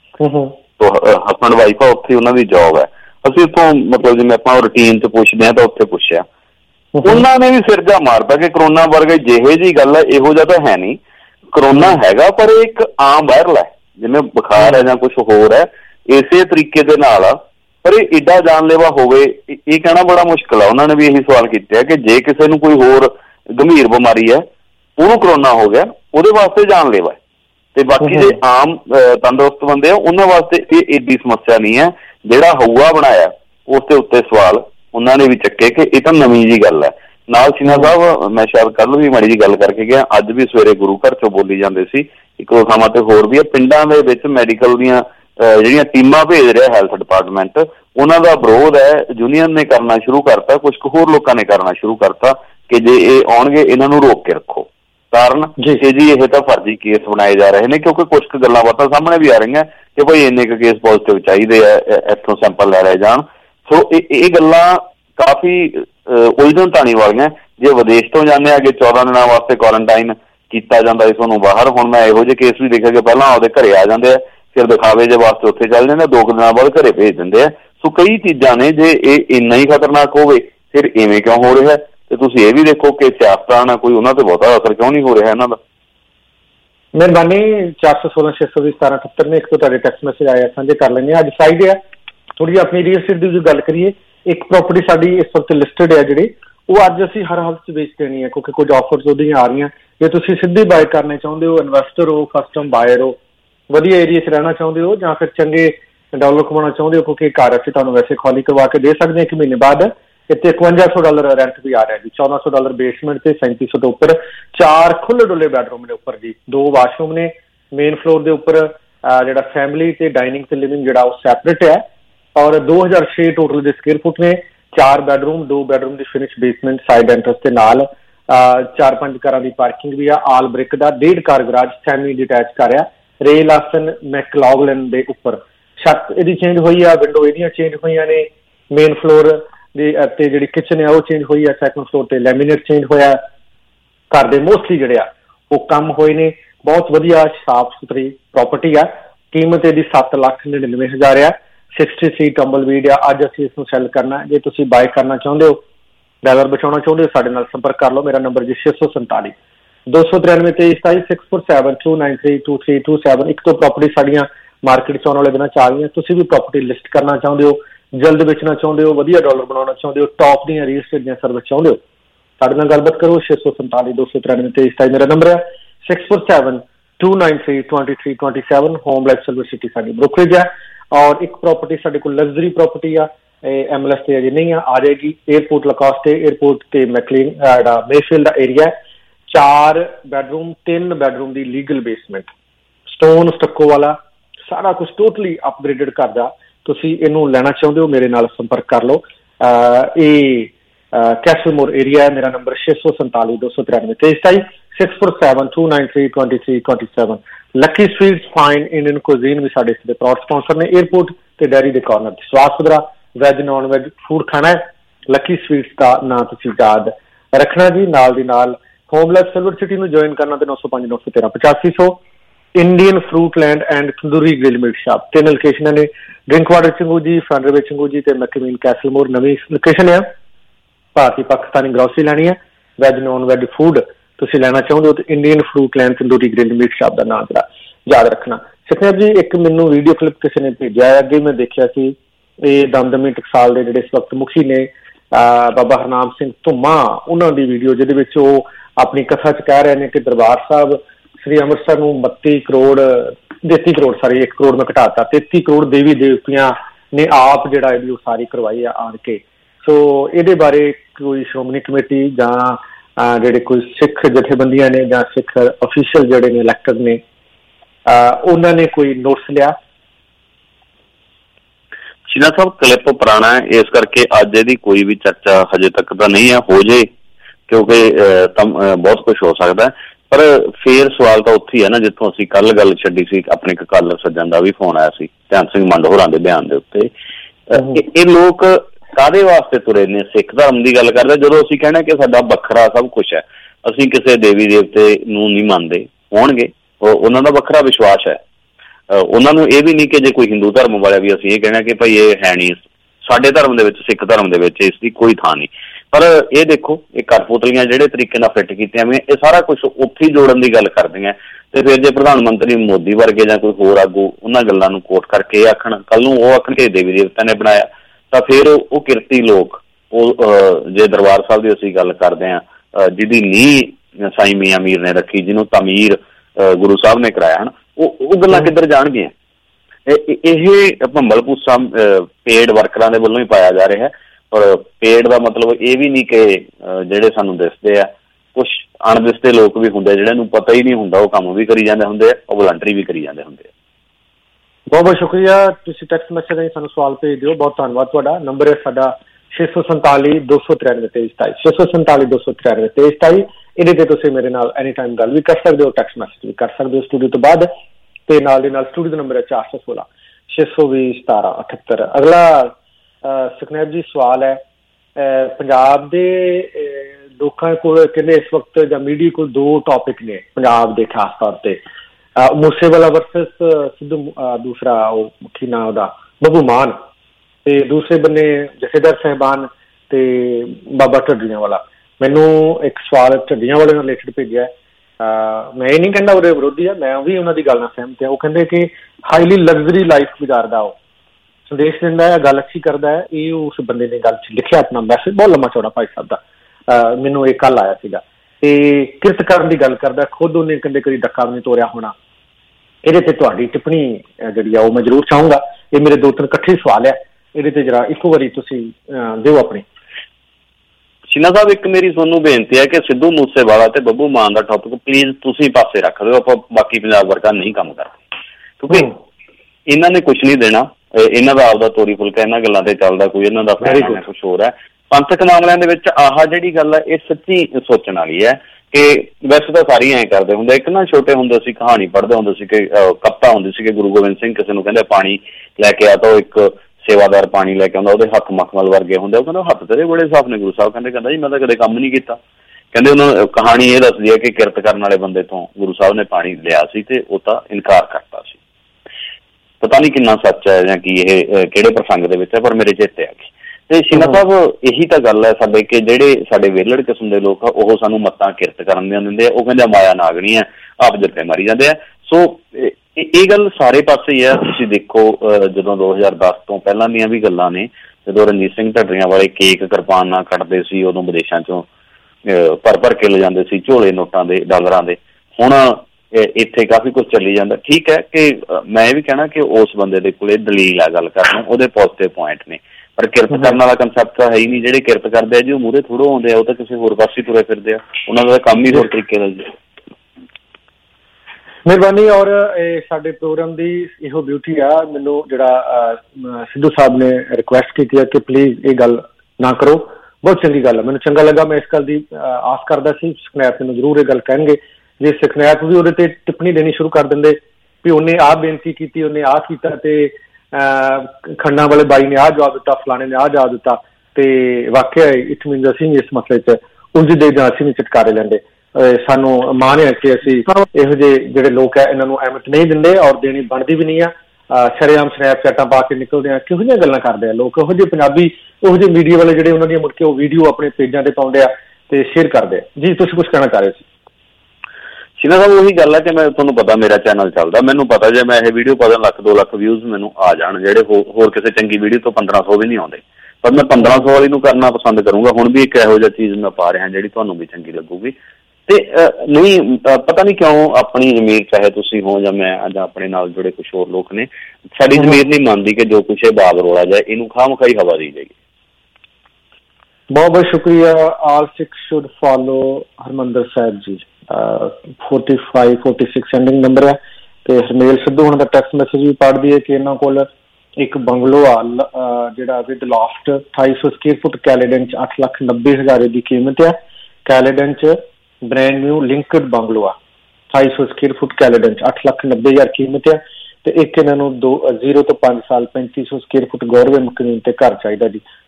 ਹਸਬੈਂਡ ਵਾਈਫ ਆ, ਉੱਥੇ ਉਹਨਾਂ ਦੀ ਜੋਬ ਹੈ। ਅਸੀਂ ਉੱਥੋਂ ਮਤਲਬ ਜਿਵੇਂ ਆਪਾਂ ਰੂਟੀਨ ਚ ਪੁੱਛਦੇ ਹਾਂ ਤਾਂ ਉੱਥੇ ਪੁੱਛਿਆ, ਉਹਨਾਂ ਨੇ ਵੀ ਸਿਰ ਜਾ ਮਾਰਤਾ ਕਿ ਕਰੋਨਾ ਵਰਗੇ ਜਿਹੇ ਜਿਹੀ ਗੱਲ ਹੈ ਇਹੋ ਜਿਹਾ ਤਾਂ ਹੈ ਨਹੀਂ, ਕਰੋਨਾ ਹੈਗਾ ਪਰ ਇਹ ਇੱਕ ਆਮ ਵਾਇਰਲ ਹੈ, ਜਿਵੇਂ ਬੁਖਾਰ ਹੈ ਜਾਂ ਕੁਛ ਹੋਰ ਹੈ, ਇਸੇ ਤਰੀਕੇ ਦੇ ਨਾਲ ਆ, ਪਰ ਇਹ ਏਡਾ ਜਾਨਲੇਵਾ ਹੋਵੇ ਇਹ ਕਹਿਣਾ ਬੜਾ ਮੁਸ਼ਕਿਲ ਆ। ਉਹਨਾਂ ਨੇ ਵੀ ਇਹੀ ਸਵਾਲ ਕੀਤਾ ਕਿ ਜੇ ਕਿਸੇ ਨੂੰ ਕੋਈ ਹੋਰ ਗੰਭੀਰ ਬਿਮਾਰੀ ਹੈ, ਉਹਨੂੰ ਕਰੋਨਾ ਹੋ ਗਿਆ, ਉਹਦੇ ਵਾਸਤੇ ਜਾਨਲੇਵਾ ਹੈ, ਤੇ ਬਾਕੀ ਜੇ ਆਮ ਤੰਦਰੁਸਤ ਬੰਦੇ ਆ ਉਹਨਾਂ ਵਾਸਤੇ ਇਹ ਏਡੀ ਸਮੱਸਿਆ ਨਹੀਂ ਹੈ। ਜਿਹੜਾ ਹਊਆ ਬਣਾਇਆ ਉਸ ਦੇ ਉੱਤੇ ਸਵਾਲ ਉਹਨਾਂ ਨੇ ਵੀ ਚੱਕੇ ਕਿ ਇਹ ਤਾਂ ਨਵੀਂ ਜੀ ਗੱਲ ਹੈ। ਨਾਲ ਸ਼ੀਨਾ ਸਾਹਿਬ, ਮੈਂ ਸ਼ਾਇਦ ਕੱਲ ਵੀ ਮਾੜੀ ਜੀ ਗੱਲ ਕਰਕੇ ਗਿਆ, ਅੱਜ ਵੀ ਸਵੇਰੇ ਗੁਰੂ ਘਰ ਚੋਂ ਬੋਲੀ ਜਾਂਦੇ ਸੀ, ਇੱਕ ਦੋ ਥਾਵਾਂ ਤੇ ਹੋਰ ਵੀ ਆ, ਪਿੰਡਾਂ ਦੇ ਵਿੱਚ ਮੈਡੀਕਲ ਦੀਆਂ ਜਿਹੜੀਆਂ ਟੀਮਾਂ ਭੇਜ ਰਿਹਾ ਹੈਲਥ ਡਿਪਾਰਟਮੈਂਟ, ਉਹਨਾਂ ਦਾ ਵਿਰੋਧ ਹੈ, ਯੂਨੀਅਨ ਨੇ ਕਰਨਾ ਸ਼ੁਰੂ ਕਰਤਾ, ਕੁਛ ਕੁ ਹੋਰ ਲੋਕਾਂ ਨੇ ਕਰਨਾ ਸ਼ੁਰੂ ਕਰਤਾ ਕਿ ਜੇ ਇਹ ਆਉਣਗੇ ਇਹਨਾਂ ਨੂੰ ਰੋਕ ਕੇ ਰੱਖੋ। ਕਾਰਨ ਕਿ ਜੀ ਇਹ ਤਾਂ ਫਰਜ਼ੀ ਕੇਸ ਬਣਾਏ ਜਾ ਰਹੇ ਨੇ, ਕਿਉਂਕਿ ਕੁਛ ਕੁ ਗੱਲਾਂ ਬਾਤਾਂ ਸਾਹਮਣੇ ਵੀ ਆ ਰਹੀਆਂ ਕਿ ਭਾਈ ਇੰਨੇ ਕੁ ਕੇਸ ਪੋਜ਼ਿਟਿਵ ਚਾਹੀਦੇ ਆ, ਇੱਥੋਂ ਸੈਂਪਲ ਲੈ ਲਏ ਜਾਣ। ਸੋ ਇਹ ਇਹ ਗੱਲਾਂ ਕਾਫੀ ਉਲਝਣ ਤਾਣੀ ਵਾਲੀਆਂ। ਜੇ ਵਿਦੇਸ਼ ਤੋਂ ਜਾਂਦੇ ਆ, ਅੱਗੇ ਚੌਦਾਂ ਦਿਨਾਂ ਵਾਸਤੇ ਕੁਆਰੰਟਾਈਨ ਕੀਤਾ ਜਾਂਦਾ ਸੀ ਤੁਹਾਨੂੰ ਬਾਹਰ, ਹੁਣ ਮੈਂ ਇਹੋ ਜਿਹੇ ਕੇਸ ਵੀ ਦੇਖਿਆ ਕਿ ਪਹਿਲਾਂ ਆਪਦੇ ਘਰੇ ਆ ਜਾਂਦੇ ਆ, ਫਿਰ ਦਿਖਾਵੇ ਜੇ ਵਾਸਤੇ ਉੱਥੇ ਚੱਲ ਜਾਂਦੇ, ਦੋ ਕੁ ਦਿਨਾਂ ਬਾਅਦ ਘਰੇ ਭੇਜ ਦਿੰਦੇ ਆ। ਸੋ ਕਈ ਚੀਜ਼ਾਂ ਨੇ, ਜੇ ਇਹ ਇੰਨਾ ਹੀ ਖਤਰਨਾਕ ਹੋਵੇ ਫਿਰ ਇਵੇਂ ਕਿਉਂ ਹੋ ਰਿਹਾ? ਤੇ ਤੁਸੀਂ ਇਹ ਵੀ ਦੇਖੋ ਕਿ ਸਿਆਸਤਦਾਨ ਕੋਈ ਉਹਨਾਂ ਤੇ ਬਹੁਤਾ ਅਸਰ ਕਿਉਂ ਨਹੀਂ ਹੋ ਰਿਹਾ ਇਹਨਾਂ ਦਾ। ਮਿਹਰਬਾਨੀ। ਚਾਰ ਸੌ ਸੋਲਾਂ ਛੇ ਸੌ ਵੀਹ ਸਤਾਰਾਂ ਅਠੱਤਰ ਨੇ ਇੱਕ ਤੋਂ ਤੁਹਾਡੇ ਟੈਕਸਟ ਮੈਸੇਜ ਆਇਆ, ਸਾਂਝੇ ਕਰ ਲੈਂਦੇ ਹਾਂ। ਅੱਜ ਫਰਾਈਡੇ ਹੈ, ਥੋੜੀ ਜਿਹੀ ਆਪਣੀ ਰੀਅਲ ਸਟੇਟ ਦੀ ਜੋ ਗੱਲ ਕਰੀਏ, ਇੱਕ ਪ੍ਰੋਪਰਟੀ ਸਾਡੀ ਇਸ ਵਕਤ ਲਿਸਟਡ ਹੈ ਜਿਹੜੀ, ਉਹ ਅੱਜ ਅਸੀਂ ਹਰ ਹਾਲਤ 'ਚ ਵੇਚ ਦੇਣੀ ਹੈ, ਕਿਉਂਕਿ ਕੁਝ ਆਫਰਸ ਉਹਦੀਆਂ ਆ ਰਹੀਆਂ। ਜੇ ਤੁਸੀਂ ਸਿੱਧੀ ਬਾਏ ਕਰਨਾ ਚਾਹੁੰਦੇ ਹੋ, ਇਨਵੈਸਟਰ ਹੋ, ਫਸਟ ਟਾਈਮ ਬਾਇਰ ਹੋ, ਵਧੀਆ ਏਰੀਆ 'ਚ ਰਹਿਣਾ ਚਾਹੁੰਦੇ ਹੋ, ਜਾਂ ਫਿਰ ਚੰਗੇ ਡਾਲਰ ਕਮਾਉਣਾ ਚਾਹੁੰਦੇ ਹੋ, ਕਿਉਂਕਿ ਘਰ ਅਸੀਂ ਤੁਹਾਨੂੰ ਵੈਸੇ ਖਾਲੀ ਕਰਵਾ ਕੇ ਦੇ ਸਕਦੇ ਹਾਂ ਇੱਕ ਮਹੀਨੇ ਬਾਅਦ। ਇੱਥੇ ਇਕਵੰਜਾ ਸੌ ਡਾਲਰ ਰੈਂਟ ਵੀ ਆ ਰਿਹਾ ਜੀ, ਚੌਦਾਂ ਸੌ ਡਾਲਰ ਬੇਸਮੈਂਟ ਤੇ ਸੈਂਤੀ ਸੌ ਤੋਂ ਉੱਪਰ, ਚਾਰ ਖੁੱਲੇ ਡੁੱਲੇ ਬੈਡਰੂਮ ਨੇ ਉੱਪਰ ਜੀ, ਦੋ ਵਾਸ਼ਰੂਮ ਨੇ, ਮੇਨ ਫਲੋਰ ਦੇ ਉੱਪਰ ਜਿਹੜਾ ਫੈਮਿਲੀ ਤੇ ਡਾਈਨਿੰਗ ਤੇ ਲਿਵਿੰਗ ਜਿਹੜਾ ਉਹ ਸੈਪਰੇਟ ਹੈ, ਔਰ ਦੋ ਹਜ਼ਾਰ ਛੇ ਟੋਟਲ ਦੇ ਸਕੁਅਰ ਫੁੱਟ ਨੇ, ਚਾਰ ਬੈਡਰੂਮ, ਦੋ ਬੈਡਰੂਮ ਦੀ ਫਿਨਿਸ਼ ਬੇਸਮੈਂਟ, ਸਾਈਡ ਐਂਟਰਸ ਦੇ ਨਾਲ ਚਾਰ ਪੰਜ ਕਾਰਾਂ ਦੀ ਪਾਰਕਿੰਗ ਵੀ ਆ, ਆਲ ਬ੍ਰਿਕ ਦਾ, ਡੇਢ ਕਾਰ ਗਰਾਜ, ਸੈਮੀ ਡਿਟੈਚ ਕਰ ਆ, ਰੇ ਲਾਸਨ ਮੈਕਲੌਗਲਨ ਦੇ ਉੱਪਰ। ਛੱਤ ਇਹਦੀ ਚੇਂਜ ਹੋਈ ਆ, ਵਿੰਡੋ ਇਹਦੀਆਂ ਚੇਂਜ ਹੋਈਆਂ ਨੇ, ਮੇਨ ਫਲੋਰ ਦੀ ਅਤੇ ਜਿਹੜੀ ਕਿਚਨ ਹੈ ਉਹ ਚੇਂਜ ਹੋਈ ਆ, ਸੈਕੰਡ ਫਲੋਰ ਤੇ ਲੈਮੀਨੇਟ ਚੇਂਜ ਹੋਇਆ। ਘਰ ਦੇ ਮੋਸਟਲੀ ਜਿਹੜੇ ਆ ਉਹ ਕੰਮ ਹੋਏ ਨੇ, ਬਹੁਤ ਵਧੀਆ ਸਾਫ ਸੁਥਰੀ ਪ੍ਰਾਪਰਟੀ ਆ। ਕੀਮਤ ਇਹਦੀ ਸੱਤ ਲੱਖ ਨੜਿਨਵੇਂ ਹਜ਼ਾਰ ਆ, ਸਿਕਸਟੀ ਥ੍ਰੀ ਟੰਬਲਵੀਡ ਆ। ਅੱਜ ਅਸੀਂ ਇਸ ਨੂੰ ਸੈਲ ਕਰਨਾ। ਜੇ ਤੁਸੀਂ ਬਾਏ ਕਰਨਾ ਚਾਹੁੰਦੇ ਹੋ, ਡਾਲਰ ਬਚਾਉਣਾ ਚਾਹੁੰਦੇ ਹੋ, ਸਾਡੇ ਨਾਲ ਸੰਪਰਕ ਕਰ ਲਓ। ਮੇਰਾ ਨੰਬਰ ਜੀ ਛੇ ਸੌ ਸੰਤਾਲੀ ਦੋ ਸੌ ਤਰਾਨਵੇਂ ਤੇਈ ਸਤਾਈ six four seven two nine three two three two seven. ਇੱਕ ਤੋਂ ਪ੍ਰੋਪਰਟੀ ਸਾਡੀਆਂ ਮਾਰਕੀਟ 'ਚ ਆਉਣ ਵਾਲੇ ਦਿਨਾਂ 'ਚ ਆ ਗਈਆਂ। ਤੁਸੀਂ ਵੀ ਪ੍ਰੋਪਰਟੀ ਲਿਸਟ ਕਰਨਾ ਚਾਹੁੰਦੇ ਹੋ, ਜਲਦ ਵੇਚਣਾ ਚਾਹੁੰਦੇ ਹੋ, ਵਧੀਆ ਡਾਲਰ ਬਣਾਉਣਾ ਚਾਹੁੰਦੇ ਹੋ, ਟੌਪ ਦੀਆਂ ਰੀਅਲ ਸਟੇਟ ਦੀਆਂ ਸਰਵਿਸ ਚਾਹੁੰਦੇ ਹੋ, ਸਾਡੇ ਨਾਲ ਗੱਲਬਾਤ ਕਰੋ। ਛੇ ਸੌ ਸੰਤਾਲੀ ਦੋ ਸੌ ਤਰਾਨਵੇਂ ਤੇਈ ਸਤਾਈ ਮੇਰਾ ਨੰਬਰ ਹੈ। Six four seven two nine three twenty three twenty seven. Home life silver city ਸਾਡੀ ਬ੍ਰੋਕਰੇਜ ਹੈ। ਔਰ ਇੱਕ ਪ੍ਰੋਪਰਟੀ ਸਾਡੇ ਕੋਲ ਲਗਜ਼ਰੀ ਪ੍ਰੋਪਰਟੀ ਆ, ਐਮ ਐਲ ਐਸ ਤੇ ਅਜੇ ਨਹੀਂ ਆ, ਆ ਜਾਏਗੀ। ਏਅਰਪੋਰਟ ਲਕਾਸਟੇ ਏਅਰਪੋਰਟ ਤੇ ਮੈਕਲੀਨ ਜਿਹੜਾ ਮੇਫੀਲਡ ਦਾ ਏਰੀਆ, ਚਾਰ ਬੈਡਰੂਮ, ਤਿੰਨ ਬੈਡਰੂਮ ਦੀ ਲੀਗਲ ਬੇਸਮੈਂਟ, ਸਟੋਨ ਸਟੱਕੋ ਵਾਲਾ, ਸਾਰਾ ਕੁਛ ਟੋਟਲੀ ਅਪਗ੍ਰੇਡਡ ਕਰਦਾ। ਤੁਸੀਂ ਇਹਨੂੰ ਲੈਣਾ ਚਾਹੁੰਦੇ ਹੋ, ਮੇਰੇ ਨਾਲ ਸੰਪਰਕ ਕਰ ਲਓ। ਇਹ ਕੈਸਲਮੋਰ ਏਰੀਆ ਹੈ। ਮੇਰਾ ਨੰਬਰ ਛੇ ਸੌ ਸੰਤਾਲੀ ਦੋ ਸੌ ਤਰਾਨਵੇਂ ਤੇਈ ਸਤਾਈ six four seven two nine three twenty three twenty seven. Lucky sweets fine Indian cuisine ਵੀ ਸਾਡੇ ਇਸ ਦੇ ਪ੍ਰਾਊਡ ਸਪਾਂਸਰ ਨੇ। ਏਅਰਪੋਰਟ ਤੇ ਡੈਰੀ ਦੇ ਕਾਰਨਰ ਤੇ ਸਵਾਦ ਸੁਧਰਾ ਵੈਜ ਨੌਨ ਵੈਜ ਫੂਡ ਖਾਣਾ ਹੈ, ਲੱਕੀ ਸਵੀਟਸ ਦਾ ਨਾਂ ਤੁਸੀਂ ਯਾਦ ਰੱਖਣਾ ਜੀ। ਨਾਲ ਦੀ ਨਾਲ ਹੋਮ ਲਾਈਫ ਸਿਲਵਰ ਸਿਟੀ ਨੂੰ ਜੁਆਇਨ ਕਰਨਾ ਤੇ ਨੌ ਸੌ ਪੰਜ ਨੌ ਸੌ ਤੇਰਾਂ ਪਚਾਸੀ ਸੌ। Indian fruit land and tandoori grill meat shop, ਤਿੰਨ ਲੋਕੇਸ਼ਨਾਂ ਨੇ, ਡਰਿੰਕ ਵਾਟਰ ਚੰਗੂ ਜੀ, ਫਰੰਟਵੇ ਚੰਗੂ ਜੀ ਤੇ ਮੈਕਮੀਨ ਕੈਸਲਮੋਰ ਨਵੀਂ ਲੋਕੇਸ਼ਨ ਹੈ। ਭਾਰਤੀ ਪਾਕਿਸਤਾਨੀ ਗਰੋਸਰੀ ਲੈਣੀ ਹੈ, ਵੈਜ ਨੌਨ ਵੈਜ ਫੂਡ ਤੁਸੀਂ ਲੈਣਾ ਚਾਹੁੰਦੇ ਹੋ ਤੇ Indian fruit land tandoori grill meat shop ਦਾ ਨਾਮ ਜਿਹੜਾ ਯਾਦ ਰੱਖਣਾ। ਸੁਖਨੇਬ ਜੀ, ਇੱਕ ਮੈਨੂੰ ਵੀਡੀਓ ਕਲਿੱਪ ਕਿਸੇ ਨੇ ਭੇਜਿਆ ਹੈ, ਅੱਗੇ ਮੈਂ ਦੇਖਿਆ ਸੀ, ਇਹ ਦਮਦਮੀ ਟਕਸਾਲ ਦੇ ਜਿਹੜੇ ਇਸ ਵਕਤ ਮੁਖੀ ਨੇ ਬਾਬਾ ਹਰਨਾਮ ਸਿੰਘ ਧੁੰਮਾ, ਉਹਨਾਂ ਦੀ ਵੀਡੀਓ ਜਿਹਦੇ ਵਿੱਚ ਉਹ ਆਪਣੀ ਕਥਾ 'ਚ ਕਹਿ ਰਹੇ ਨੇ ਕਿ ਦਰਬਾਰ ਸਾਹਿਬ ਸ੍ਰੀ ਅੰਮ੍ਰਿਤਸਰ ਨੂੰ ਬੱਤੀ ਕਰੋੜ ਤੇਤੀ ਕਰੋੜ ਸਾਰੀ ਇੱਕ ਕਰੋੜ ਮੈਂ ਘਟਾਤਾ, ਤੇਤੀ ਕਰੋੜ ਦੇਵੀ ਦੇਵਤਿਆਂ ਨੇ ਆਪ ਜਿਹੜਾ ਇਹਦੀ ਉਸਾਰੀ ਕਰਵਾਈ ਆ ਆਣ ਕੇ। ਸੋ ਇਹਦੇ ਬਾਰੇ ਕੋਈ ਸ਼੍ਰੋਮਣੀ ਕਮੇਟੀ ਜਾਂ ਜਿਹੜੇ ਕੋਈ ਸਿੱਖ ਜਥੇਬੰਦੀਆਂ ਨੇ ਜਾਂ ਸਿੱਖ ਅਫੀਸ਼ੀਅਲ ਜਿਹੜੇ ਨੇ ਇਲੈਕਟਡ ਨੇ, ਉਹਨਾਂ ਨੇ ਕੋਈ ਨੋਟਿਸ ਲਿਆ? ਸ਼ੀਨਾ ਸਾਹਿਬ, ਕਲਿੱਪ ਪੁਰਾਣਾ ਹੈ, ਇਸ ਕਰਕੇ ਅੱਜ ਇਹਦੀ ਕੋਈ ਵੀ ਚਰਚਾ ਹਜੇ ਤੱਕ ਤਾਂ ਨਹੀਂ ਹੈ। ਹੋ ਜੇ, ਕਿਉਂਕਿ ਬਹੁਤ ਕੁਛ ਹੋ ਸਕਦਾ, ਪਰ ਫੇਰ ਸਵਾਲ ਤਾਂ ਉੱਥੇ ਹੀ ਹੈ ਨਾ ਜਿੱਥੋਂ ਅਸੀਂ ਕੱਲ ਗੱਲ ਛੱਡੀ ਸੀ। ਆਪਣੇ ਇੱਕ ਕੱਲ ਸੱਜਣ ਦਾ ਵੀ ਫੋਨ ਆਇਆ ਸੀ, ਧਿਆਨ ਸਿੰਘ ਮੰਡ ਹੋਰਾਂ ਦੇ ਬਿਆਨ ਦੇ ਉੱਤੇ। ਇਹ ਲੋਕ ਕਾਹਦੇ ਵਾਸਤੇ ਤੁਰੇ ਨੇ? ਸਿੱਖ ਧਰਮ ਦੀ ਗੱਲ ਕਰਦੇ ਜਦੋਂ ਅਸੀਂ ਕਹਿਣਾ ਕਿ ਸਾਡਾ ਵੱਖਰਾ ਸਭ ਕੁਛ ਹੈ, ਅਸੀਂ ਕਿਸੇ ਦੇਵੀ ਦੇਵਤੇ ਨੂੰ ਨਹੀਂ ਮੰਨਦੇ, ਹੋਣਗੇ ਉਹਨਾਂ ਦਾ ਵੱਖਰਾ ਵਿਸ਼ਵਾਸ ਹੈ, ਉਹਨਾਂ ਨੂੰ ਇਹ ਵੀ ਨਹੀਂ ਕਿ ਜੇ ਕੋਈ ਹਿੰਦੂ ਧਰਮ ਵਾਲਾ ਵੀ ਅਸੀਂ ਇਹ ਕਹਿਣਾ ਕਿ ਭਾਈ ਇਹ ਹੈ ਨਹੀਂ, ਸਾਡੇ ਧਰਮ ਦੇ ਵਿੱਚ, ਸਿੱਖ ਧਰਮ ਦੇ ਵਿੱਚ ਇਸ ਦੀ ਕੋਈ ਥਾਂ ਨਹੀਂ। ਪਰ ਇਹ ਦੇਖੋ, ਇਹ ਕਠਪੁਤਲੀਆਂ ਜਿਹੜੇ ਤਰੀਕੇ ਨਾਲ ਫਿੱਟ ਕੀਤੀਆਂ ਹੋਈਆਂ, ਇਹ ਸਾਰਾ ਕੁਛ ਉੱਥੇ ਜੋੜਨ ਦੀ ਗੱਲ ਕਰਦੀਆਂ। ਤੇ ਫਿਰ ਜੇ ਪ੍ਰਧਾਨ ਮੰਤਰੀ ਮੋਦੀ ਵਰਗੇ ਜਾਂ ਕੋਈ ਹੋਰ ਆਗੂ ਉਹਨਾਂ ਗੱਲਾਂ ਨੂੰ ਕੋਟ ਕਰਕੇ ਇਹ ਆਖਣ, ਕੱਲ ਨੂੰ ਉਹ ਆਖਣ ਕਿ ਦੇਵੀ ਦੇਵਤਿਆਂ ਨੇ ਬਣਾਇਆ, ਤਾਂ ਫਿਰ ਉਹ ਕਿਰਤੀ ਲੋਕ, ਉਹ ਜੇ ਦਰਬਾਰ ਸਾਹਿਬ ਦੀ ਅਸੀਂ ਗੱਲ ਕਰਦੇ ਹਾਂ, ਜਿਹਦੀ ਨੀਂਹ ਸਾਈਂ ਮੀਆਂ ਮੀਰ ਨੇ ਰੱਖੀ, ਜਿਹਨੂੰ ਤਾਮੀਰ ਗੁਰੂ ਸਾਹਿਬ ਨੇ ਕਰਾਇਆ ਹਨ, ਉਹ ਉਹ ਗੱਲਾਂ ਕਿੱਧਰ ਜਾਣਗੀਆਂ? ਇਹ ਭੰਬਲ ਭੂਸਾ ਪੇਡ ਵਰਕਰਾਂ ਦੇ ਵੱਲੋਂ ਹੀ ਪਾਇਆ ਜਾ ਰਿਹਾ ਹੈ। ਔਰ ਪੇਡ ਦਾ ਮਤਲਬ ਇਹ ਵੀ ਨਹੀਂ ਕਿ ਜਿਹੜੇ ਸਾਨੂੰ ਦਿਸਦੇ ਆ, ਕੁਛ ਅਣਦਿਸਦੇ ਲੋਕ ਵੀ ਹੁੰਦੇ ਜਿਹਨਾਂ ਨੂੰ ਪਤਾ ਹੀ ਨਹੀਂ ਹੁੰਦਾ, ਉਹ ਕੰਮ ਵੀ ਕਰੀ ਜਾਂਦੇ ਹੁੰਦੇ ਆ, ਉਹ ਵਲੰਟਰੀ ਵੀ ਕਰੀ ਜਾਂਦੇ ਹੁੰਦੇ ਆ। ਬਹੁਤ ਬਹੁਤ ਸ਼ੁਕਰੀਆ। ਤੁਸੀਂ ਟੈਕਸਟ ਮੈਸੇਜ ਰਾਹੀਂ ਸਾਨੂੰ ਸਵਾਲ ਭੇਜ ਦਿਓ, ਬਹੁਤ ਧੰਨਵਾਦ ਤੁਹਾਡਾ। ਨੰਬਰ ਹੈ ਸਾਡਾ ਛੇ ਸੌ ਸੰਤਾਲੀ ਦੋ ਸੌ ਤਰਾਨਵੇਂ ਤੇਈ ਸਤਾਈ, ਛੇ ਸੌ ਸੰਤਾਲੀ ਦੋ ਸੌ ਤਰਾਨਵੇਂ ਤੇਈ ਸਤਾਈ। ਇਹਦੇ ਤੇ ਤੁਸੀਂ ਮੇਰੇ ਨਾਲ ਐਨੀ ਟਾਈਮ ਗੱਲ ਵੀ ਕਰ ਸਕਦੇ ਹੋ, ਟੈਕਸਟ ਮੈਸੇਜ ਵੀ ਕਰ ਸਕਦੇ ਹੋ ਸਟੂਡੀਓ ਤੋਂ ਬਾਅਦ, ਤੇ ਨਾਲ ਦੇ ਨਾਲ ਸਟੂਡੀਓ ਦਾ ਨੰਬਰ ਹੈ ਚਾਰ ਸੌ ਸੋਲਾਂ ਛੇ ਸੌ ਵੀਹ ਸਤਾਰਾਂ ਅਠੱਤਰ। ਅਗਲਾ ਸੁਖਨੈਬ ਜੀ ਸਵਾਲ ਹੈ, ਪੰਜਾਬ ਦੇ ਲੋਕਾਂ ਕੋਲ ਕਹਿੰਦੇ ਇਸ ਵਕਤ ਜਾਂ ਮੀਡੀਆ ਕੋਲ ਦੋ ਟੌਪਿਕ ਨੇ ਪੰਜਾਬ ਦੇ, ਖਾਸ ਤੌਰ ਤੇ ਮੂਸੇਵਾਲਾ ਵਰਸਸ ਸਿੱਧੂ, ਦੂਸਰਾ ਉਹ ਕੀ ਨਾਂ ਉਹਦਾ, ਬੱਬੂ ਮਾਨ, ਤੇ ਦੂਸਰੇ ਬੰਨੇ ਜਥੇਦਾਰ ਸਾਹਿਬਾਨ ਤੇ ਬਾਬਾ ਢੱਡੀਆਂ ਵਾਲਾ। ਮੈਨੂੰ ਇੱਕ ਸਵਾਲ ਢੱਡੀਆਂ ਵਾਲੇ ਨਾਲ ਰਿਲੇਟਡ ਭੇਜਿਆ। ਮੈਂ ਇਹ ਨਹੀਂ ਕਹਿੰਦਾ ਉਹਦੇ ਵਿਰੋਧੀ ਆ, ਮੈਂ ਵੀ ਉਹਨਾਂ ਦੀ ਗੱਲ ਨਾਲ ਸਹਿਮਤ ਹਾਂ। ਉਹ ਕਹਿੰਦੇ ਕਿ ਹਾਈਲੀ ਲਗਜ਼ਰੀ ਲਾਈਫ ਗੁਜ਼ਾਰਦਾ, ਉਹ ਸੰਦੇਸ਼ ਦਿੰਦਾ ਹੈ, ਗੱਲ ਅੱਛੀ ਕਰਦਾ ਹੈ। ਇਹ ਉਸ ਬੰਦੇ ਨੇ ਗੱਲ 'ਚ ਲਿਖਿਆ ਆਪਣਾ ਮੈਸੇਜ, ਬਹੁਤ ਲੰਮਾ ਚੌੜਾ ਭਾਈ ਸਾਹਿਬ ਦਾ, ਮੈਨੂੰ ਇਹ ਕੱਲ ਆਇਆ ਸੀਗਾ। ਤੇ ਕਿਰਤ ਕਰਨ ਦੀ ਗੱਲ ਕਰਦਾ, ਖੁਦ ਉਹਨੇ ਕਹਿੰਦੇ ਕਦੀ ਡੱਕਾ ਵੀ ਨਹੀਂ ਤੋੜਿਆ ਹੋਣਾ। ਇਹਦੇ ਤੇ ਤੁਹਾਡੀ ਟਿੱਪਣੀ ਜਿਹੜੀ ਆ ਉਹ ਮੈਂ ਜ਼ਰੂਰ ਚਾਹੂੰਗਾ। ਇਹ ਮੇਰੇ ਦੋ ਤਿੰਨ ਇਕੱਠੇ ਸਵਾਲ ਹੈ, ਇਹਦੇ ਤੇ ਜਰਾ ਇੱਕੋ ਵਾਰੀ ਤੁਸੀਂ ਦਿਓ ਆਪਣੀ। ਸ਼ੀਨਾ ਸਾਹਿਬ, ਇੱਕ ਮੇਰੀ ਤੁਹਾਨੂੰ ਬੇਨਤੀ ਹੈ ਕਿ ਸਿੱਧੂ ਮੂਸੇਵਾਲਾ ਤੇ ਬੱਬੂ ਮਾਨ ਦਾ ਟੌਪਿਕ ਪਲੀਜ਼ ਤੁਸੀਂ ਪਾਸੇ ਰੱਖ ਦਿਓ, ਆਪਾਂ ਬਾਕੀ ਪੰਜਾਬ ਵਰਗਾ ਨਹੀਂ ਕੰਮ ਕਰਦੇ, ਕਿਉਂਕਿ ਇਹਨਾਂ ਨੇ ਕੁਛ ਨਹੀਂ ਦੇਣਾ, ਇਹਨਾਂ ਦਾ ਆਪਦਾ ਤੋਰੀ ਫੁਲਕਾ ਇਹਨਾਂ ਗੱਲਾਂ ਤੇ ਚੱਲਦਾ, ਕੋਈ ਇਹਨਾਂ ਦਾ ਫੈਸਲਾ ਕੁਛ ਹੋਰ ਹੈ। ਪੰਥਕ ਮਾਮਲਿਆਂ ਦੇ ਵਿੱਚ ਆਹ ਜਿਹੜੀ ਗੱਲ ਹੈ ਇਹ ਸੱਚੀ ਸੋਚਣ ਵਾਲੀ ਹੈ ਕਿ ਵੈਸੇ ਤਾਂ ਸਾਰੇ ਐਂ ਕਰਦੇ ਹੁੰਦੇ। ਇੱਕ ਨਾ ਛੋਟੇ ਹੁੰਦੇ ਸੀ ਕਹਾਣੀ ਪੜ੍ਹਦੇ ਹੁੰਦੇ ਸੀ ਕਿ ਕਵਿਤਾ ਹੁੰਦੀ ਸੀ ਕਿ ਗੁਰੂ ਗੋਬਿੰਦ ਸਿੰਘ ਕਿਸੇ ਨੂੰ ਕਹਿੰਦੇ ਪਾਣੀ ਲੈ ਕੇ ਆ, ਤਾਂ ਉਹ ਇੱਕ ਸੇਵਾਦਾਰ ਪਾਣੀ ਲੈ ਕੇ ਆਉਂਦਾ, ਉਹਦੇ ਹੱਥ ਮਖਮਲ ਵਰਗੇ ਹੁੰਦੇ, ਉਹ ਕਹਿੰਦਾ ਹੱਥ ਤੇਰੇ ਬੜੇ ਸਾਫ਼ ਨੇ ਗੁਰੂ ਸਾਹਿਬ। ਕਹਿੰਦੇ ਕਹਿੰਦਾ ਜੀ ਮੈਂ ਤਾਂ ਕਦੇ ਕੰਮ ਨਹੀਂ ਕੀਤਾ। ਕਹਿੰਦੇ ਉਹਨਾਂ ਕਹਾਣੀ ਇਹ ਦੱਸਦੀ ਹੈ ਕਿ ਕਿਰਤ ਕਰਨ ਵਾਲੇ ਬੰਦੇ ਤੋਂ ਗੁਰੂ ਸਾਹਿਬ ਨੇ ਪਾਣੀ ਲਿਆ ਸੀ ਤੇ ਉਹ ਤਾਂ ਇਨਕਾਰ ਕਰਤਾ ਸੀ। ਪਤਾ ਨਹੀਂ ਕਿੰਨਾ ਸੱਚ ਹੈ ਜਾਂ ਕੀ ਇਹ ਕਿਹੜੇ ਪ੍ਰਸੰਗ ਦੇ ਵਿੱਚ ਹੈ, ਪਰ ਮੇਰੇ ਚੇਤੇ ਆ ਗਈ। ਤੇ ਸ਼ੀਨਾ ਸਾਹਿਬ, ਇਹੀ ਤਾਂ ਗੱਲ ਹੈ ਸਾਡੇ ਕਿ ਜਿਹੜੇ ਸਾਡੇ ਵਿਹਲੜ ਕਿਸਮ ਦੇ ਲੋਕ ਆ ਉਹ ਸਾਨੂੰ ਮੱਤਾਂ ਕਿਰਤ ਕਰਨ ਦੀਆਂ ਦਿੰਦੇ ਆ। ਉਹ ਕਹਿੰਦੇ ਮਾਇਆ ਨਾਗਣੀ ਹੈ, ਆਪ ਜੱਫੇ ਮਾਰੀ ਜਾਂਦੇ ਆ। ਸੋ ਇਹ ਗੱਲ ਸਾਰੇ ਪਾਸੇ ਹੀ ਹੈ। ਤੁਸੀਂ ਦੇਖੋ, ਜਦੋਂ ਦੋ ਹਜ਼ਾਰ ਦਸ ਤੋਂ ਪਹਿਲਾਂ ਦੀਆਂ ਵੀ ਗੱਲਾਂ ਨੇ, ਜਦੋਂ ਰਣਜੀਤ ਸਿੰਘ ਢੱਡਰੀਆਂ ਵਾਲੇ ਕੇਕ ਕਿਰਪਾਨ ਨਾਲ ਕੱਟਦੇ ਸੀ, ਉਦੋਂ ਵਿਦੇਸ਼ਾਂ ਚੋਂ ਭਰ ਭਰ ਕੇ ਲਿਜਾਂਦੇ ਸੀ ਝੋਲੇ ਨੋਟਾਂ ਦੇ, ਡਾਲਰਾਂ ਦੇ। ਹੁਣ ਇੱਥੇ ਕਾਫੀ ਕੁਛ ਚੱਲੀ ਜਾਂਦਾ। ਠੀਕ ਹੈ ਕਿ ਮੈਂ ਇਹ ਵੀ ਕਹਿਣਾ ਕਿ ਉਸ ਬੰਦੇ ਦੇ ਕੋਲੇ ਦਲੀਲ ਆ ਗੱਲ ਕਰਨ, ਉਹਦੇ ਪੋਜ਼ਿਟਿਵ ਪੁਆਇੰਟ ਨੇ, ਪਰ ਕਿਰਤ ਕਰਨ ਵਾਲਾ ਕੰਸੈਪਟ ਤਾਂ ਹੈ ਹੀ ਨਹੀਂ। ਜਿਹੜੇ ਕਿਰਤ ਕਰਦੇ ਆ ਜੀ ਉਹ ਮੂਹਰੇ ਥੋੜ੍ਹੇ ਆਉਂਦੇ ਆ, ਉਹ ਤਾਂ ਕਿਸੇ ਹੋਰ ਪਾਸੇ ਤੁਰੇ ਫਿਰਦੇ ਆ, ਉਹਨਾਂ ਦਾ ਕੰਮ ਹੀ ਹੋਰ ਤਰੀਕੇ ਦਾ ਜੀ। ਮਿਹਰਬਾਨੀ। ਔਰ ਇਹ ਸਾਡੇ ਪ੍ਰੋਗਰਾਮ ਦੀ ਇਹੋ ਬਿਊਟੀ ਆ, ਮੈਨੂੰ ਜਿਹੜਾ ਸਿੱਧੂ ਸਾਹਿਬ ਨੇ ਰਿਕੁਐਸਟ ਕੀਤੀ ਹੈ ਕਿ ਪਲੀਜ਼ ਇਹ ਗੱਲ ਨਾ ਕਰੋ, ਬਹੁਤ ਚੰਗੀ ਗੱਲ ਹੈ, ਮੈਨੂੰ ਚੰਗਾ ਲੱਗਾ। ਮੈਂ ਇਸ ਗੱਲ ਦੀ ਆਸ ਕਰਦਾ ਸੀ ਸੁਖਨੈਤ ਮੈਨੂੰ ਜ਼ਰੂਰ ਇਹ ਗੱਲ ਕਹਿਣਗੇ। ਜੇ ਸੁਖਨੈਤ ਵੀ ਉਹਦੇ ਤੇ ਟਿੱਪਣੀ ਦੇਣੀ ਸ਼ੁਰੂ ਕਰ ਦਿੰਦੇ ਵੀ ਉਹਨੇ ਆਹ ਬੇਨਤੀ ਕੀਤੀ, ਉਹਨੇ ਆਹ ਕੀਤਾ, ਤੇ ਖੰਨਾ ਵਾਲੇ ਬਾਈ ਨੇ ਆਹ ਜਵਾਬ ਦਿੱਤਾ, ਫਲਾਣੇ ਨੇ ਆਹ ਜਵਾਬ ਦਿੱਤਾ, ਤੇ ਵਾਕਿਆ ਇਟ ਮੀਨਸ ਅਸੀਂ ਇਸ ਮਸਲੇ 'ਚ ਉਲਝਦੇ ਜਾਂ ਅਸੀਂ ਵੀ ਚਟਕਾਰੇ ਲੈਂਦੇ। ਸਾਨੂੰ ਮਾਣ ਹੈ ਕਿ ਅਸੀਂ ਇਹੋ ਜਿਹੇ ਜਿਹੜੇ ਲੋਕ ਹੈ ਇਹਨਾਂ ਨੂੰ ਅਹਿਮੀਅਤ ਨਹੀਂ ਦਿੰਦੇ, ਔਰ ਦੇਣੀ ਬਣਦੀ ਵੀ ਨਹੀਂ ਆ। ਸ਼ਰੇਆਮ ਸਨੈਪਚੈਟਾਂ ਪਾ ਕੇ ਨਿਕਲਦੇ ਆ, ਕਿਹੋ ਜਿਹੀਆਂ ਗੱਲਾਂ ਕਰਦੇ ਆ ਲੋਕ। ਇਹੋ ਜਿਹੇ ਪੰਜਾਬੀ, ਉਹੋ ਜਿਹੇ ਮੀਡੀਆ ਵਾਲੇ ਜਿਹੜੇ ਉਹਨਾਂ ਦੀਆਂ ਮੁੜ ਕੇ ਉਹ ਵੀਡੀਓ ਆਪਣੇ ਪੇਜਾਂ ਤੇ ਪਾਉਂਦੇ ਆ ਤੇ ਸ਼ੇਅਰ ਕਰਦੇ ਆ। ਜੀ ਤੁਸੀਂ ਕੁਛ ਕਹਿਣਾ ਚਾਹ ਰਹੇ ਸੀ? ਸ਼ੀਨਾ ਸਾਹਿਬ, ਉਹੀ ਗੱਲ ਹੈ ਕਿ ਮੈਂ ਤੁਹਾਨੂੰ ਪਤਾ ਮੇਰਾ ਚੈਨਲ ਚੱਲਦਾ, ਮੈਨੂੰ ਪਤਾ ਜੇ ਮੈਂ ਇਹ ਵੀਡੀਓ ਪਾ ਦਾਂ ਲੱਖ ਦੋ ਲੱਖ ਵਿਊਜ਼ ਮੈਨੂੰ ਆ ਜਾਣ, ਜਿਹੜੇ ਹੋਰ ਕਿਸੇ ਚੰਗੀ ਵੀਡੀਓ ਤੋਂ ਪੰਦਰਾਂ ਸੌ ਵੀ ਨਹੀਂ ਆਉਂਦੇ, ਪਰ ਮੈਂ ਪੰਦਰਾਂ ਸੌ ਵਾਲੀ ਨੂੰ ਕਰਨਾ ਪਸੰਦ ਕਰੂੰਗਾ। ਹੁਣ ਵੀ ਇੱਕ ਇਹੋ ਜਿਹੀ ਚੀਜ਼ ਮੈਂ ਪਾ ਰਿਹਾ ਜਿਹੜੀ ਤੁਹਾਨੂੰ ਵੀ ਚੰਗੀ ਲੱਗੂਗੀ। ਤੇ ਨਹੀਂ ਪਤਾ ਨਹੀਂ ਕਿਉਂ ਆਪਣੀ ਜ਼ਮੀਰ, ਚਾਹੇ ਤੁਸੀਂ ਹੋ ਜਾਂ ਮੈਂ ਜਾਂ ਆਪਣੇ ਨਾਲ ਜੁੜੇ ਕੁਛ ਹੋਰ ਲੋਕ ਨੇ, ਸਾਡੀ ਜ਼ਮੀਰ ਨਹੀਂ ਮੰਨਦੀ ਕਿ ਜੋ ਕੁਛ ਇਹ ਬਾਗ ਰੋਲਾ ਜਾਏ ਇਹਨੂੰ ਖਾਮਖਾਈ ਹਵਾ ਦੀ ਜਾਏਗੀ। ਬਹੁਤ ਬਹੁਤ ਸ਼ੁਕਰੀਆ। All Sikh should follow Harmandir Sahib ji, forty five forty six sending number ਹੈ। ਤੇ ਹਰਮੇਲ ਸਿੱਧੂ ਹੁਣ ਦਾ ਟੈਕਸਟ ਮੈਸੇਜ ਵੀ ਪੜ੍ਹ ਦਈਏ ਕਿ ਇਹਨਾਂ ਕੋਲ ਇੱਕ ਬੰਗਲੋ ਆ ਜਿਹੜਾ ਵਿਦ ਲਾਫਟ ਅਠਾਈ ਸੌ ਸਕੁਅਰ ਫੁੱਟ ਕੈਲੇਡਨ 'ਚ ਅੱਠ ਲੱਖ ਨੱਬੇ ਹਜ਼ਾਰ ਦੀ ਕੀਮਤ ਹੈ। ਕੈਲੇਡਨ 'ਚ ਬ੍ਰੈਂਡ ਨਿਊ ਲਿੰਕਡ ਬੰਗਲੋ ਆ, ਅਠਾਈ ਸੌ ਸਕੁਅਰ ਫੁੱਟ ਕੈਲੇਡਨ 'ਚ ਅੱਠ ਲੱਖ ਨੱਬੇ ਹਜ਼ਾਰ ਕੀਮਤ ਹੈ। ਤੇ ਇੱਕ ਇਹਨਾਂ ਨੂੰ ਦੋ ਜ਼ੀਰੋ ਤੋਂ ਪੰਜ ਸਾਲ ਪੈਂਤੀ ਸੌ ਸਕੁਅਰ ਫੁੱਟ ਗੌਰਵੇਂ ਮਕਨੀਨ ਤੇ ਘਰ ਚਾਹੀਦਾ ਜੀ।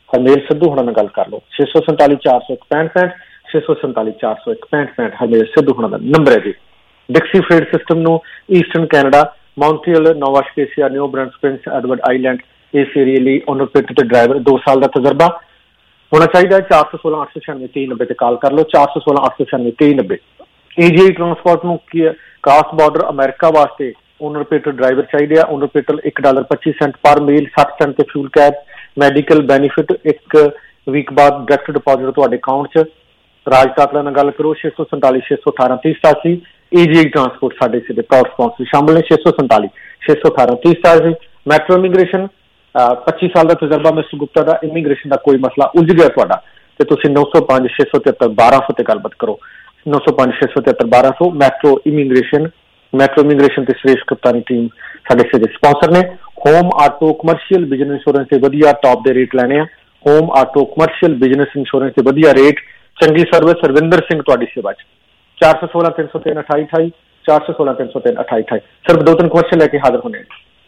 ਹਰਮੇਲ ਸਿੱਧੂ ਹੁਣਾਂ ਨਾਲ ਗੱਲ ਕਰ ਲਓ। ਛੇ ਸੌ ਸੰਤਾਲੀ ਚਾਰ ਸੌ ਇੱਕ ਪੈਂਹਠ ਪੈਂਹਠ ਛੇ ਸੌ ਸੰਤਾਲੀ ਚਾਰ ਸੌ ਇੱਕ ਪੈਂਹਠ ਪੈਂਹਠ ਹਰਮੇਲ ਸਿੱਧੂ ਹੁਣਾਂ ਦਾ ਨੰਬਰ ਹੈ ਜੀ। ਡਿਕਸੀ ਫਰੇਟ ਸਿਸਟਮ ਨੂੰ eastern Canada, Montreal, Nova Scotia, New Brunswick, Prince Edward Island ਇਸ ਏਰੀਏ ਲਈ ਓਨਰ ਆਪਰੇਟਰ ਤੇ ਡਰਾਈਵਰ ਦੋ ਸਾਲ ਦਾ ਤਜਰਬਾ ਹੋਣਾ ਚਾਹੀਦਾ। ਚਾਰ ਸੌ ਸੋਲਾਂ ਅੱਠ ਸੌ ਛਿਆਨਵੇਂ ਤੇਈ ਨੱਬੇ ਤੇ ਕਾਲ ਕਰ ਲਓ। ਚਾਰ ਸੌ ਸੋਲਾਂ ਅੱਠ ਸੌ ਛਿਆਨਵੇਂ ਤੇਈ ਨੱਬੇ। ਏਜੀਆਈ ਟਰਾਂਸਪੋਰਟ ਨੂੰ ਕ੍ਰਾਸ ਬਾਰਡਰ ਅਮਰੀਕਾ ਵਾਸਤੇ ਓਨਰ ਆਪਰੇਟਰ ਡਰਾਈਵਰ ਚਾਹੀਦੇ ਆ। ਓਨਰ ਆਪਰੇਟਰ ਇੱਕ ਡਾਲਰ ਪੱਚੀ ਸੈਂਟ ਪਰ ਮੀਲ, ਸੱਠ ਸੈਂਟ ਤੇ ਫਿਊਲ ਕੈਬ, ਮੈਡੀਕਲ ਬੈਨੀਫਿਟ ਇੱਕ ਵੀਕ ਬਾਅਦ ਡਾਇਰੈਕਟ ਡਿਪੋਜ਼ਿਟ ਤੁਹਾਡੇ ਅਕਾਊਂਟ 'ਚ। ਰਾਜ ਕਾਤਲਾ ਨਾਲ ਗੱਲ ਕਰੋ। ਛੇ ਸੌ ਸੰਤਾਲੀ ਛੇ ਸੌ ਅਠਾਰਾਂ ਤੀਹ ਸਤਾਸੀ। ਏਜੀਆਈ ਟਰਾਂਸਪੋਰਟ ਸਾਡੇ ਸਿੱਧੇ ਪ੍ਰਾਊਡ ਸਪਾਂਸਰ ਸ਼ਾਮਲ ਨੇ। ਛੇ ਸੌ ਸੰਤਾਲੀ ਛੇ ਸੌ ਅਠਾਰਾਂ ਤੀਹ ਸਤਾਸੀ। ਮੈਟਰੋ ਇਮੀਗ੍ਰੇਸ਼ਨ ਪੱਚੀ ਸਾਲ ਦਾ ਤਜਰਬਾ ਮਿਸਟਰ ਗੁਪਤਾ ਦਾ। ਇਮੀਗ੍ਰੇਸ਼ਨ ਦਾ ਕੋਈ ਮਸਲਾ ਉਲਝ ਗਿਆ ਤੁਹਾਡਾ ਤੇ ਤੁਸੀਂ ਨੌ ਸੌ ਪੰਜ ਛੇ ਸੌ ਤਿਹੱਤਰ ਬਾਰਾਂ ਸੌ ਤੇ ਗੱਲਬਾਤ ਕਰੋ। ਨੌ ਸੌ ਪੰਜ ਛੇ ਸੌ ਤਿਹੱਤਰ ਬਾਰਾਂ ਸੌ। ਮੈਟਰੋ ਇਮੀਗ੍ਰੇਸ਼ਨ ਮੈਟਰੋ ਇਮੀਗ੍ਰੇਸ਼ਨ ਤੇ ਸੁਰੇਸ਼ ਗੁਪਤਾ ਦੀ ਟੀਮ ਸਾਡੇ ਸਿੱਧੇ ਸਪਾਂਸਰ ਨੇ। Home auto commercial business insurance ਦੇ ਵਧੀਆ ਟੌਪ ਦੇ ਰੇਟ ਲੈਣੇ ਆ। Home auto commercial business insurance ਦੇ ਵਧੀਆ ਰੇਟ, ਚੰਗੀ ਸਰਵਿਸ। ਰਵਿੰਦਰ ਸਿੰਘ ਤੁਹਾਡੀ ਸੇਵਾ 'ਚ। ਚਾਰ ਸੌ ਸੋਲਾਂ ਤਿੰਨ ਸੌ ਤਿੰਨ ਅਠਾਈ ਅਠਾਈ ਚਾਰ ਸੌ ਸੋਲਾਂ ਤਿੰਨ ਸੌ ਤਿੰਨ ਅਠਾਈ ਅਠਾਈ। ਸਿਰਫ ਦੋ ਤਿੰਨ ਕੁਐਸਚਨ ਲੈ ਕੇ ਹਾਜ਼ਰ ਹੋਣੇ।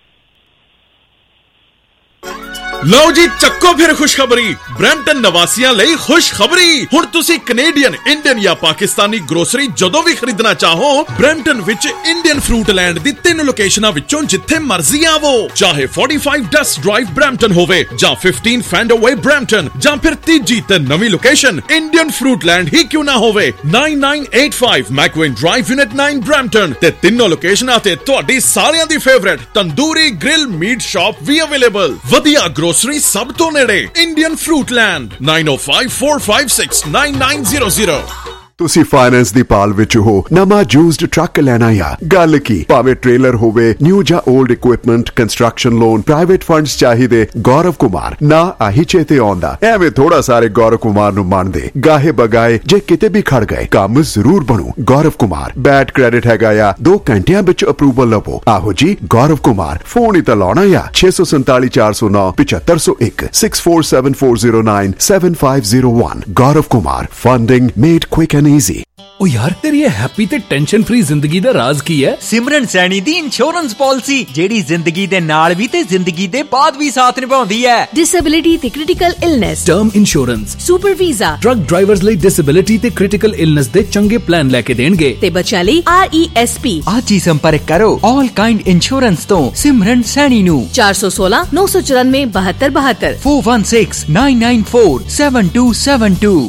ਲਓ ਜੀ ਚੱਕੋ ਫਿਰ ਖੁਸ਼ਖਬਰੀ। ਬ੍ਰੈਂਟਨ ਨਿਵਾਸੀਆਂ ਲਈ ਖੁਸ਼ਖਬਰੀ। ਹੁਣ ਤੁਸੀਂ ਕੈਨੇਡੀਅਨ, ਇੰਡੀਅਨ ਜਾਂ ਪਾਕਿਸਤਾਨੀ ਗਰੋਸਰੀ ਜਦੋਂ ਵੀ ਖਰੀਦਣਾ ਚਾਹੋ, ਬ੍ਰੈਂਟਨ ਵਿੱਚ ਇੰਡੀਅਨ ਫਰੂਟ ਲੈਂਡ ਦੀ ਤਿੰਨ ਲੋਕੇਸ਼ਨਾਂ ਵਿੱਚੋਂ ਜਿੱਥੇ ਮਰਜ਼ੀ ਆਵੋ। ਚਾਹੇ ਪੈਂਤਾਲੀ ਡਸਟ ਡਰਾਈਵ ਬ੍ਰੈਂਟਨ ਹੋਵੇ ਜਾਂ ਪੰਦਰਾਂ ਫੈਂਡਰਵੇ ਬ੍ਰੈਂਟਨ ਜਾਂ ਫਿਰ ਤੀਜੀ ਤੇ ਨਵੀਂ ਲੋਕੇਸ਼ਨ ਇੰਡੀਅਨ ਫਰੂਟ ਲੈਂਡ ਹੀ ਕਿਉਂ ਨਾ ਹੋਵੇ। ਨੌ ਨੌ ਅੱਠ ਪੰਜ ਮੈਕਵਿਨ ਡਰਾਈਵ ਯੂਨਿਟ ਨੌ ਬ੍ਰੈਂਟਨ ਤੇ ਤਿੰਨੋਂ ਲੋਕੇਸ਼ਨਾਂ ਤੇ ਤੁਹਾਡੀ ਸਾਰਿਆਂ ਦੀ favourite tandoori grill meat shop ਵੀ ਅਵੇਲੇਬਲ। ਵਧੀਆ ਗਰੋਸਰੀ ਸਭ ਤੋਂ ਨੇੜੇ ਇੰਡੀਅਨ ਫਰੂਟ ਲੈਂਡ। ਨੌ ਜ਼ੀਰੋ ਪੰਜ ਚਾਰ ਪੰਜ ਛੇ ਨੌ ਨੌ ਜ਼ੀਰੋ ਜ਼ੀਰੋ। ਤੁਸੀਂ ਫਾਈਨੈਂਸ ਦੀ ਪਾਲ ਵਿੱਚ ਹੋ, ਨਵਾਂ ਯੂਜ਼ਡ ਟਰੱਕ ਲੈਣਾ ਆ। ਗੱਲ ਕੀ, ਭਾਵੇਂ ਟ੍ਰੇਲਰ ਹੋਵੇ, ਨਿਊ ਜਾਂ old equipment, construction loan, private funds ਚਾਹੀਦੇ, ਗੌਰਵ ਕੁਮਾਰ ਨਾ ਆਹੀ ਚੇਤੇ ਆਉਂਦਾ। ਐਵੇਂ ਥੋੜਾ ਸਾਰੇ ਗੌਰਵ ਕੁਮਾਰ ਨੂੰ ਮੰਨਦੇ। ਗਾਹੇ ਬਗਾਏ ਜੇ ਕਿਤੇ ਵੀ ਖੜ ਗਏ, ਕੰਮ ਜ਼ਰੂਰ ਬਣੂ। ਗੌਰਵ ਕੁਮਾਰ ਬੈਡ ਕ੍ਰੈਡਿਟ ਹੈਗਾ ਆ, ਦੋ ਘੰਟਿਆਂ ਵਿੱਚ ਅਪਰੂਵਲ ਲਵੋ। ਆਹੋ ਜੀ ਗੌਰਵ ਕੁਮਾਰ, ਫੋਨ ਹੀ ਤਾਂ ਲਾਉਣਾ ਆ। ਛੇ ਸੌ ਸੰਤਾਲੀ ਚਾਰ ਸੌ ਨੌ ਪਚੱਤਰ ਸੌ ਇੱਕ six four seven four zero nine seven five zero one. Gaurav Kumar, funding made quick and easy. ओ यार तेरी हैप्पी ते टेंशन फ्री जिंदगी दा राज की है? सिमरन सैनी दी इंश्योरेंस पॉलिसी जेड़ी जिंदगी दे नाल भी ते जिंदगी दे बाद भी साथ निभाउंदी है। डिसेबिलिटी ते critical illness, term insurance, super visa, truck drivers ਲਈ डिसेबिलिटी ਤੇ क्रिटिकल इलनेस ਦੇ ਚੰਗੇ ਪਲਾਨ ਲੈ ਕੇ ਦੇਣਗੇ ਤੇ ਬੱਚਿਆਂ ਲਈ ਆਰ ਈ ਐਸ ਪੀ। ਅੱਜ ਹੀ ਸੰਪਰਕ ਕਰੋ ਆਲ ਕਾਈਂਡ ਇੰਸ਼ੋਰੈਂਸ ਤੋਂ ਸਿਮਰਨ ਸੈਣੀ ਨੂੰ। ਚਾਰ ਸੌ ਸੋਲਾਂ ਨੌ ਸੌ ਚੁਰਾਨਵੇਂ ਬਹੱਤਰ ਬਹੱਤਰ four one six nine nine four seven two seven two।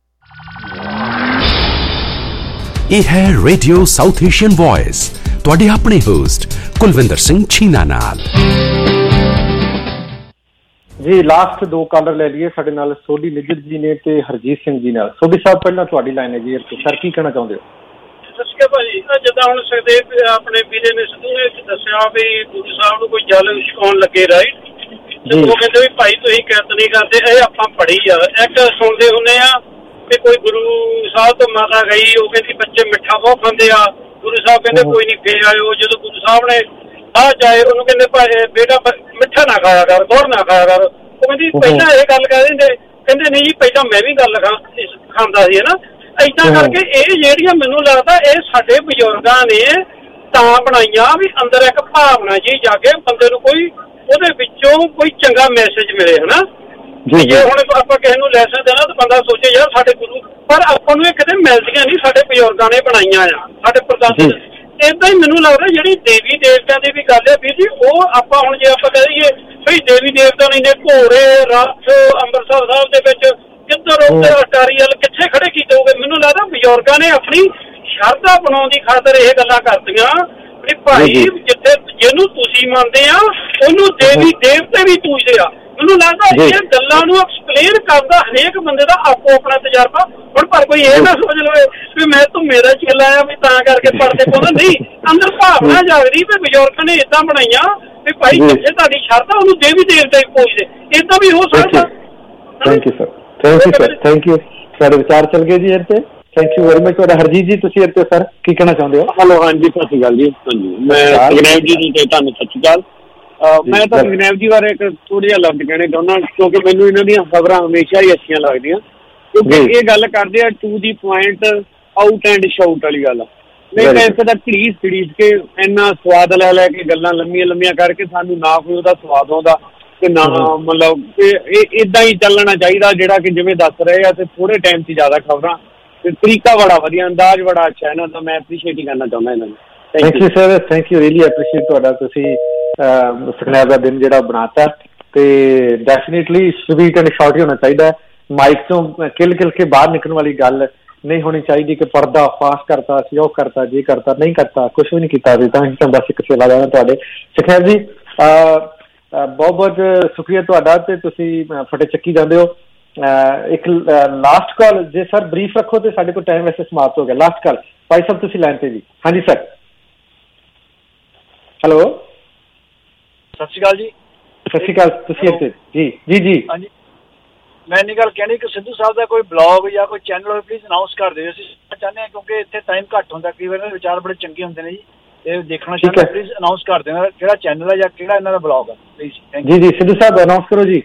ਇਹ ਹੈ ਰੇਡੀਓ ਸਾਊਥ ਏਸ਼ੀਅਨ ਵੌਇਸ, ਤੁਹਾਡੇ ਆਪਣੇ ਹੋਸਟ ਕੁਲਵਿੰਦਰ ਸਿੰਘ ਛੀਨਾ ਨਾਲ। ਜੀ ਲਾਸਟ ਦੋ ਕਾਲਰ ਲੈ ਲਈਏ। ਸਾਡੇ ਨਾਲ ਸੋਢੀ ਨਿੱਜਰ ਜੀ ਨੇ ਤੇ ਹਰਜੀਤ ਸਿੰਘ ਜੀ ਨਾਲ। ਸੋਢੀ ਸਾਹਿਬ ਪਹਿਲਾਂ ਤੁਹਾਡੀ ਲਾਈਨ ਹੈ ਜੀ। ਸਰ ਕੀ ਕਹਿਣਾ ਚਾਹੁੰਦੇ ਹੋ? ਦੱਸਿਆ ਭਾਜੀ, ਜਿੱਦਾਂ ਹੁਣ ਸੁਖਦੇਵ ਆਪਣੇ ਵੀਰੇ ਨੇ ਸਿੱਧੂ ਨੇ ਦੱਸਿਆ ਵੀ ਗੁਰੂ ਸਾਹਿਬ ਨੂੰ ਕੋਈ ਜਲ ਛਕਾਉਣ ਲੱਗੇ, ਰਾਈਟ? ਤੇ ਉਹ ਕਹਿੰਦੇ ਵੀ ਭਾਈ ਤੁਸੀਂ ਕਿਰਤ ਨਹੀਂ ਕਰਦੇ। ਇਹ ਆਪਾਂ ਪੜ੍ਹੀ ਆ, ਇੱਕ ਸੁਣਦੇ ਹੁੰਦੇ ਆ ਵੀ ਕੋਈ ਗੁਰੂ ਸਾਹਿਬ ਤੋਂ ਮਾਤਾ ਗਈ, ਉਹ ਕਹਿੰਦੀ ਬੱਚੇ ਮਿੱਠਾ ਬਹੁਤ ਖਾਂਦੇ ਆ। ਗੁਰੂ ਸਾਹਿਬ ਕਹਿੰਦੇ ਕੋਈ ਨਹੀਂ ਫੇਰ ਆਇਓ। ਜਦੋਂ ਗੁਰੂ ਸਾਹਿਬ ਨੇ ਆ ਜਾਏ ਉਹਨੂੰ ਕਹਿੰਦੇ ਭਾਈ ਬੇਟਾ ਮਿੱਠਾ ਨਾ ਖਾਇਆ ਕਰ, ਗੁੜ ਨਾ ਖਾਇਆ ਕਰ। ਉਹ ਕਹਿੰਦੀ ਪਹਿਲਾਂ ਇਹ ਗੱਲ ਕਹਿ ਦਿੰਦੇ, ਕਹਿੰਦੇ ਨਹੀਂ ਜੀ ਪਹਿਲਾਂ ਮੈਂ ਵੀ ਗੱਲ ਖਾਂਦਾ ਸੀ, ਹੈ ਨਾ। ਏਦਾਂ ਕਰਕੇ ਇਹ ਜਿਹੜੀਆਂ ਮੈਨੂੰ ਲੱਗਦਾ ਇਹ ਸਾਡੇ ਬਜ਼ੁਰਗਾਂ ਨੇ ਤਾਂ ਬਣਾਈਆਂ ਵੀ ਅੰਦਰ ਇੱਕ ਭਾਵਨਾ ਜੀ ਜਾਗੇ, ਬੰਦੇ ਨੂੰ ਕੋਈ ਉਹਦੇ ਵਿੱਚੋਂ ਕੋਈ ਚੰਗਾ ਮੈਸੇਜ ਮਿਲੇ, ਹੈ ਨਾ। ਜੇ ਹੁਣ ਆਪਾਂ ਕਿਸੇ ਨੂੰ ਲੈਸਨ ਦੇਣਾ ਤਾਂ ਬੰਦਾ ਸੋਚੇ ਯਾਰ ਸਾਡੇ ਗੁਰੂ, ਪਰ ਆਪਾਂ ਨੂੰ ਇਹ ਕਿਤੇ ਮਿਲਦੀਆਂ ਨਹੀਂ, ਸਾਡੇ ਬਜ਼ੁਰਗਾਂ ਨੇ ਬਣਾਈਆਂ ਆ, ਸਾਡੇ ਪ੍ਰਦਾਤਾ। ਏਦਾਂ ਹੀ ਮੈਨੂੰ ਲੱਗਦਾ ਜਿਹੜੀ ਦੇਵੀ ਦੇਵਤਿਆਂ ਦੀ ਵੀ ਗੱਲ ਹੈ ਵੀਰ ਜੀ, ਉਹ ਆਪਾਂ ਹੁਣ ਜੇ ਆਪਾਂ ਕਹਿ ਦਈਏ ਵੀ ਦੇਵੀ ਦੇਵਤਾ ਨੇ ਘੋੜੇ, ਰੱਥ ਅੰਮ੍ਰਿਤਸਰ ਸਾਹਿਬ ਦੇ ਵਿੱਚ ਕਿੱਧਰ ਉੱਧਰ ਅਟਾਰੀ ਵੱਲ ਕਿੱਥੇ ਖੜੇ ਕੀਤੇ ਹੋਗੇ। ਮੈਨੂੰ ਲੱਗਦਾ ਬਜ਼ੁਰਗਾਂ ਨੇ ਆਪਣੀ ਸ਼ਰਧਾ ਬਣਾਉਣ ਦੀ ਖਾਤਰ ਇਹ ਗੱਲਾਂ ਕਰਦੀਆਂ ਵੀ ਭਾਈ ਜਿੱਥੇ ਜਿਹਨੂੰ ਤੁਸੀਂ ਮੰਨਦੇ ਆ ਉਹਨੂੰ ਦੇਵੀ ਦੇਵਤੇ ਵੀ ਪੂਜਦੇ ਆ। ਮੈਨੂੰ ਲੱਗਦਾ ਇਹ ਗੱਲਾਂ ਨੂੰ ਐਕਸਪਲੇਨ ਕਰਦਾ ਹਰੇਕ ਬੰਦੇ ਦਾ ਆਪੋ ਆਪਣਾ ਤਜਰਬਾ। ਹੁਣ ਪਰ ਕੋਈ ਇਹ ਨਾ ਸੋਚ ਲਵੇ ਵੀ ਮੈਂ ਤੂੰ ਮੇਰਾ ਚੇਲਾ ਆ ਵੀ ਤਾਂ ਕਰਕੇ ਪੜਦੇ ਪਾਉਂਦਾ। ਨਹੀਂ, ਅੰਦਰ ਭਾਵਨਾ ਜਾਗਦੀ ਵੀ ਬਜ਼ੁਰਗਾਂ ਨੇ ਏਦਾਂ ਬਣਾਈਆਂ ਵੀ ਭਾਈ ਜਿੱਥੇ ਤੁਹਾਡੀ ਸ਼ਰਧਾ ਉਹਨੂੰ ਦੇਵੀ ਦੇਵਤੇ ਹੀ ਪੂਜਦੇ। ਏਦਾਂ ਵੀ ਹੋ ਸਕਦਾ। Thank you sir, thank you sir, thank you. ਸਾਡੇ ਵਿਚਾਰ ਚੱਲ ਗਏ ਜੀ ਇਹ ਤੇ। Thank you very much. ਤੁਹਾਡਾ ਹਰਜੀਤ ਜੀ, ਤੁਸੀਂ ਇੱਥੇ ਸਰ ਕੀ ਕਹਿਣਾ ਚਾਹੁੰਦੇ ਹੋ? ਹੈਲੋ, ਹਾਂਜੀ ਸਤਿ ਸ਼੍ਰੀ ਅਕਾਲ ਜੀ। ਹਾਂਜੀ ਮੈਂ ਗਨੈਵ ਜੀ ਨੂੰ ਤੇ ਤੁਹਾਨੂੰ ਸਤਿ ਸ਼੍ਰੀ ਅਕਾਲ। ਮੈਂ ਤਾਂ ਗਨੈਵ ਜੀ ਬਾਰੇ ਇੱਕ ਥੋੜ੍ਹੇ ਜਿਹਾ ਲਫ਼ਜ਼ ਕਹਿਣੇ ਚਾਹੁੰਦਾ, ਕਿਉਂਕਿ ਮੈਨੂੰ ਇਹਨਾਂ ਦੀਆਂ ਖਬਰਾਂ ਹਮੇਸ਼ਾ ਹੀ ਅੱਛੀਆਂ ਲੱਗਦੀਆਂ, ਕਿਉਂਕਿ ਇਹ ਗੱਲ ਕਰਦੇ ਆ to the point, out and shout ਵਾਲੀ ਗੱਲ। ਨਹੀਂ ਤਾਂ ਇੱਥੇ ਤਾਂ ਘੜੀਸ ਘੜੀਸ ਕੇ ਇੰਨਾ ਸਵਾਦ ਲੈ ਲੈ ਕੇ ਗੱਲਾਂ ਲੰਮੀਆਂ ਲੰਮੀਆਂ ਕਰਕੇ ਸਾਨੂੰ ਨਾ ਕੋਈ ਉਹਦਾ ਸਵਾਦ ਆਉਂਦਾ, ਤੇ ਨਾ ਮਤਲਬ ਇਦਾਂ ਹੀ ਚੱਲਣਾ ਚਾਹੀਦਾ ਜਿਹੜਾ ਕਿ ਜਿਵੇਂ ਦੱਸ ਰਹੇ ਆ ਤੇ ਥੋੜੇ ਟਾਈਮ 'ਚ ਜ਼ਿਆਦਾ ਖਬਰਾਂ ਤੇ ਤਰੀਕਾ ਬੜਾ ਵਧੀਆ, ਅੰਦਾਜ਼ ਬੜਾ ਅੱਛਾ ਇਹਨਾਂ ਦਾ। ਮੈਂ ਐਪਰੀਸ਼ੀਏਟ ਹੀ ਕਰਨਾ ਚਾਹੁੰਦਾ ਇਹਨਾਂ ਨੂੰ। Thank you sir, thank you, really appreciate ਤੁਹਾਡਾ। ਤੁਸੀਂ ਸਕਨੈਪ ਦਾ ਦਿਨ ਜਿਹੜਾ ਬਣਾਤਾ ਤੇ ਡੈਫੀਨੇਟਲੀ ਸਵੀਟ ਐਂਡ ਸ਼ਾਰਟ ਹੀ ਹੋਣਾ ਚਾਹੀਦਾ। ਮਾਈਕ ਤੋਂ ਕਿਲ ਕਿਲ ਕੇ ਬਾਹਰ ਨਿਕਲਣ ਵਾਲੀ ਗੱਲ ਨਹੀਂ ਹੋਣੀ ਚਾਹੀਦੀ ਕਿ ਪਰਦਾ ਫਾਸ ਕਰਤਾ ਸੀ, ਉਹ ਕਰਤਾ, ਜੇ ਕਰਤਾ, ਨਹੀਂ ਕਰਤਾ, ਕੁਛ ਵੀ ਨਹੀਂ ਕੀਤਾ ਸੀ। ਤਾਂ ਹੀ ਤਾਂ ਬਸ ਇੱਕ ਸੇਵਾਦਾਰ ਤੁਹਾਡੇ। ਸਕਨੈਪ ਜੀ ਬਹੁਤ ਬਹੁਤ ਸ਼ੁਕਰੀਆ ਤੁਹਾਡਾ ਤੇ ਤੁਸੀਂ ਫਟੇ ਚੱਕੀ ਜਾਂਦੇ ਹੋ। ਇੱਕ ਲਾਸਟ ਕਾਲ ਜੇ ਸਰ ਬਰੀਫ ਰੱਖੋ ਤੇ ਸਾਡੇ ਕੋਲ ਟਾਈਮ ਵੈਸੇ ਸਮਾਪਤ ਹੋ ਗਿਆ। ਲਾਸਟ ਕਾਲ ਭਾਈ ਸਾਹਿਬ ਤੁਸੀਂ ਲਾਈਨ ਤੇ ਜੀ। ਹਾਂਜੀ ਸਰ, ਹੈਲੋ, ਸਤਿ ਸ਼੍ਰੀ ਅਕਾਲ ਜੀ। ਸਤਿ ਸ਼੍ਰੀ ਅਕਾਲ, ਤੁਸੀਂ ਇੱਥੇ ਜੀ ਜੀ ਜੀ ਹਾਂਜੀ। ਮੈਂ ਇੰਨੀ ਗੱਲ ਕਹਿਣੀ ਕਿ ਸਿੱਧੂ ਸਾਹਿਬ ਦਾ ਕੋਈ ਬਲੌਗ ਜਾਂ ਕੋਈ ਚੈਨਲ ਹੋਵੇ ਪਲੀਜ਼ ਅਨਾਊਂਸ ਕਰ ਦਿਓ। ਅਸੀਂ ਚਾਹੁੰਦੇ ਹਾਂ ਕਿਉਂਕਿ ਇੱਥੇ ਟਾਈਮ ਘੱਟ ਹੁੰਦਾ, ਕਈ ਵਾਰ ਵਿਚਾਰ ਬੜੇ ਚੰਗੇ ਹੁੰਦੇ ਨੇ ਜੀ, ਇਹ ਦੇਖਣਾ ਚਾਹੁੰਦੇ ਪਲੀਜ਼ ਅਨਾਊਂਸ ਕਰ ਦੇਣਾ ਕਿਹੜਾ ਚੈਨਲ ਹੈ ਜਾਂ ਕਿਹੜਾ ਇਹਨਾਂ ਦਾ ਬਲੌਗ ਹੈ ਪਲੀਜ਼। ਜੀ ਜੀ ਸਿੱਧੂ ਸਾਹਿਬ ਅਨਾਊਂਸ ਕਰੋ ਜੀ।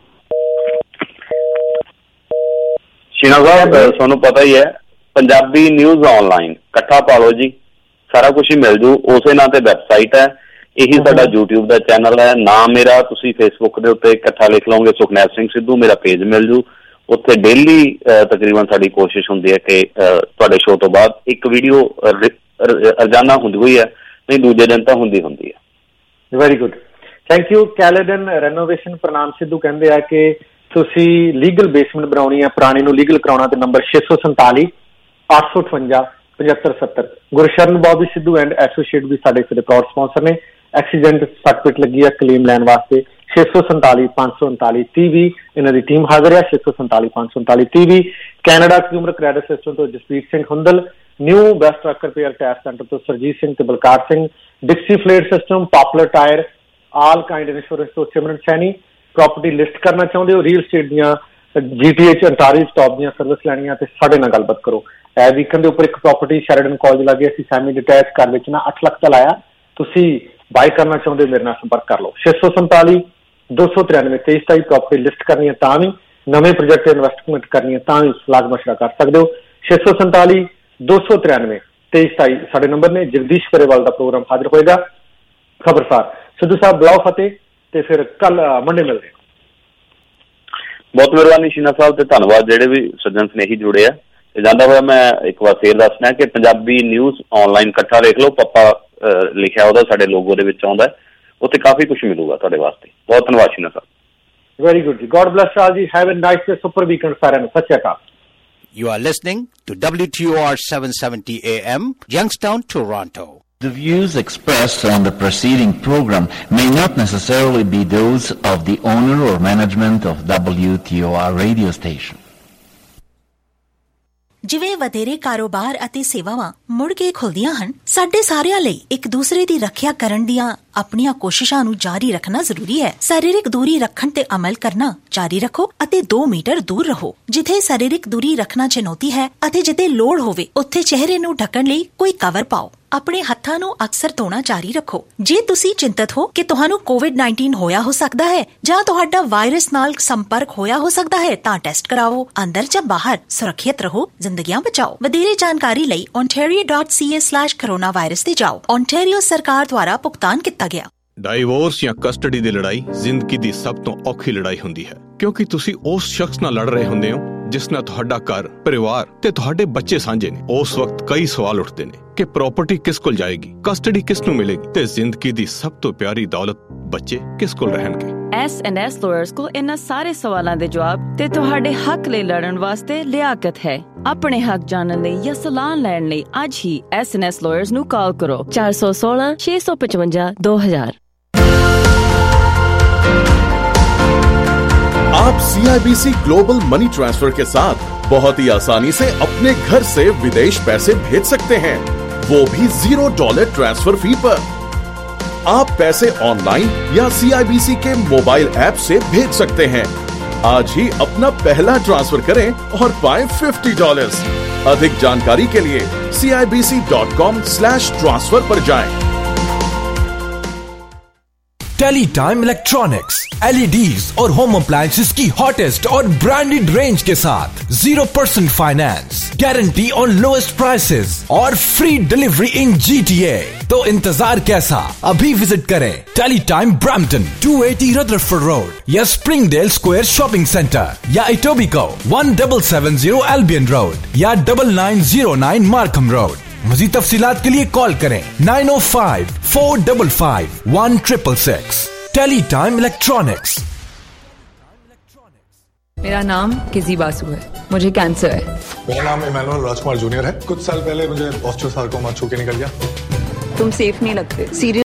ਸ਼ੀਨਾ ਸਾਹਿਬ ਤੁਹਾਨੂੰ ਪਤਾ ਹੀ ਹੈ ਪੰਜਾਬੀ ਨਿਊਜ਼ ਆਨਲਾਈਨ ਇਕੱਠਾ ਪਾ ਲਓ ਜੀ, ਸਾਰਾ ਕੁਝ ਹੀ ਮਿਲ ਜੂ। ਉਸੇ ਨਾਂ ਤੇ ਵੈਬਸਾਈਟ ਹੈ, ਇਹੀ ਸਾਡਾ YouTube ਦਾ ਚੈਨਲ ਹੈ। ਨਾਮ ਮੇਰਾ ਤੁਸੀਂ ਫੇਸਬੁੱਕ ਦੇ ਉੱਤੇ ਇਕੱਠਾ ਲਿਖ ਲਓਗੇ ਸੁਖਨੈਪ ਸਿੰਘ ਸਿੱਧੂ, ਮੇਰਾ ਪੇਜ ਮਿਲ ਜੂ। ਉੱਥੇ ਡੇਲੀ ਤਕਰੀਬਨ ਸਾਡੀ ਕੋਸ਼ਿਸ਼ ਹੁੰਦੀ ਹੈ ਕਿ ਤੁਹਾਡੇ ਸ਼ੋਅ ਤੋਂ ਬਾਅਦ ਇੱਕ ਵੀਡੀਓ ਰੋਜ਼ਾਨਾ ਹੁੰਦੀ ਹੋਈ ਹੈ, ਨਹੀਂ ਦੂਜੇ ਦਿਨ ਤਾਂ ਹੁੰਦੀ ਹੁੰਦੀ ਹੈ। Very good, thank you. Caledon renovation Pranam Sidhu ਕਹਿੰਦੇ ਆ ਕਿ ਤੁਸੀਂ ਲੀਗਲ ਬੇਸਮੈਂਟ ਬਣਾਉਣੀ ਹੈ, ਪੁਰਾਣੀ ਨੂੰ ਲੀਗਲ ਕਰਾਉਣਾ ਤੇ ਨੰਬਰ ਛੇ ਸੌ ਸੰਤਾਲੀ ਅੱਠ ਸੌ ਅਠਵੰਜਾ ਪਝੱਤਰ ਸੱਤਰ। Gursharan Bobby Sidhu and associate ਵੀ ਸਾਡੇ ਇਸ ਦੇ ਪ੍ਰਾਊਡ ਸਪਾਂਸਰ ਨੇ। ਐਕਸੀਡੈਂਟ ਸਰਟੀਫਿਕੇਟ ਲੱਗੀ ਆ ਕਲੇਮ ਲੈਣ ਵਾਸਤੇ ਛੇ ਸੌ ਸੰਤਾਲੀ ਪੰਜ ਸੌ ਉਨਤਾਲੀ ਤੀਹ ਵੀਹ ਇਹਨਾਂ ਦੀ ਟੀਮ ਹਾਜ਼ਰ ਆ। ਛੇ ਸੌ ਸੰਤਾਲੀ ਪੰਜ ਸੌ ਉਨਤਾਲੀ ਤੀਹ ਵੀਹ। ਕੈਨੇਡਾ ਕੰਜ਼ਿਊਮਰ ਕ੍ਰੈਡਿਟ ਸਿਸਟਮ ਤੋਂ Jaspreet Singh Hundal, new best truck repair tyre centre ਤੋਂ ਸਰਜੀਤ ਸਿੰਘ ਤੇ Balkar Singh, Dixie fleet system, popular tyre, all kind insurance ਤੋਂ ਸਿਮਰਨ ਸੈਣੀ। ਪ੍ਰਾਪਰਟੀ ਲਿਸਟ ਕਰਨਾ ਚਾਹੁੰਦੇ ਹੋ, ਰੀਅਲ ਸਟੇਟ ਦੀਆਂ ਜੀਟੀਐਚ ਅੰਟਾਰੀਓ ਸਟਾਪ ਦੀਆਂ ਸਰਵਿਸ ਲੈਣੀਆਂ ਤੇ ਸਾਡੇ ਨਾਲ ਗੱਲਬਾਤ ਕਰੋ। ਇਹ ਵੀਕਐਂਡ ਦੇ ਉੱਪਰ ਇੱਕ ਪ੍ਰਾਪਰਟੀ ਸ਼ੈਰਡਨ ਕਾਲਜ ਲਾਗੇ ਅਸੀਂ ਸੈਮੀ ਡਿਟੈਚ ਘਰ ਵੇਚਣਾ ਅੱਠ ਲੱਖ ਦਾ ਲਾਇਆ। ਤੁਸੀਂ ਬਾਈ ਕਰਨਾ ਚਾਹੁੰਦੇ ਮੇਰੇ ਨਾਲ ਸੰਪਰਕ ਕਰ ਲਓ। ਛੇ ਸੌ ਸੰਤਾਲੀ ਦੋ ਸੌ ਤਰਾਨਵੇਂ ਤੇਈ ਸਤਾਈ। ਪ੍ਰਾਪਰਟੀ ਲਿਸਟ ਕਰਨੀ ਹੈ ਤਾਂ ਵੀ, ਨਵੇਂ ਪ੍ਰੋਜੈਕਟ ਇਨਵੈਸਟਮੈਂਟ ਕਰਨੀ ਹੈ ਤਾਂ ਵੀ ਸਲਾਹ ਮਸ਼ਵਰਾ ਕਰ ਸਕਦੇ ਹੋ। ਛੇ ਸੌ ਸੰਤਾਲੀ ਦੋ ਸੌ ਤਰਾਨਵੇਂ ਤੇਈ ਸਤਾਈ ਸਾਡੇ ਨੰਬਰ ਨੇ। ਜਗਦੀਸ਼ ਕਰੇਵਾਲ ਦਾ ਪ੍ਰੋਗਰਾਮ ਹਾਜ਼ਰ ਹੋਏਗਾ। ਖਬਰਸਾਰ ਸਿੱਧੂ ਸਾਹਿਬ ਬੁਲਾਓ ਫਤਿਹ ਤੇ ਫਿਰ ਕੱਲ ਮੰਡੇ ਮਿਲਦੇ। ਬਹੁਤ ਮਿਹਰਬਾਨੀ ਸ਼ੀਨਾ ਸਾਹਿਬ ਤੇ ਧੰਨਵਾਦ ਜਿਹੜੇ ਵੀ ਸੱਜਣ ਸਨੇਹੀ ਜੁੜੇ ਆ। ਤੇ ਜਾਂਦਾ ਹੋਇਆ ਮੈਂ ਇੱਕ ਵਾਰ ਫੇਰ ਦੱਸਣਾ ਕਿ ਪੰਜਾਬੀ ਨਿਊਜ਼ ਆਨਲਾਈਨ ਇਕੱਠਾ ਦੇਖ ਲਓ, ਪੱਪਾ ਲਿਖਿਆ ਉਹਦਾ ਸਾਡੇ ਲੋਗੋ ਦੇ ਵਿੱਚ ਆਉਂਦਾ, ਉੱਥੇ ਕਾਫੀ ਕੁਝ ਮਿਲੂਗਾ ਤੁਹਾਡੇ ਵਾਸਤੇ। ਬਹੁਤ ਧੰਨਵਾਦ ਸ਼ੀਨਾ ਸਾਹਿਬ। ਵੈਰੀ ਗੁੱਡ ਜੀ, ਗੋਡ ਬਲੈਸ ਆਲ ਜੀ, ਹੈਵ ਅ ਨਾਈਸ ਤੇ ਸੁਪਰ ਵੀਕਐਂਡ ਸਾਰਿਆਂ ਨੂੰ। ਸਤਿ ਸ਼੍ਰੀ ਅਕਾਲ। You are listening to W T O R seven seventy A M, Youngstown, Toronto. The views expressed on the preceding program may not necessarily be those of the owner or management of W T O R radio station. ਜਿਵੇਂ ਵਧੇਰੇ ਕਾਰੋਬਾਰ ਅਤੇ ਸੇਵਾਵਾਂ ਮੁੜ ਕੇ ਖੁੱਲਦੀਆਂ ਹਨ, ਸਾਡੇ ਸਾਰਿਆਂ ਲਈ ਇੱਕ ਦੂਸਰੇ ਦੀ ਰੱਖਿਆ ਕਰਨ ਦੀਆਂ ਆਪਣੀਆਂ ਕੋਸ਼ਿਸ਼ਾਂ ਨੂੰ ਜਾਰੀ ਰੱਖਣਾ ਜ਼ਰੂਰੀ ਹੈ। ਸਰੀਰਕ ਦੂਰੀ ਰੱਖਣ ਤੇ ਅਮਲ ਕਰਨਾ ਜਾਰੀ ਰੱਖੋ ਅਤੇ ਦੋ ਮੀਟਰ ਦੂਰ ਰਹੋ। ਜਿੱਥੇ ਸਰੀਰਕ ਦੂਰੀ ਰੱਖਣਾ ਚੁਣੌਤੀ ਹੈ ਅਤੇ ਜਿੱਥੇ ਲੋੜ ਹੋਵੇ ਉੱਥੇ ਚਿਹਰੇ ਨੂੰ ਢੱਕਣ ਲਈ ਕੋਈ ਕਵਰ ਪਾਓ। ਆਪਣੇ ਹੱਥਾਂ ਨੂੰ ਅਕਸਰ ਧੋਣਾ ਜਾਰੀ ਰੱਖੋ। ਜੇ ਤੁਸੀਂ ਚਿੰਤਤ ਹੋ ਕਿ ਤੁਹਾਨੂੰ ਕੋਵਿਡ ਉੱਨੀ ਹੋਇਆ ਹੋ ਸਕਦਾ ਹੈ ਜਾਂ ਤੁਹਾਡਾ ਵਾਇਰਸ ਨਾਲ ਸੰਪਰਕ ਹੋਇਆ ਹੋ ਸਕਦਾ ਹੈ ਤਾਂ ਟੈਸਟ ਕਰਾਓ। ਅੰਦਰ ਜਾਂ ਬਾਹਰ ਸੁਰੱਖਿਅਤ ਰਹੋ, ਜ਼ਿੰਦਗੀਆਂ ਬਚਾਓ। ਵਧੇਰੇ ਜਾਣਕਾਰੀ ਲਈ ontario dot c a slash coronavirus ਤੇ ਜਾਓ। ontario ਸਰਕਾਰ ਦੁਆਰਾ ਭੁਗਤਾਨ ਕੀਤਾ ਗਿਆ। ਡਾਈਵੋਰਸ ਜਾਂ ਕਸਟਡੀ ਦੀ ਲੜਾਈ ਜ਼ਿੰਦਗੀ ਦੀ ਸਭ ਤੋਂ ਔਖੀ ਲੜਾਈ ਹੁੰਦੀ ਹੈ, ਕਿਉਂਕਿ ਤੁਸੀਂ ਉਸ ਸ਼ਖਸ ਨਾਲ ਲੜ ਰਹੇ ਹੁੰਦੇ ਹੋ ਜਿਸ ਨਾਲ ਤੁਹਾਡਾ ਘਰ, ਪਰਿਵਾਰ ਤੇ ਤੁਹਾਡੇ ਬੱਚੇ ਸਾਂਝੇ ਨੇ। ਉਸ ਵਕਤ ਕਈ ਸਵਾਲ ਉੱਠਦੇ ਨੇ ਕਿ ਪ੍ਰਾਪਰਟੀ ਕਿਸ ਕੋਲ ਜਾਏਗੀ, ਕਸਟਡੀ ਕਿਸ ਨੂੰ ਮਿਲੇਗੀ ਤੇ ਜ਼ਿੰਦਗੀ ਦੀ ਸਭ ਤੋਂ ਪਿਆਰੀ ਦੌਲਤ ਬੱਚੇ ਕਿਸ ਕੋਲ ਰਹਿਣਗੇ। ਐਸ ਐਂਡ ਐਸ ਲਾਇਰਸ ਕੋਲ ਇਹਨਾਂ ਸਾਰੇ ਸਵਾਲਾਂ ਦੇ ਜਵਾਬ ਤੇ ਤੁਹਾਡੇ ਹੱਕ ਲਈ ਲੜਨ ਵਾਸਤੇ ਲਿਆਕਤ ਹੈ। ਆਪਣੇ ਹੱਕ ਜਾਣਨ ਲਈ ਜਾਂ ਸਲਾਹ ਲੈਣ ਲਈ ਅੱਜ ਹੀ ਐਸ ਐਂਡ ਐਸ ਲਾਇਰਸ ਨੂੰ ਕਾਲ ਕਰੋ ਚਾਰ ਸੌ ਸੋਲਾਂ ਛੇ ਸੌ ਪਚਵੰਜਾ ਦੋ ਹਜ਼ਾਰ। आप C I B C global money transfer के साथ बहुत ही आसानी से अपने घर से विदेश पैसे भेज सकते हैं, वो भी जीरो डॉलर ट्रांसफर फी पर। आप पैसे ऑनलाइन या सी आई बी सी के मोबाइल ऐप से भेज सकते हैं। आज ही अपना पहला ट्रांसफर करें और पाएं फिफ्टी डॉलर्स। अधिक जानकारी के लिए C I B C dot com slash transfer पर जाएं। टेली टाइम इलेक्ट्रॉनिक्स, एलईडीज और होम अप्लायंसेस की हॉटेस्ट और ब्रांडेड रेंज के साथ zero percent finance, guarantee on lowest prices और फ्री डिलीवरी इन जीटीए। तो इंतजार कैसा, अभी विजिट करें tele time Brampton two eighty Rutherford road या स्प्रिंगडेल स्क्वायर शॉपिंग सेंटर या Etobicoke one double seven zero Albion road या double nine zero nine Markham road. मज़ीद तफसीलात के लिए कॉल करें nine o five four double five one triple six. Tele time electronics. मेरा नाम किजी बासु है, मुझे कैंसर है। मेरा नाम इमैनुअल राजकुमार जूनियर है। कुछ साल पहले मुझे ऑस्टियोसार्कोमा छू के निकल गया। तुम सेफ नहीं लगते। सीरियस